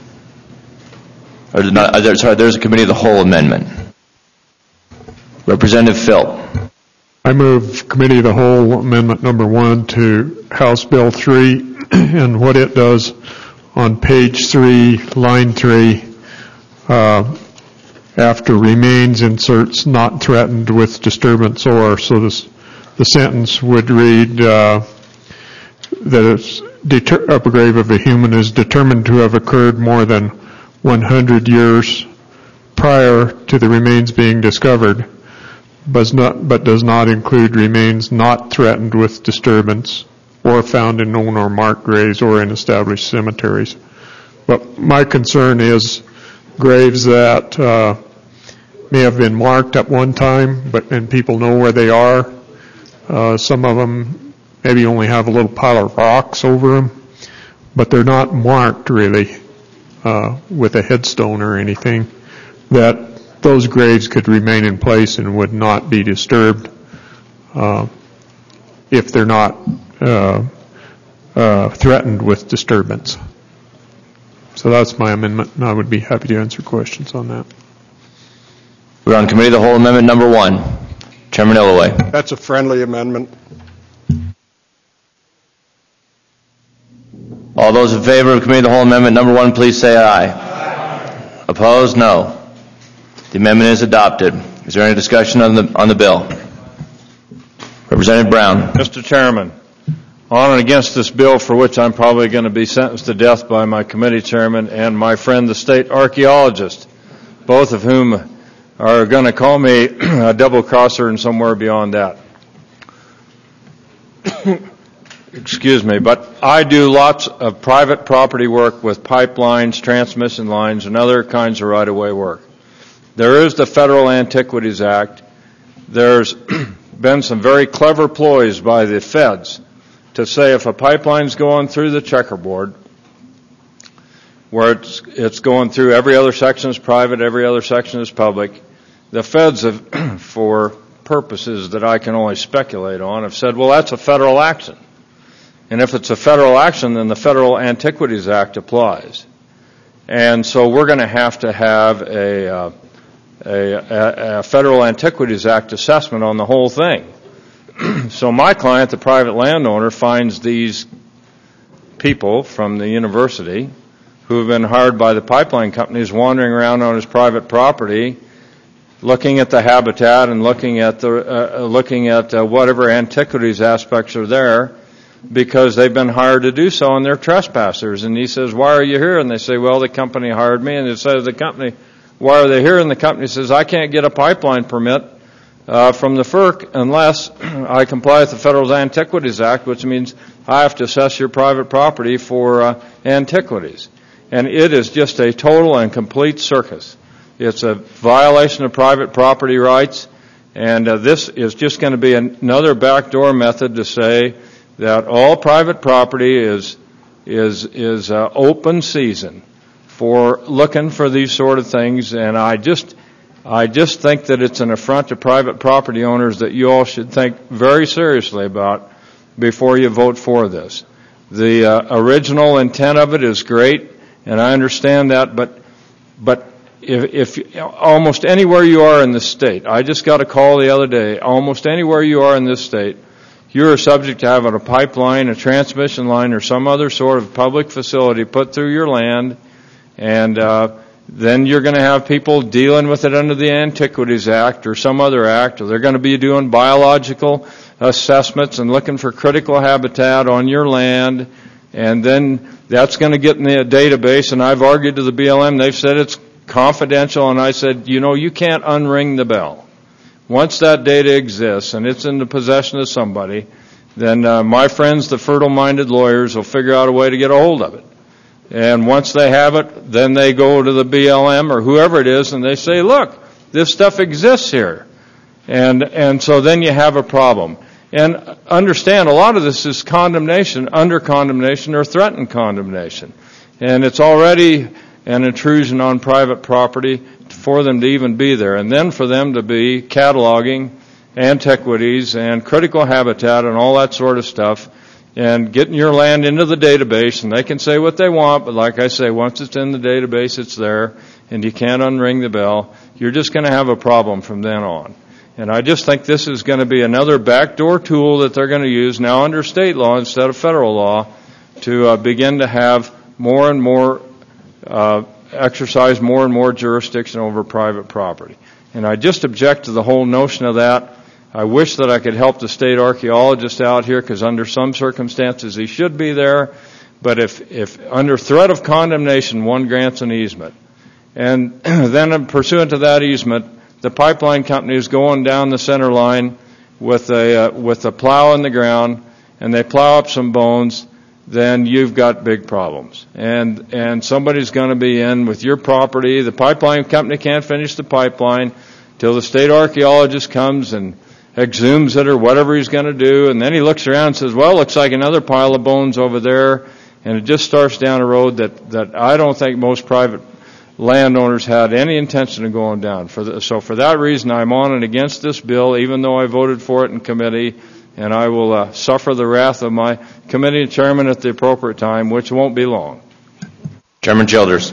Or not, there, sorry, there's a committee of the whole amendment. Representative Phil. I move Committee of the Whole Amendment Number One to House Bill three, and what it does on page three, line three, uh, after remains inserts not threatened with disturbance or, so this, the sentence would read uh, that it's deter- a grave of a human is determined to have occurred more than one hundred years prior to the remains being discovered, but, not, but does not include remains not threatened with disturbance or found in known or marked graves or in established cemeteries. But my concern is graves that uh, may have been marked at one time, but and people know where they are. Uh, some of them maybe only have a little pile of rocks over them, but they're not marked really uh, with a headstone or anything. That those graves could remain in place and would not be disturbed uh, if they're not uh, uh, threatened with disturbance. So that's my amendment, and I would be happy to answer questions on that. We're on Committee of the Whole Amendment Number One. Chairman Illoway. That's a friendly amendment. All those in favor of Committee of the Whole Amendment Number One, please say aye. Aye. Opposed? No. The amendment is adopted. Is there any discussion on the on the bill? Representative Brown. Mister Chairman, on and against this bill, for which I'm probably going to be sentenced to death by my committee chairman and my friend, the state archaeologist, both of whom are going to call me a double-crosser and somewhere beyond that. Excuse me, but I do lots of private property work with pipelines, transmission lines, and other kinds of right-of-way work. There is the Federal Antiquities Act. There's been some very clever ploys by the feds to say if a pipeline's going through the checkerboard, where it's, it's going through every other section is private, every other section is public, the feds have, for purposes that I can only speculate on, have said, well, that's a federal action. And if it's a federal action, then the Federal Antiquities Act applies. And so we're going to have to have a, uh, a, a, a Federal Antiquities Act assessment on the whole thing. So my client, the private landowner, finds these people from the university who have been hired by the pipeline companies wandering around on his private property, looking at the habitat and looking at the uh, looking at uh, whatever antiquities aspects are there, because they've been hired to do so and they're trespassers. And he says, why are you here? And they say, well, the company hired me. And it says, the company, why are they here? And the company says, I can't get a pipeline permit uh, from the F E R C unless I comply with the Federal Antiquities Act, which means I have to assess your private property for uh, antiquities. And it is just a total and complete circus. It's a violation of private property rights, and uh, this is just going to be another backdoor method to say that all private property is is is uh, open season for looking for these sort of things, and I just I just think that it's an affront to private property owners that you all should think very seriously about before you vote for this. The uh, original intent of it is great, and I understand that, but but if, if almost anywhere you are in this state, I just got a call the other day, almost anywhere you are in this state, you are subject to having a pipeline, a transmission line, or some other sort of public facility put through your land, and uh, then you're going to have people dealing with it under the Antiquities Act or some other act, or they're going to be doing biological assessments and looking for critical habitat on your land, and then that's going to get in the database, and I've argued to the B L M, they've said it's confidential, and I said, you know, you can't unring the bell. Once that data exists and it's in the possession of somebody, then uh, my friends, the fertile-minded lawyers, will figure out a way to get a hold of it. And once they have it, then they go to the B L M or whoever it is, and they say, look, this stuff exists here. And and so then you have a problem. And understand, a lot of this is condemnation, under condemnation, or threatened condemnation. And it's already an intrusion on private property for them to even be there. And then for them to be cataloging antiquities and critical habitat and all that sort of stuff and getting your land into the database, and they can say what they want, but like I say, once it's in the database, it's there, and you can't unring the bell. You're just going to have a problem from then on. And I just think this is going to be another backdoor tool that they're going to use now under state law instead of federal law to uh, begin to have more and more, uh, exercise more and more jurisdiction over private property. And I just object to the whole notion of that. I wish that I could help the state archaeologist out here, because under some circumstances he should be there. But if, if under threat of condemnation one grants an easement, and then pursuant to that easement, the pipeline company is going down the center line with a uh, with a plow in the ground, and they plow up some bones, then you've got big problems. And and somebody's going to be in with your property. The pipeline company can't finish the pipeline till the state archaeologist comes and exhumes it or whatever he's going to do, and then he looks around and says, well, looks like another pile of bones over there, and it just starts down a road that, that I don't think most private landowners had any intention of going down. For the, so for that reason, I'm on and against this bill, even though I voted for it in committee, and I will uh, suffer the wrath of my committee chairman at the appropriate time, which won't be long. Chairman Childers.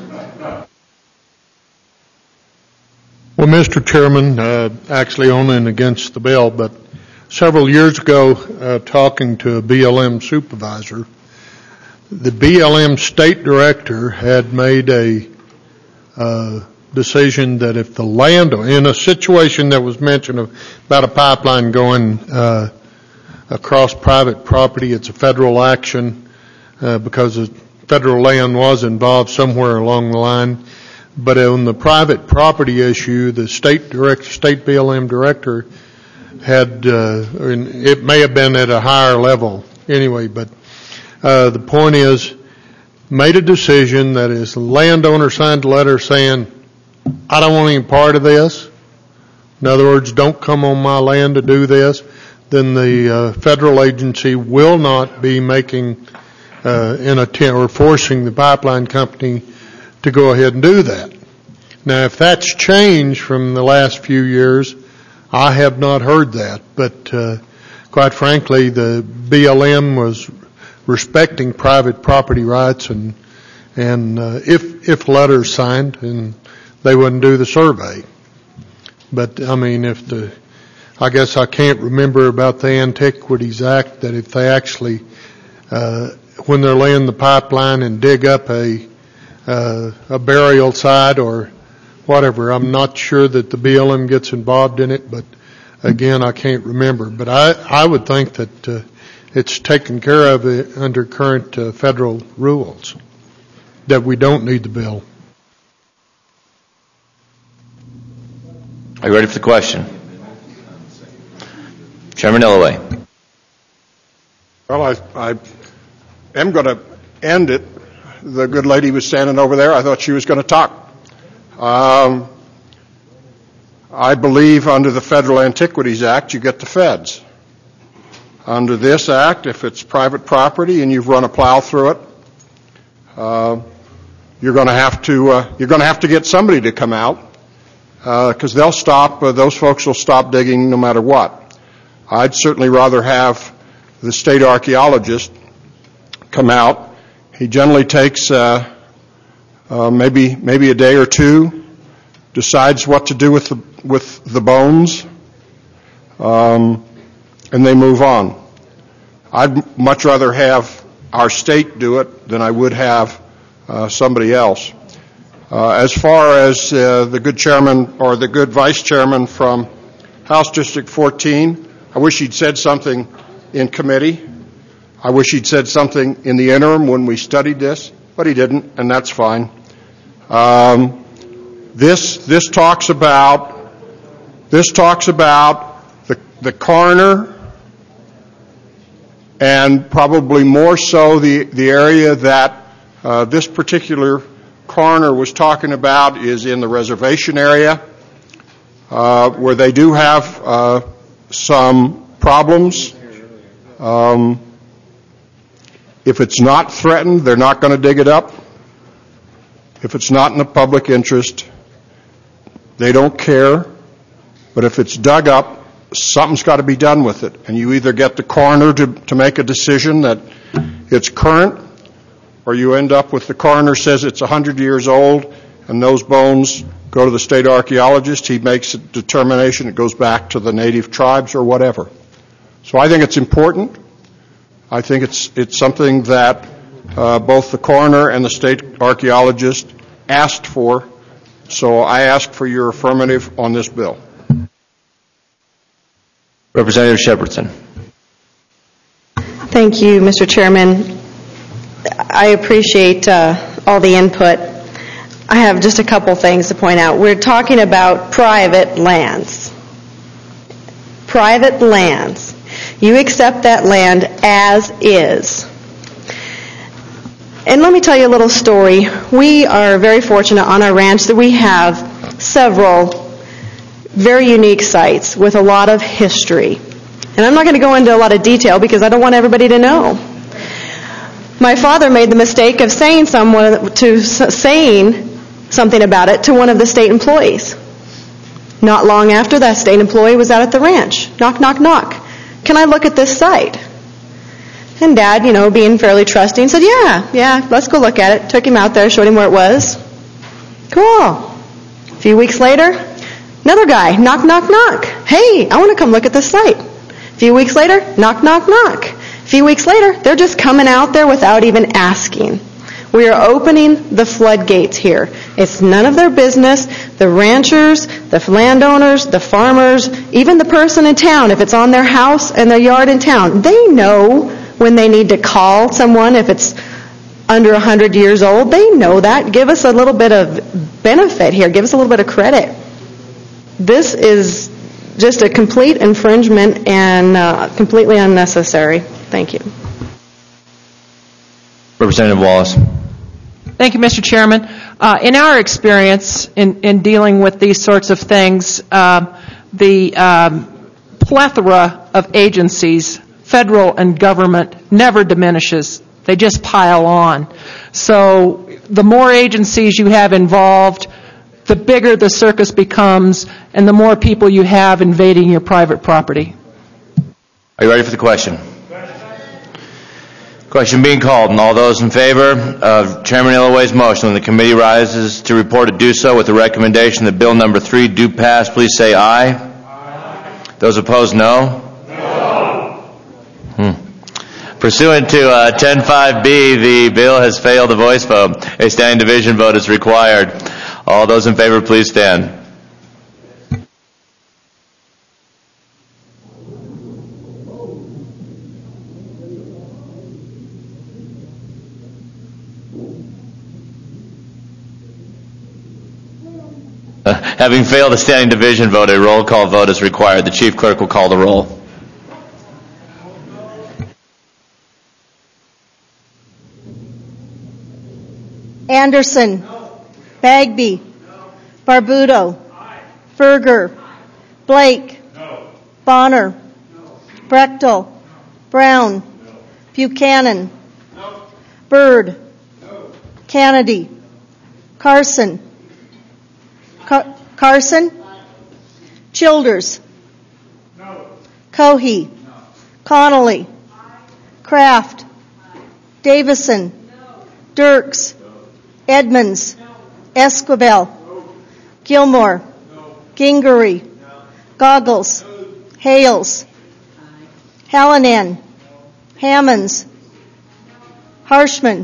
Well, Mister Chairman, uh, actually on and against the bill, but several years ago, uh, talking to a B L M supervisor, the B L M state director had made a uh, decision that if the land, in a situation that was mentioned of, about a pipeline going uh, across private property, it's a federal action uh, because the federal land was involved somewhere along the line. But on the private property issue, the state director, state B L M director had, uh, it may have been at a higher level anyway, but uh, the point is, made a decision that is the landowner signed a letter saying, I don't want any part of this. In other words, don't come on my land to do this. Then the uh, federal agency will not be making uh, an attempt or forcing the pipeline company to go ahead and do that. Now, if that's changed from the last few years, I have not heard that. But uh, quite frankly, the B L M was respecting private property rights, and and uh, if if letters signed, and they wouldn't do the survey. But I mean, if the, I guess I can't remember about the Antiquities Act, that if they actually, uh, when they're laying the pipeline and dig up a Uh, a burial site or whatever. I'm not sure that the B L M gets involved in it, but again, I can't remember. But I, I would think that uh, it's taken care of uh, under current uh, federal rules, that we don't need the bill. Are you ready for the question? Chairman Ellaway. Well, I, I am going to end it. The good lady was standing over there. I thought she was going to talk. Um, I believe under the Federal Antiquities Act, you get the feds. Under this act, if it's private property and you've run a plow through it, uh, you're going to have to uh, you're going to have to get somebody to come out because uh, they'll stop. Uh, those folks will stop digging no matter what. I'd certainly rather have the state archaeologist come out. He generally takes uh, uh, maybe maybe a day or two, decides what to do with the with the bones, um, and they move on. I'd much rather have our state do it than I would have uh, somebody else. Uh, as far as uh, the good chairman or the good vice chairman from House District fourteen, I wish he'd said something in committee. I wish he'd said something in the interim when we studied this, but he didn't, and that's fine. Um, this this talks about this talks about the the coroner, and probably more so the the area that uh, this particular coroner was talking about is in the reservation area, uh, where they do have uh, some problems. Um, if it's not threatened, they're not going to dig it up. If it's not in the public interest, they don't care. But if it's dug up, something's got to be done with it. And you either get the coroner to, to make a decision that it's current, or you end up with the coroner says it's one hundred years old, and those bones go to the state archaeologist. He makes a determination. It goes back to the native tribes or whatever. So I think it's important. I think it's it's something that uh, both the coroner and the state archaeologist asked for. So I ask for your affirmative on this bill. Representative Shepherdson. Thank you, Mister Chairman. I appreciate uh, all the input. I have just a couple things to point out. We're talking about private lands. Private lands. You accept that land as is. And let me tell you a little story. We are very fortunate on our ranch that we have several very unique sites with a lot of history. And I'm not going to go into a lot of detail because I don't want everybody to know. My father made the mistake of saying someone to saying something about it to one of the state employees. Not long after, that state employee was out at the ranch. Knock, knock, knock. Can I look at this site? And Dad, you know, being fairly trusting, said, yeah, yeah, let's go look at it. Took him out there, showed him where it was. Cool. A few weeks later, another guy, knock, knock, knock. Hey, I want to come look at this site. A few weeks later, knock, knock, knock. A few weeks later, they're just coming out there without even asking. We are opening the floodgates here. It's none of their business. The ranchers, the landowners, the farmers, even the person in town, if it's on their house and their yard in town, they know when they need to call someone if it's under one hundred years old. They know that. Give us a little bit of benefit here. Give us a little bit of credit. This is just a complete infringement and uh, completely unnecessary. Thank you. Representative Wallace. Thank you, Mister Chairman. Uh, in our experience in, in dealing with these sorts of things, uh, the um, plethora of agencies, federal and government, never diminishes. They just pile on. So the more agencies you have involved, the bigger the circus becomes, and the more people you have invading your private property. Are you ready for the question? Question being called, and all those in favor of Chairman Illoway's motion when the committee rises to report to do so with the recommendation that bill number three do pass, please say aye. Aye. Those opposed, no? No. Hmm. Pursuant to uh, ten five B, the bill has failed a voice vote. A standing division vote is required. All those in favor, please stand. Uh, having failed a standing division vote, a roll call vote is required. The chief clerk will call the roll. Anderson. No. Bagby. No. Barbuto. Aye. Ferger. Blake. No. Bonner. No. Brechtel. No. Brown. No. Buchanan. No. Byrd. No. Kennedy. Carson. Car- Carson. Childers. Cohey. Connolly. Kraft. Davison. Dirks. Edmonds. Esquivel. Gilmore. Gingery. Goggles. Hales. Hallinan. Hammonds. Harshman.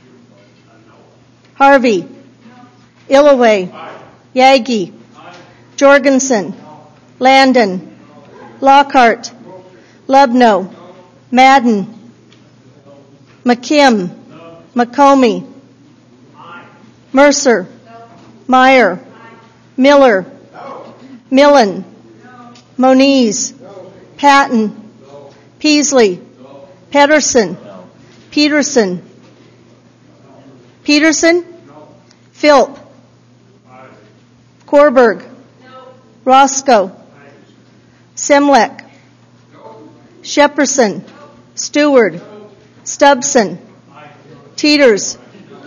Harvey. Illaway. Yagi. Jorgensen. Landon. Lockhart. Lubno. Madden. McKim. McComey. Mercer. Meyer. Miller. Millen. Moniz. Patton. Peasley. Pedersen. Peterson. Peterson. Philp. Korberg. Roscoe. Semlek. Shepperson. Stewart. Stubson. Teeters.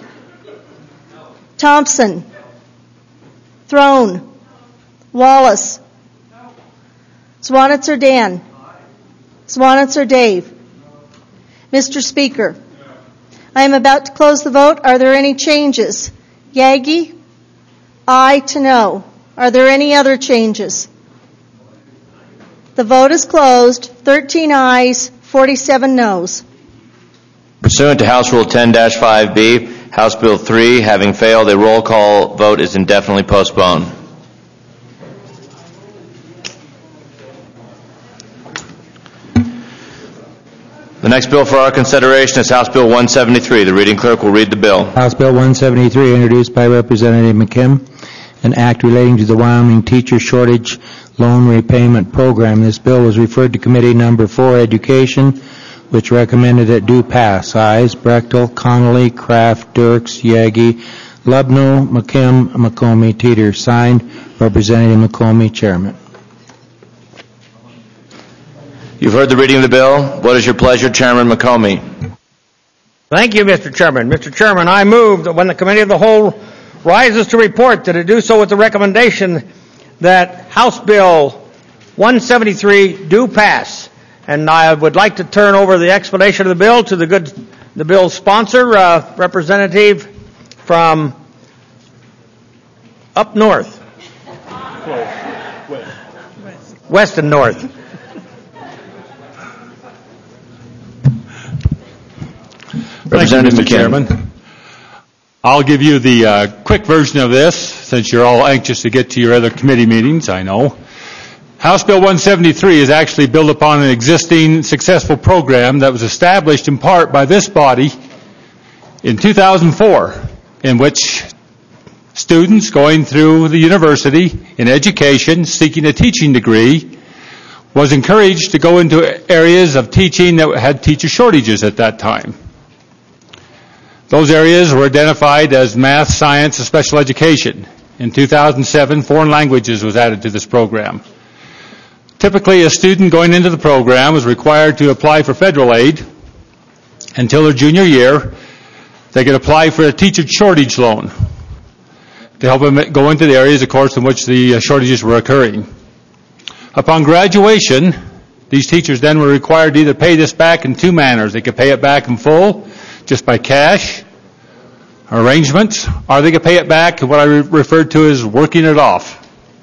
Thompson. Throne. Wallace. Swanitzer Dan. Swanitzer Dave. Mister Speaker, I am about to close the vote. Are there any changes? Yagi? Aye to no. Are there any other changes? The vote is closed. thirteen ayes, forty-seven noes. Pursuant to House Rule ten dash five B, House Bill three, having failed, a roll call vote is indefinitely postponed. The next bill for our consideration is House Bill one seventy-three. The reading clerk will read the bill. House Bill one seventy-three, introduced by Representative McKim, an act relating to the Wyoming Teacher Shortage Loan Repayment Program. This bill was referred to Committee Number four, Education, which recommended it do pass. Ayes: Brechtel, Connolly, Kraft, Dirks, Yagi, Lubno, McKim, McComey, Teeter. Signed, Representative McComey, Chairman. You've heard the reading of the bill. What is your pleasure, Chairman McComey? Thank you, Mister Chairman. Mister Chairman, I move that when the Committee of the Whole rises to report, that it do so with the recommendation that House Bill one seventy-three do pass. And I would like to turn over the explanation of the bill to the good, the bill's sponsor, uh, representative from up north, west and north. Thank you, Mister Chairman. I'll give you the uh, quick version of this, since you're all anxious to get to your other committee meetings, I know. House Bill one seventy-three is actually built upon an existing successful program that was established in part by this body in two thousand four, in which students going through the university in education, seeking a teaching degree, was encouraged to go into areas of teaching that had teacher shortages at that time. Those areas were identified as math, science, and special education. In two thousand seven, foreign languages was added to this program. Typically, a student going into the program was required to apply for federal aid. Until their junior year, they could apply for a teacher shortage loan to help them go into the areas, of course, in which the shortages were occurring. Upon graduation, these teachers then were required to either pay this back in two manners. They could pay it back in full, just by cash arrangements, or they could pay it back what I re- referred to as working it off.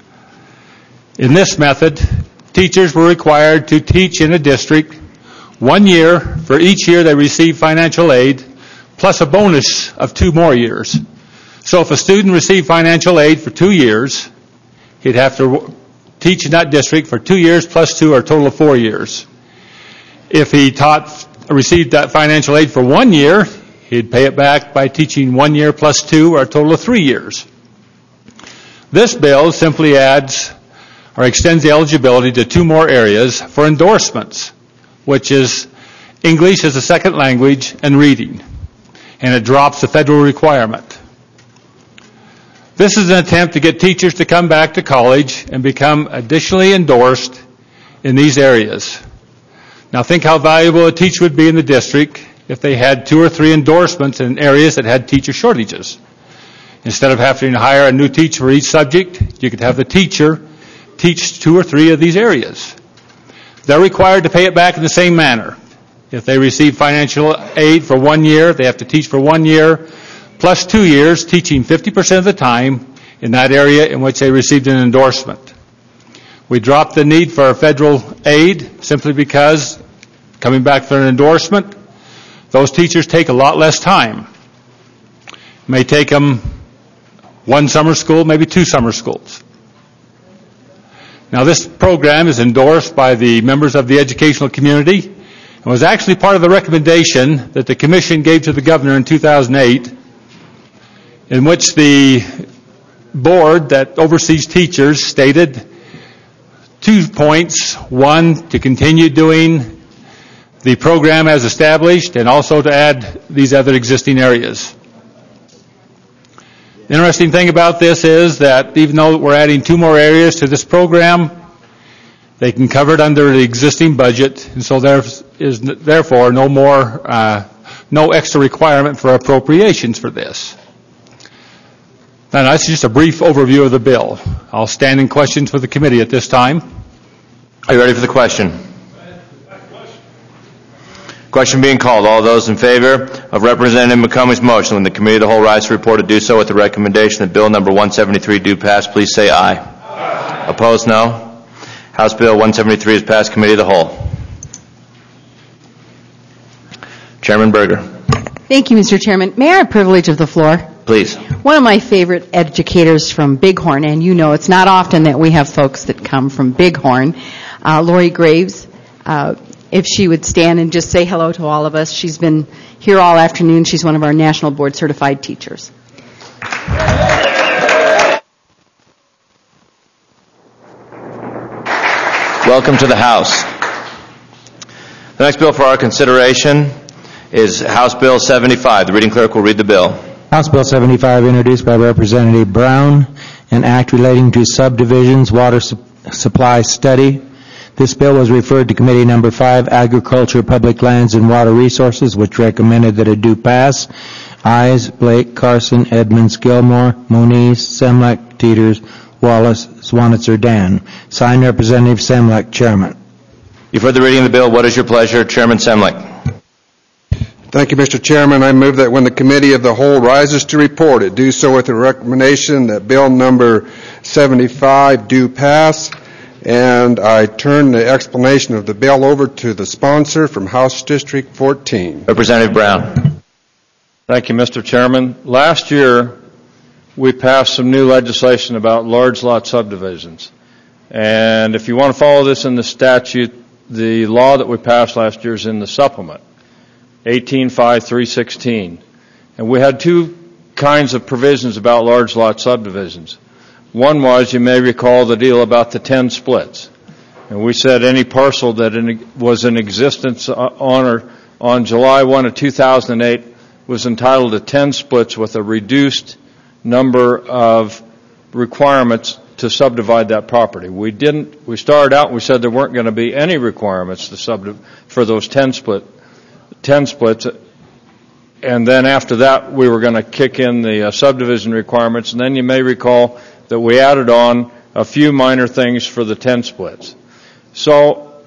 In this method, teachers were required to teach in a district one year for each year they received financial aid, plus a bonus of two more years. So if a student received financial aid for two years, he'd have to w- teach in that district for two years plus two, or a total of four years. If he taught received that financial aid for one year, he'd pay it back by teaching one year plus two, or a total of three years. This bill simply adds or extends the eligibility to two more areas for endorsements, which is English as a second language and reading, and it drops the federal requirement. This is an attempt to get teachers to come back to college and become additionally endorsed in these areas. Now think how valuable a teacher would be in the district if they had two or three endorsements in areas that had teacher shortages. Instead of having to hire a new teacher for each subject, you could have the teacher teach two or three of these areas. They're required to pay it back in the same manner. If they receive financial aid for one year, they have to teach for one year, plus two years, teaching fifty percent of the time in that area in which they received an endorsement. We dropped the need for federal aid simply because, coming back for an endorsement, those teachers take a lot less time. It may take them one summer school, maybe two summer schools. Now, this program is endorsed by the members of the educational community and was actually part of the recommendation that the Commission gave to the Governor in two thousand eight, in which the board that oversees teachers stated two points. One, to continue doing the program as established, and also to add these other existing areas. The interesting thing about this is that even though we're adding two more areas to this program, they can cover it under the existing budget, and so there is therefore no more, uh, no extra requirement for appropriations for this. Now, that's just a brief overview of the bill. I'll stand in questions for the committee at this time. Are you ready for the question? Question being called. All those in favor of Representative McCombie's motion when the Committee of the Whole rise to report to do so with the recommendation that Bill number one seventy-three do pass, please say aye. Aye. Opposed, no. House Bill one seventy-three is passed, Committee of the Whole. Chairman Berger. Thank you, Mister Chairman. May I have privilege of the floor? Please. One of my favorite educators from Bighorn, and you know it's not often that we have folks that come from Bighorn, uh, Lori Graves, uh, if she would stand and just say hello to all of us. She's been here all afternoon. She's one of our National Board Certified teachers. Welcome to the House. The next bill for our consideration is House Bill seventy-five. The reading clerk will read the bill. House Bill seventy-five, introduced by Representative Brown, an act relating to subdivisions water su- supply study. This bill was referred to Committee Number five, Agriculture, Public Lands, and Water Resources, which recommended that it do pass. Ayes, Blake, Carson, Edmonds, Gilmore, Moniz, Semlek, Teeters, Wallace, Swanitzer, Dan. Signed, Representative Semlek, Chairman. You've heard the reading of the bill. What is your pleasure, Chairman Semlek? Thank you, Mister Chairman. I move that when the Committee of the Whole rises to report, it do so with the recommendation that Bill number seventy-five do pass. And I turn the explanation of the bill over to the sponsor from House District fourteen. Representative Brown. Thank you, Mister Chairman. Last year, we passed some new legislation about large lot subdivisions. And if you want to follow this in the statute, the law that we passed last year is in the supplement, eighteen five three sixteen. And we had two kinds of provisions about large lot subdivisions. One was, you may recall, the deal about the ten splits. And we said any parcel that in, was in existence on or on July first of two thousand eight was entitled to ten splits with a reduced number of requirements to subdivide that property. We didn't, we started out and we said there weren't going to be any requirements to subdiv- for those ten split, ten splits. And then after that, we were going to kick in the uh, subdivision requirements. And then you may recall that we added on a few minor things for the ten splits. So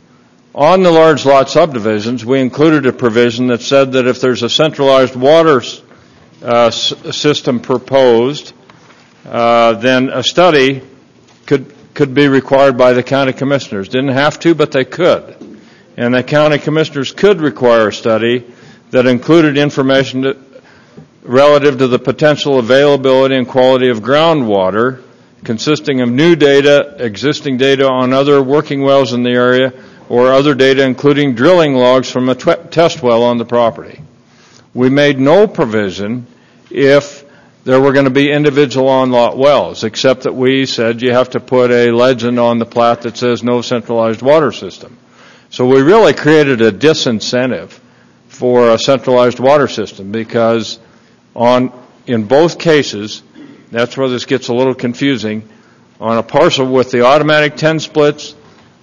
on the large lot subdivisions, we included a provision that said that if there's a centralized water uh, s- system proposed, uh, then a study could could be required by the county commissioners. Didn't have to, but they could. And the county commissioners could require a study that included information that relative to the potential availability and quality of groundwater, consisting of new data, existing data on other working wells in the area, or other data including drilling logs from a tw- test well on the property. We made no provision if there were going to be individual on-lot wells, except that we said you have to put a legend on the plat that says no centralized water system. So we really created a disincentive for a centralized water system because on in both cases, that's where this gets a little confusing, on a parcel with the automatic ten splits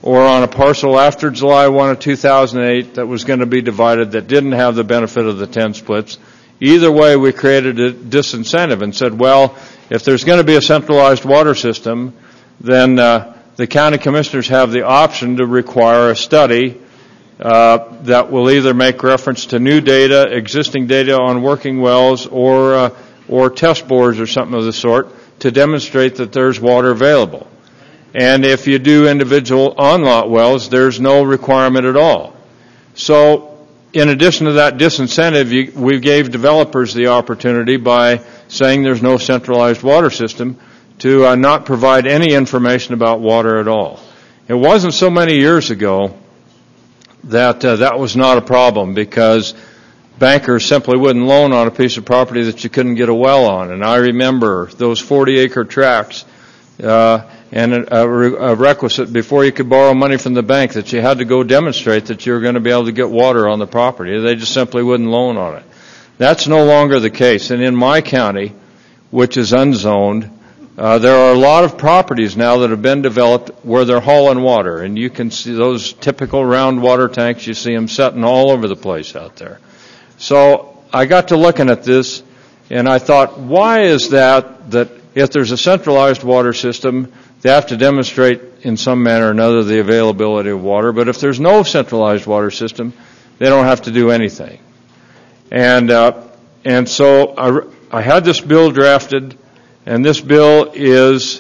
or on a parcel after July first of two thousand eight that was going to be divided that didn't have the benefit of the ten splits. Either way, we created a disincentive and said, well, if there's going to be a centralized water system, then uh, the county commissioners have the option to require a study uh, that will either make reference to new data, existing data on working wells, or uh, or test bores or something of the sort to demonstrate that there's water available. And if you do individual on-lot wells, there's no requirement at all. So in addition to that disincentive, you, we gave developers the opportunity by saying there's no centralized water system to uh, not provide any information about water at all. It wasn't so many years ago that uh, that was not a problem, because bankers simply wouldn't loan on a piece of property that you couldn't get a well on. And I remember those forty-acre tracts uh, and a, a requisite before you could borrow money from the bank that you had to go demonstrate that you were going to be able to get water on the property. They just simply wouldn't loan on it. That's no longer the case. And in my county, which is unzoned, uh, there are a lot of properties now that have been developed where they're hauling water. And you can see those typical round water tanks. You see them setting all over the place out there. So I got to looking at this, and I thought, why is that, that if there's a centralized water system, they have to demonstrate in some manner or another the availability of water, but if there's no centralized water system, they don't have to do anything. And uh, and so I, I had this bill drafted, and this bill is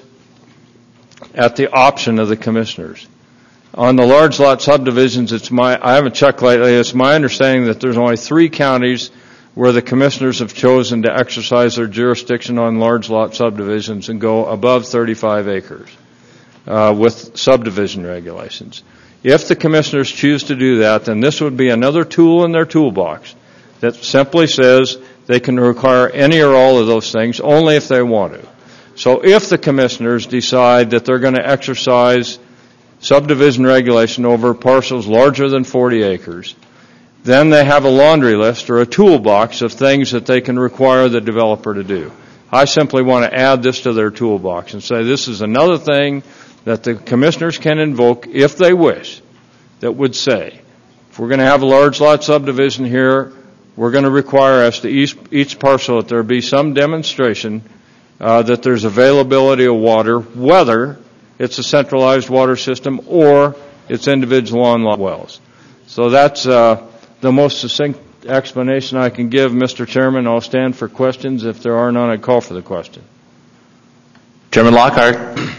at the option of the commissioners. On the large lot subdivisions, it's my, I haven't checked lately, it's my understanding that there's only three counties where the commissioners have chosen to exercise their jurisdiction on large lot subdivisions and go above thirty-five acres uh, with subdivision regulations. If the commissioners choose to do that, then this would be another tool in their toolbox that simply says they can require any or all of those things only if they want to. So if the commissioners decide that they're going to exercise subdivision regulation over parcels larger than forty acres, then they have a laundry list or a toolbox of things that they can require the developer to do. I simply want to add this to their toolbox and say this is another thing that the commissioners can invoke if they wish, that would say, if we're going to have a large lot subdivision here, we're going to require as to each, each parcel that there be some demonstration uh, that there's availability of water, whether it's a centralized water system or it's individual on-lot wells. So that's uh, the most succinct explanation I can give, Mister Chairman. I'll stand for questions. If there are none, I'd call for the question. Chairman Lockhart.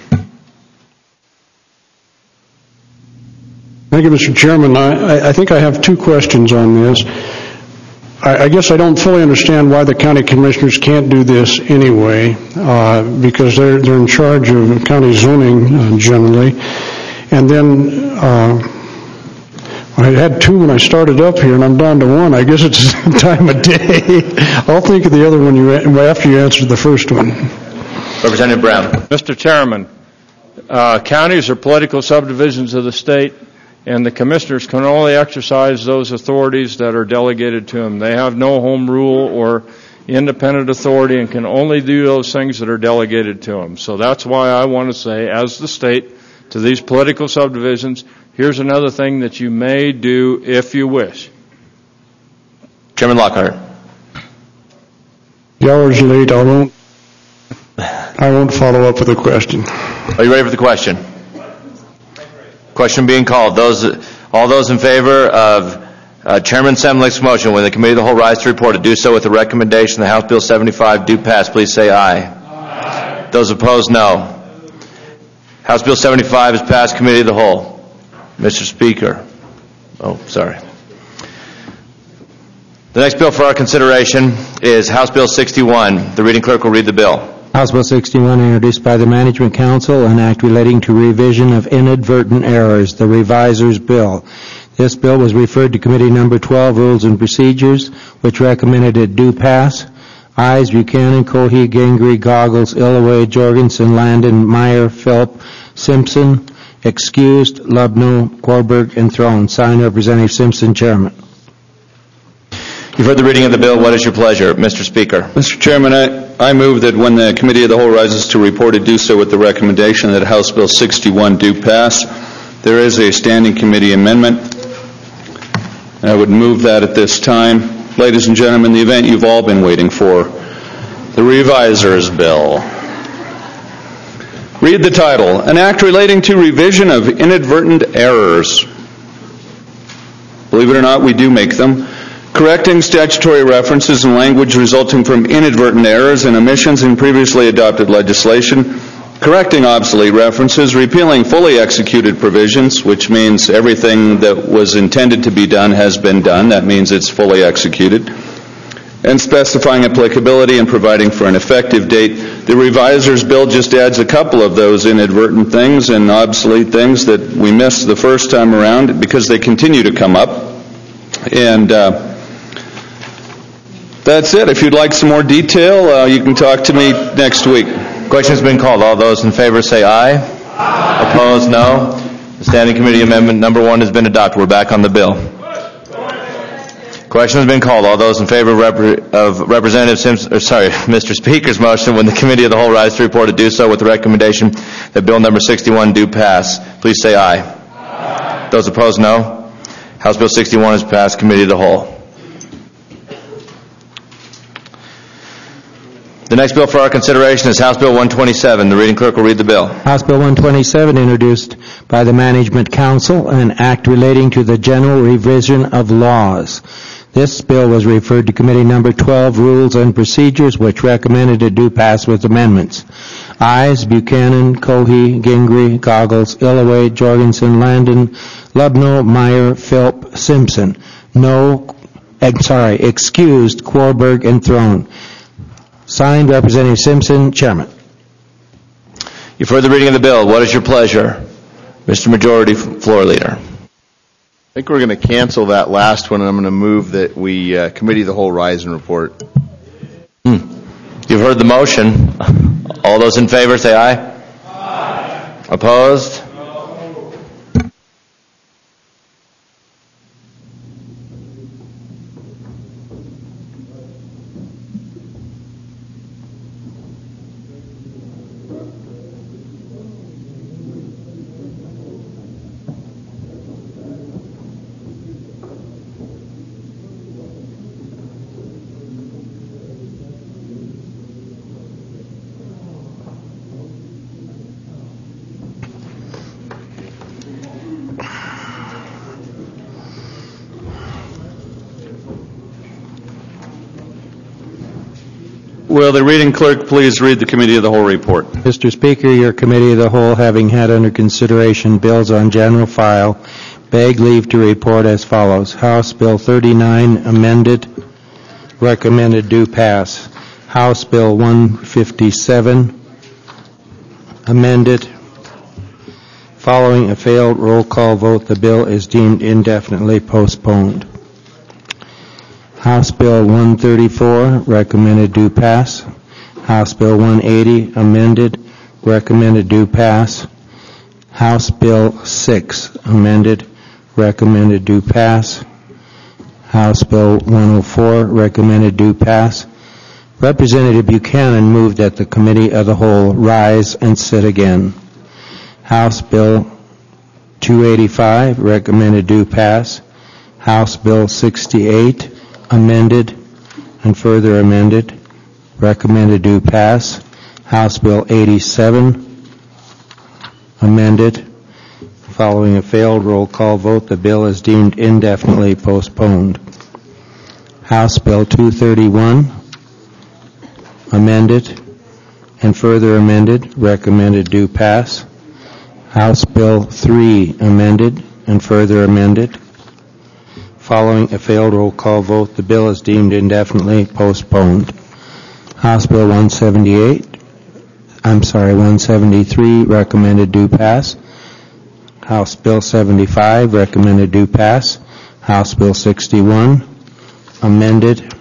Thank you, Mister Chairman. I, I think I have two questions on this. I, I guess I don't fully understand why the county commissioners can't do this anyway, uh, because they're, they're in charge of county zoning uh, generally. And then uh, I had two when I started up here, and I'm down to one. I guess it's the time of day. I'll think of the other one you, after you answer the first one. Representative Brown. Mister Chairman, uh, counties are political subdivisions of the state, and the commissioners can only exercise those authorities that are delegated to them. They have no home rule or independent authority and can only do those things that are delegated to them. So that's why I want to say, as the state, to these political subdivisions, here's another thing that you may do if you wish. Chairman Lockhart. The hour's late. I won't, I won't follow up with a question. Are you ready for the question? Question being called. Those, all those in favor of uh, Chairman Semlich's motion, when the committee of the whole rise to report, to do so with the recommendation that House Bill seventy-five do pass, please say aye. Aye. Those opposed, no. House Bill seventy-five is passed. Committee of the whole. Mister Speaker. Oh, sorry. The next bill for our consideration is House Bill sixty-one. The reading clerk will read the bill. House Bill sixty-one, introduced by the Management Council, an act relating to revision of inadvertent errors, the Reviser's Bill. This bill was referred to Committee Number twelve, Rules and Procedures, which recommended it do pass. Ayes: Buchanan, Cohee, Gingrey, Goggles, Illaway, Jorgensen, Landon, Meyer, Philp, Simpson. Excused: Lubno, Korberg, and Throne. Signed, Representative Simpson, Chairman. You've heard the reading of the bill. What is your pleasure, Mister Speaker? Mister Chairman, I, I move that when the Committee of the Whole rises to report, it do so with the recommendation that House Bill sixty-one do pass. There is a standing committee amendment. I would move that at this time. Ladies and gentlemen, the event you've all been waiting for, the Revisers Bill. Read the title, An Act Relating to Revision of Inadvertent Errors. Believe it or not, we do make them. Correcting statutory references and language resulting from inadvertent errors and omissions in previously adopted legislation. Correcting obsolete references, repealing fully executed provisions, which means everything that was intended to be done has been done. That means it's fully executed. And specifying applicability and providing for an effective date. The Revisers Bill just adds a couple of those inadvertent things and obsolete things that we missed the first time around because they continue to come up. And uh, that's it. If you'd like some more detail, uh, you can talk to me next week. Question's been called. All those in favor say aye. Aye. Opposed, no. The Standing Committee Amendment number one has been adopted. We're back on the bill. Question has been called. All those in favor of, Rep- of Representative Simpson, or sorry, Mister Speaker's motion, when the Committee of the Whole rise to report to do so with the recommendation that Bill number sixty-one do pass, please say aye. Aye. Those opposed, no. House Bill sixty-one is passed. Committee of the Whole. The next bill for our consideration is House Bill one twenty-seven. The reading clerk will read the bill. House Bill one twenty-seven, introduced by the Management Council, an act relating to the general revision of laws. This bill was referred to Committee Number twelve, Rules and Procedures, which recommended it do pass with amendments. Ayes: Buchanan, Cohey, Gingrey, Goggles, Illaway, Jorgensen, Landon, Lubno, Meyer, Philp, Simpson. No, I'm sorry, excused, Quarberg, and Throne. Signed, Representative Simpson, Chairman. You've heard the reading of the bill. What is your pleasure? Mister Majority Floor Leader. I think we're going to cancel that last one, and I'm going to move that we uh, Committee of the Whole rise and report. Hmm. You've heard the motion. All those in favor say aye. Aye. Opposed? Will the reading clerk please read the Committee of the Whole report? Mister Speaker, your Committee of the Whole, having had under consideration bills on general file, beg leave to report as follows. House Bill thirty-nine, amended, recommended do pass. House Bill one fifty-seven, amended. Following a failed roll call vote, the bill is deemed indefinitely postponed. House Bill one thirty-four, recommended do pass. House Bill one eighty, amended, recommended do pass. House Bill six, amended, recommended do pass. House Bill one oh four, recommended do pass. Representative Buchanan moved that the Committee of the Whole rise and sit again. House Bill two eighty-five, recommended do pass. House Bill sixty-eight, amended and further amended, recommended do pass. House Bill eighty-seven, amended. Following a failed roll call vote, the bill is deemed indefinitely postponed. House Bill two thirty-one, amended and further amended, recommended do pass. House Bill three, amended and further amended. Following a failed roll call vote, the bill is deemed indefinitely postponed. House Bill one seventy-eight, I'm sorry, one seventy-three, recommended do pass. House Bill seventy-five, recommended do pass. House Bill sixty-one, amended,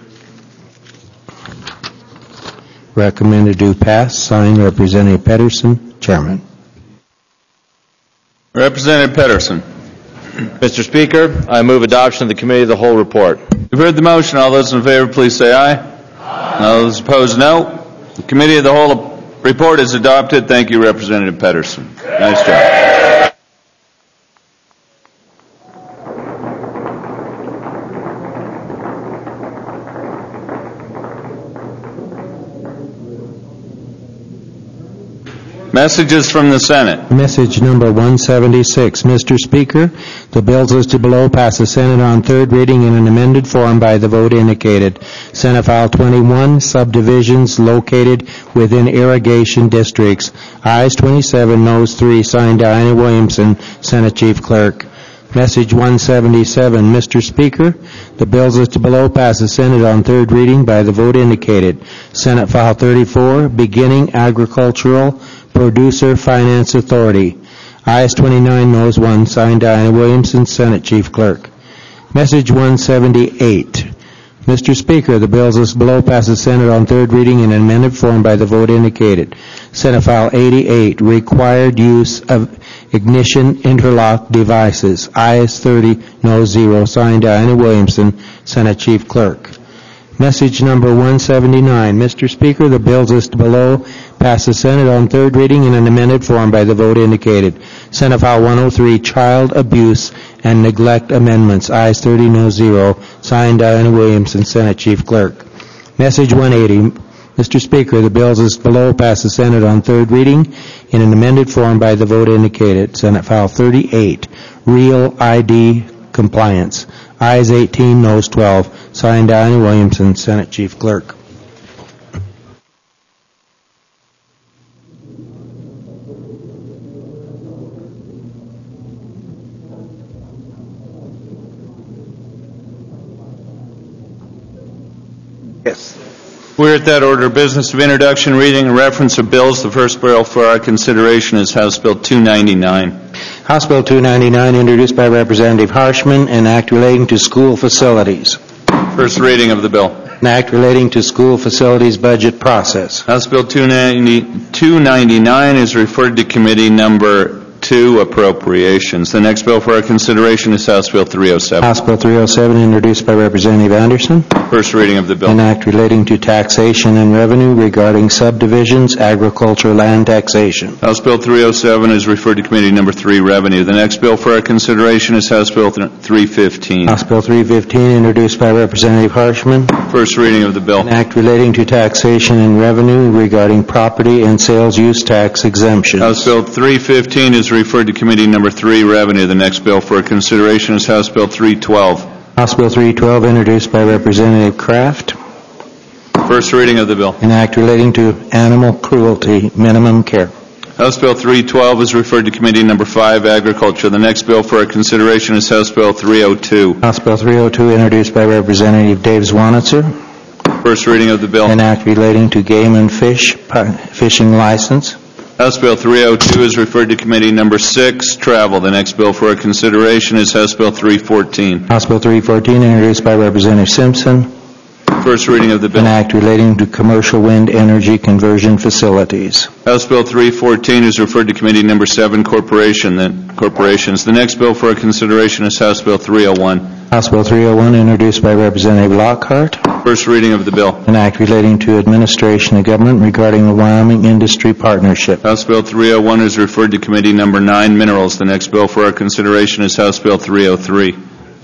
recommended do pass. Signed, Representative Pedersen, Chairman. Representative Pedersen. Mister Speaker, I move adoption of the Committee of the Whole report. You've heard the motion. All those in favor, please say aye. Aye. All those opposed, no. The Committee of the Whole report is adopted. Thank you, Representative Pedersen. Nice job. Messages from the Senate. Message number one seventy-six. Mister Speaker, the bills listed below pass the Senate on third reading in an amended form by the vote indicated. Senate File twenty-one, subdivisions located within irrigation districts. Ayes twenty-seven, noes three, signed Diana Williamson, Senate Chief Clerk. Message one seventy-seven. Mister Speaker, the bills listed below pass the Senate on third reading by the vote indicated. Senate File thirty-four, beginning agricultural producer finance authority. Ayes twenty-nine, noes one, signed Diana Williamson, Senate Chief Clerk. Message one seventy-eight. Mister Speaker, the bills listed below pass the Senate on third reading in an amended form by the vote indicated. Senate File eighty-eight, required use of ignition interlock devices. Ayes thirty, noes zero, signed Diana Williamson, Senate Chief Clerk. Message number one seventy-nine. Mister Speaker, the bills listed below pass the Senate on third reading in an amended form by the vote indicated. Senate File one oh three, child abuse and neglect amendments. Ayes thirty, noes zero, signed Diana Williamson, Senate Chief Clerk. Message one eighty. Mister Speaker, the bills listed below pass the Senate on third reading in an amended form by the vote indicated. Senate File thirty-eight, real I D compliance. Ayes eighteen, noes twelve, signed Diana Williamson, Senate Chief Clerk. Yes. We're at that order of business of introduction, reading, and reference of bills. The first bill for our consideration is House Bill two ninety-nine. House Bill two ninety-nine, introduced by Representative Harshman, an act relating to school facilities. First reading of the bill. An act relating to school facilities budget process. House Bill two ninety-nine is referred to committee number two, appropriations. The next bill for our consideration is House Bill three oh seven. House Bill three oh seven, introduced by Representative Anderson. First reading of the bill. An act relating to taxation and revenue regarding subdivisions, agricultural land taxation. House Bill three oh seven is referred to committee number three, revenue. The next bill for our consideration is House Bill three fifteen. House Bill three fifteen, introduced by Representative Harshman. First reading of the bill. An act relating to taxation and revenue regarding property and sales use tax exemptions. House Bill three fifteen is referred to committee number three, revenue. The next bill for consideration is House Bill three twelve. House Bill three twelve, introduced by Representative Kraft. First reading of the bill. An act relating to animal cruelty, minimum care. House Bill three twelve is referred to committee number five, agriculture. The next bill for our consideration is House Bill three oh two. House Bill three oh two, introduced by Representative Dave Zwanitzer. First reading of the bill. An act relating to game and fish, fishing license. House Bill three oh two is referred to committee number six, travel. The next bill for our consideration is House Bill three fourteen. House Bill three fourteen, introduced by Representative Simpson. First reading of the bill. An act relating to commercial wind energy conversion facilities. House Bill three fourteen is referred to committee number seven, corporation. The, corporations. The next bill for our consideration is House Bill three oh one. House Bill three oh one, introduced by Representative Lockhart. First reading of the bill. An act relating to administration of government regarding the Wyoming Industry Partnership. House Bill three oh one is referred to committee number nine, minerals. The next bill for our consideration is House Bill three oh three.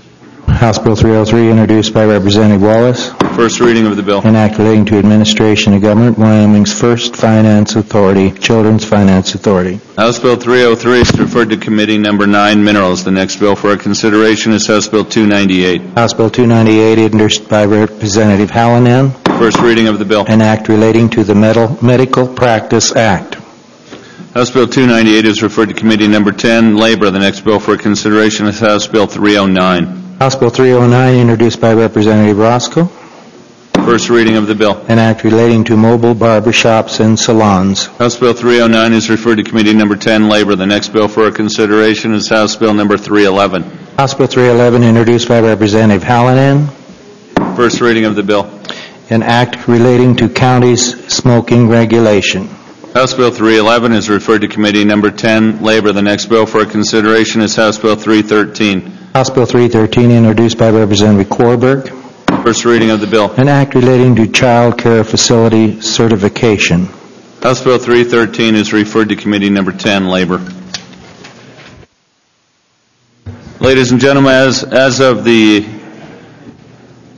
House Bill three oh three, introduced by Representative Wallace. First reading of the bill. An act relating to administration of government, Wyoming's first finance authority, Children's Finance Authority. House Bill three oh three is referred to committee number nine, minerals. The next bill for our consideration is House Bill two ninety-eight. House Bill two ninety-eight, introduced by Representative Hallinan. First reading of the bill. An act relating to the Medical Practice Act. House Bill two ninety-eight is referred to committee number ten, labor. The next bill for consideration is House Bill three oh nine. House Bill three oh nine, introduced by Representative Roscoe. First reading of the bill. An act relating to mobile barber shops and salons. House Bill three oh nine is referred to committee number ten, labor. The next bill for our consideration is House Bill number three eleven. House Bill three eleven, introduced by Representative Hallinan. First reading of the bill. An act relating to counties' smoking regulation. House Bill three eleven is referred to committee number ten, labor. The next bill for our consideration is House Bill three thirteen. House Bill three thirteen, introduced by Representative Korberg. First reading of the bill. An act relating to child care facility certification. House Bill three thirteen is referred to committee number ten, labor. Ladies and gentlemen, as, as of the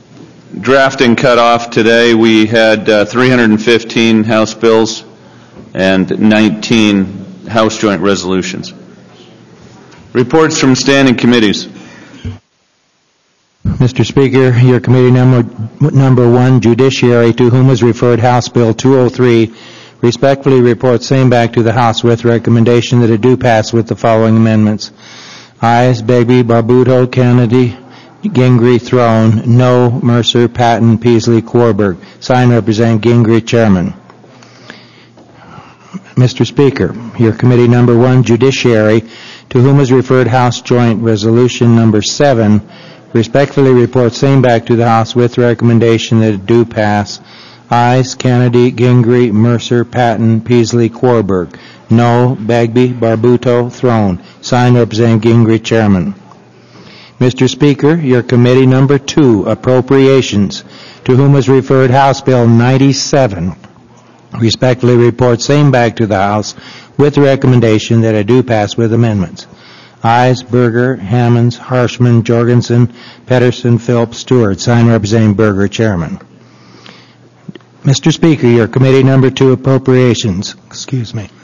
drafting cutoff today, we had uh, three hundred fifteen House bills and nineteen House Joint Resolutions. Reports from standing committees. Mister Speaker, your committee number, number one, Judiciary, to whom was referred House Bill two oh three, respectfully reports same back to the House with recommendation that it do pass with the following amendments. Ayes, Begbie, Barbuto, Kennedy, Gingrey, Throne. No, Mercer, Patton, Peasley, Quarberg. Signed, Representative Gingrey, Chairman. Mister Speaker, your committee number one, Judiciary, to whom is referred House Joint Resolution number seven, respectfully reports same back to the House with recommendation that it do pass. Ayes, Kennedy, Gingrey, Mercer, Patton, Peasley, Quarberg. No, Bagby, Barbuto, Throne. Signed, Representative Gingrey, Chairman. Mister Speaker, your committee number two, Appropriations, to whom is referred House Bill ninety-seven, respectfully reports same back to the House with the recommendation that it do pass with amendments. Ayes, Berger, Hammonds, Harshman, Jorgensen, Pedersen, Phillips, Stewart. Signed, Representative Berger, Chairman. Mister Speaker, your committee number two, Appropriations, excuse me,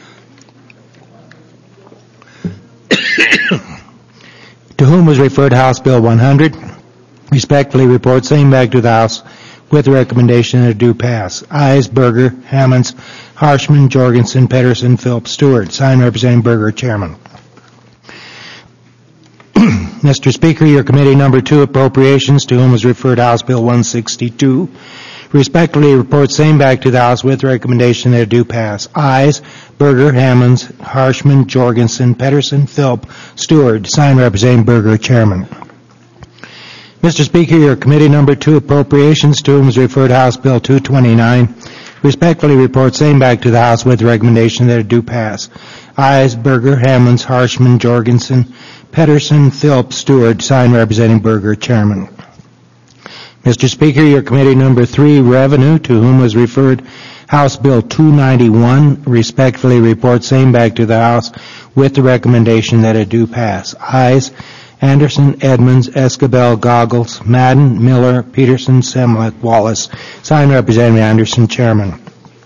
to whom was referred House Bill one hundred, respectfully reports same back to the House with the recommendation that it do pass. Ayes, Berger, Hammonds, Harshman, Jorgensen, Pedersen, Phillips, Stewart. Signed, Representative Berger, Chairman. Mister Speaker, your committee number two, Appropriations, to whom was referred House Bill one sixty-two, respectfully reports same back to the House with the recommendation that it do pass. Ayes, Berger, Hammonds, Harshman, Jorgensen, Pedersen, Philp, Stewart. Signed, Representative Berger, Chairman. Mister Speaker, your committee number two, Appropriations, to whom is referred House Bill two twenty-nine, respectfully reports same back to the House with the recommendation that it do pass. Ayes, Berger, Hammonds, Harshman, Jorgensen, Pedersen, Philp, Stewart. Signed, Representative Berger, Chairman. Mister Speaker, your committee number three, Revenue, to whom was referred House Bill two ninety-one, respectfully reports same back to the House with the recommendation that it do pass. Ayes, Anderson, Edmonds, Escabel, Goggles, Madden, Miller, Peterson, Semlek, Wallace. Signed, Representative Anderson, Chairman.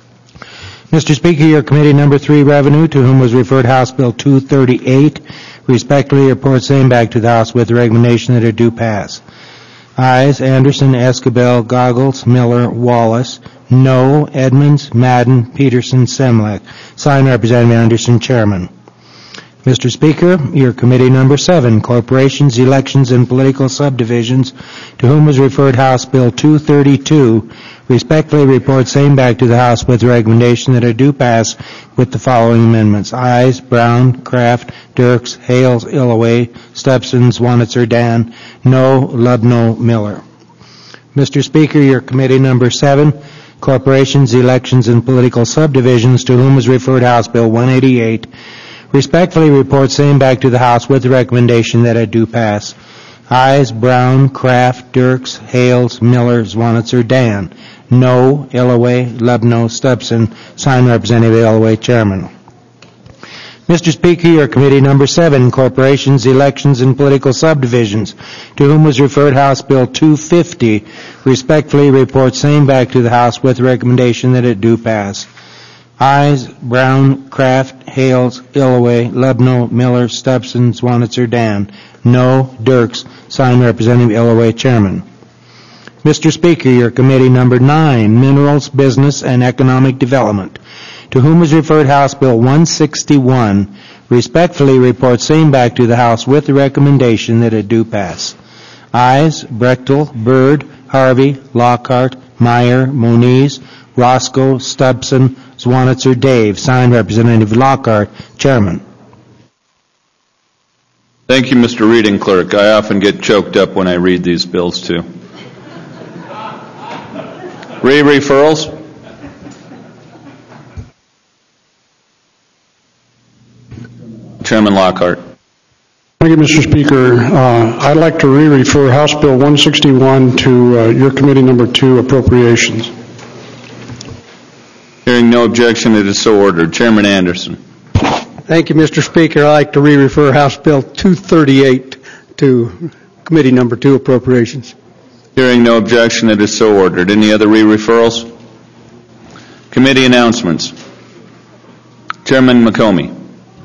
Mister Speaker, your committee number three, Revenue, to whom was referred House Bill two thirty-eight, respectfully reports same back to the House with the recommendation that it do pass. Ayes, Anderson, Escabel, Goggles, Miller, Wallace. No, Edmonds, Madden, Peterson, Semlek. Signed, Representative Anderson, Chairman. Mister Speaker, your committee number seven, Corporations, Elections, and Political Subdivisions, to whom was referred House Bill two thirty-two, respectfully reports same back to the House with the recommendation that it do pass with the following amendments. Ayes, Brown, Kraft, Dirks, Hales, Illaway, Stepson, Zwanitzer, Dan. No, Lubno, Miller. Mister Speaker, your committee number seven, Corporations, Elections, and Political Subdivisions, to whom was referred House Bill one eighty-eight, respectfully reports same back to the House with the recommendation that it do pass. Ayes, Brown, Kraft, Dirks, Hales, Miller, Zwanitzer, Dan. No, Illaway, Lubno, Stubson. Signed, Representative Illaway, Chairman. Mister Speaker, your committee number seven, Corporations, Elections, and Political Subdivisions, to whom was referred House Bill two fifty, respectfully reports same back to the House with the recommendation that it do pass. Ayes, Brown, Kraft, Hales, Illaway, Lubno, Miller, Stubson, Zwanitzer, Dan. No, Dirks. Signed, Representative Illaway, Chairman. Mister Speaker, your committee number nine, Minerals, Business, and Economic Development, to whom is referred House Bill one sixty-one, respectfully reports same back to the House with the recommendation that it do pass. Ayes, Brechtel, Byrd, Harvey, Lockhart, Meyer, Moniz, Roscoe, Stubson, Zwanitzer, Dave. Signed, Representative Lockhart, Chairman. Thank you, Mister Reading Clerk. I often get choked up when I read these bills, too. Re-referrals? Chairman Lockhart. Thank you, Mister Speaker. Uh, I'd like to re-refer House Bill one sixty-one to uh, your committee number two, Appropriations. Hearing no objection, it is so ordered. Chairman Anderson. Thank you, Mister Speaker. I'd like to re-refer House Bill two thirty-eight to committee number two, Appropriations. Hearing no objection, it is so ordered. Any other re-referrals? Committee announcements. Chairman McComey.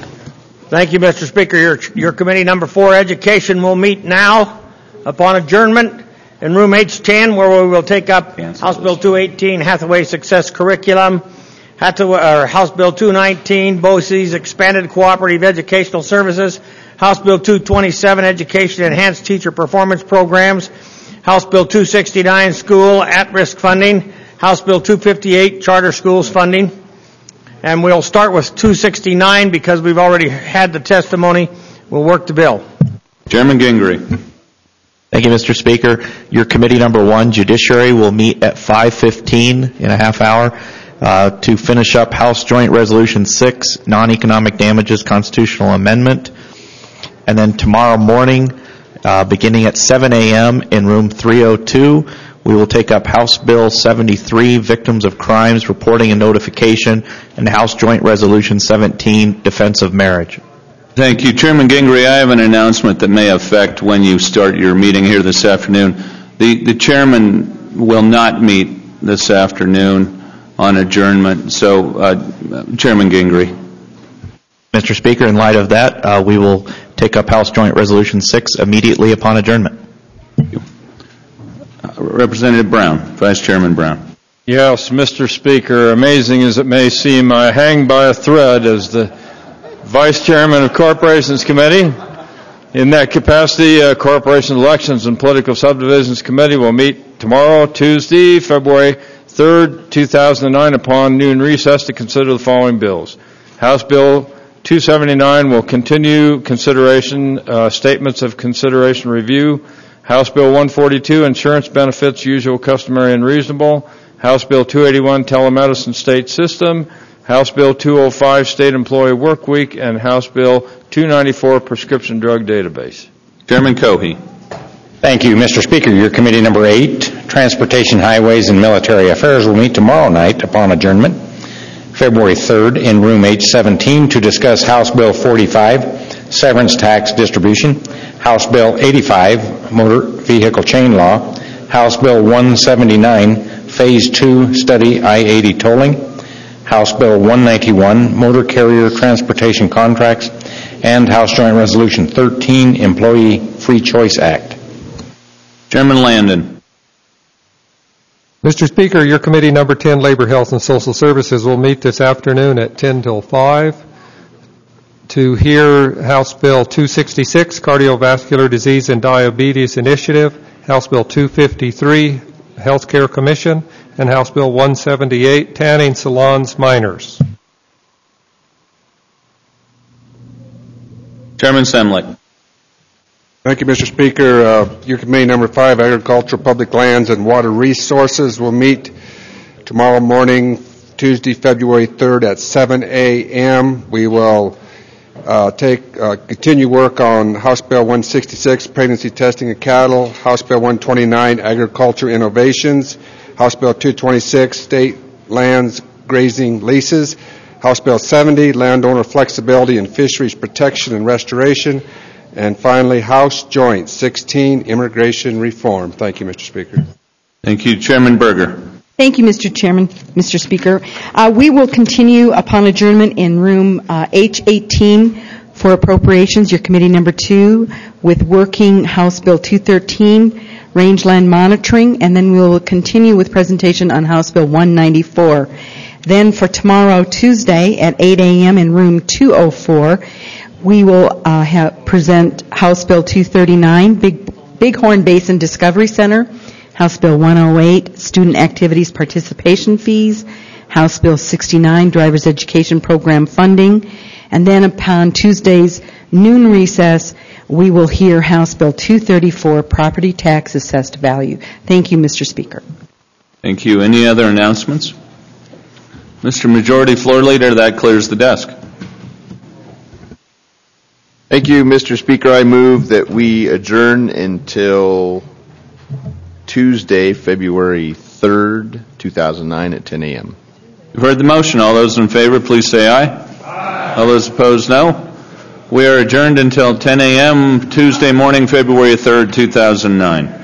Thank you, Mister Speaker. Your, your committee number four, Education, will meet now upon adjournment in room H ten, where we will take up Cancel House Bill two eighteen, Hathaway Success Curriculum, Hathaway, or House Bill two nineteen, BOCES, Expanded Cooperative Educational Services, House Bill two twenty-seven, Education Enhanced Teacher Performance Programs, House Bill two sixty-nine, School At-Risk Funding, House Bill two fifty-eight, Charter Schools Funding. And we'll start with two sixty-nine because we've already had the testimony. We'll work the bill. Chairman Gingrey. Thank you, Mister Speaker. Your committee number one, Judiciary, will meet at five fifteen in a half hour uh, to finish up House Joint Resolution six, Non-Economic Damages Constitutional Amendment. And then tomorrow morning, uh, beginning at seven a.m. in room three oh two, we will take up House Bill seventy-three, Victims of Crimes Reporting and Notification, and House Joint Resolution seventeen, Defense of Marriage. Thank you. Chairman Gingrey, I have an announcement that may affect when you start your meeting here this afternoon. The, the chairman will not meet this afternoon on adjournment, so uh, Chairman Gingrey. Mister Speaker, in light of that, uh, we will take up House Joint Resolution six immediately upon adjournment. Thank you. Uh, Representative Brown, Vice Chairman Brown. Yes, Mister Speaker, amazing as it may seem, I hang by a thread as the Vice Chairman of Corporations Committee. In that capacity, uh, Corporation Elections and Political Subdivisions Committee will meet tomorrow, Tuesday, February third, two thousand nine, upon noon recess to consider the following bills. House Bill two seventy-nine will continue consideration, uh, statements of consideration review. House Bill one forty-two, insurance benefits, usual, customary, and reasonable. House Bill two eighty-one, telemedicine state system. House Bill two oh five, State Employee Work Week, and House Bill two ninety-four, Prescription Drug Database. Chairman Cohey. Thank you, Mister Speaker. Your committee number eight, Transportation, Highways, and Military Affairs, will meet tomorrow night upon adjournment, February third, in room H seventeen to discuss House Bill forty-five, Severance Tax Distribution, House Bill eighty-five, Motor Vehicle Chain Law, House Bill one seventy-nine, Phase two Study I eighty Tolling, House Bill one ninety-one, Motor Carrier Transportation Contracts, and House Joint Resolution thirteen, Employee Free Choice Act. Chairman Landon. Mister Speaker, your committee number ten, Labor, Health, and Social Services, will meet this afternoon at ten till five to hear House Bill two sixty-six, Cardiovascular Disease and Diabetes Initiative, House Bill two fifty-three, Healthcare Commission, and House Bill one seventy-eight, Tanning Salons Minors. Chairman Semlik. Thank you, Mister Speaker. Uh, your committee number five, Agriculture, Public Lands, and Water Resources, will meet tomorrow morning, Tuesday, February third at seven a.m. We will uh, take uh, continue work on House Bill one sixty-six, Pregnancy Testing of Cattle, House Bill one twenty-nine, Agriculture Innovations, House Bill two twenty-six, State Lands Grazing Leases, House Bill seventy, Landowner Flexibility and Fisheries Protection and Restoration, and finally, House Joint sixteen, Immigration Reform. Thank you, Mister Speaker. Thank you. Chairman Berger. Thank you, Mister Chairman, Mister Speaker. Uh, we will continue upon adjournment in room uh, H eighteen for appropriations, your committee number two, with working House Bill two thirteen, rangeland monitoring, and then we will continue with presentation on House Bill one ninety-four. Then for tomorrow, Tuesday, at eight a.m. in room two oh four, we will uh, have, present House Bill two thirty-nine, Big, Bighorn Basin Discovery Center, House Bill one oh eight, Student Activities Participation Fees, House Bill sixty-nine, Driver's Education Program Funding, and then upon Tuesday's noon recess, we will hear House Bill two thirty-four, Property Tax Assessed Value. Thank you, Mister Speaker. Thank you. Any other announcements? Mister Majority Floor Leader, that clears the desk. Thank you, Mister Speaker. I move that we adjourn until Tuesday, February third, two thousand nine at ten a.m. You've heard the motion. All those in favor, please say aye. Aye. All those opposed, no. We are adjourned until ten a.m. Tuesday morning, February third, two thousand nine.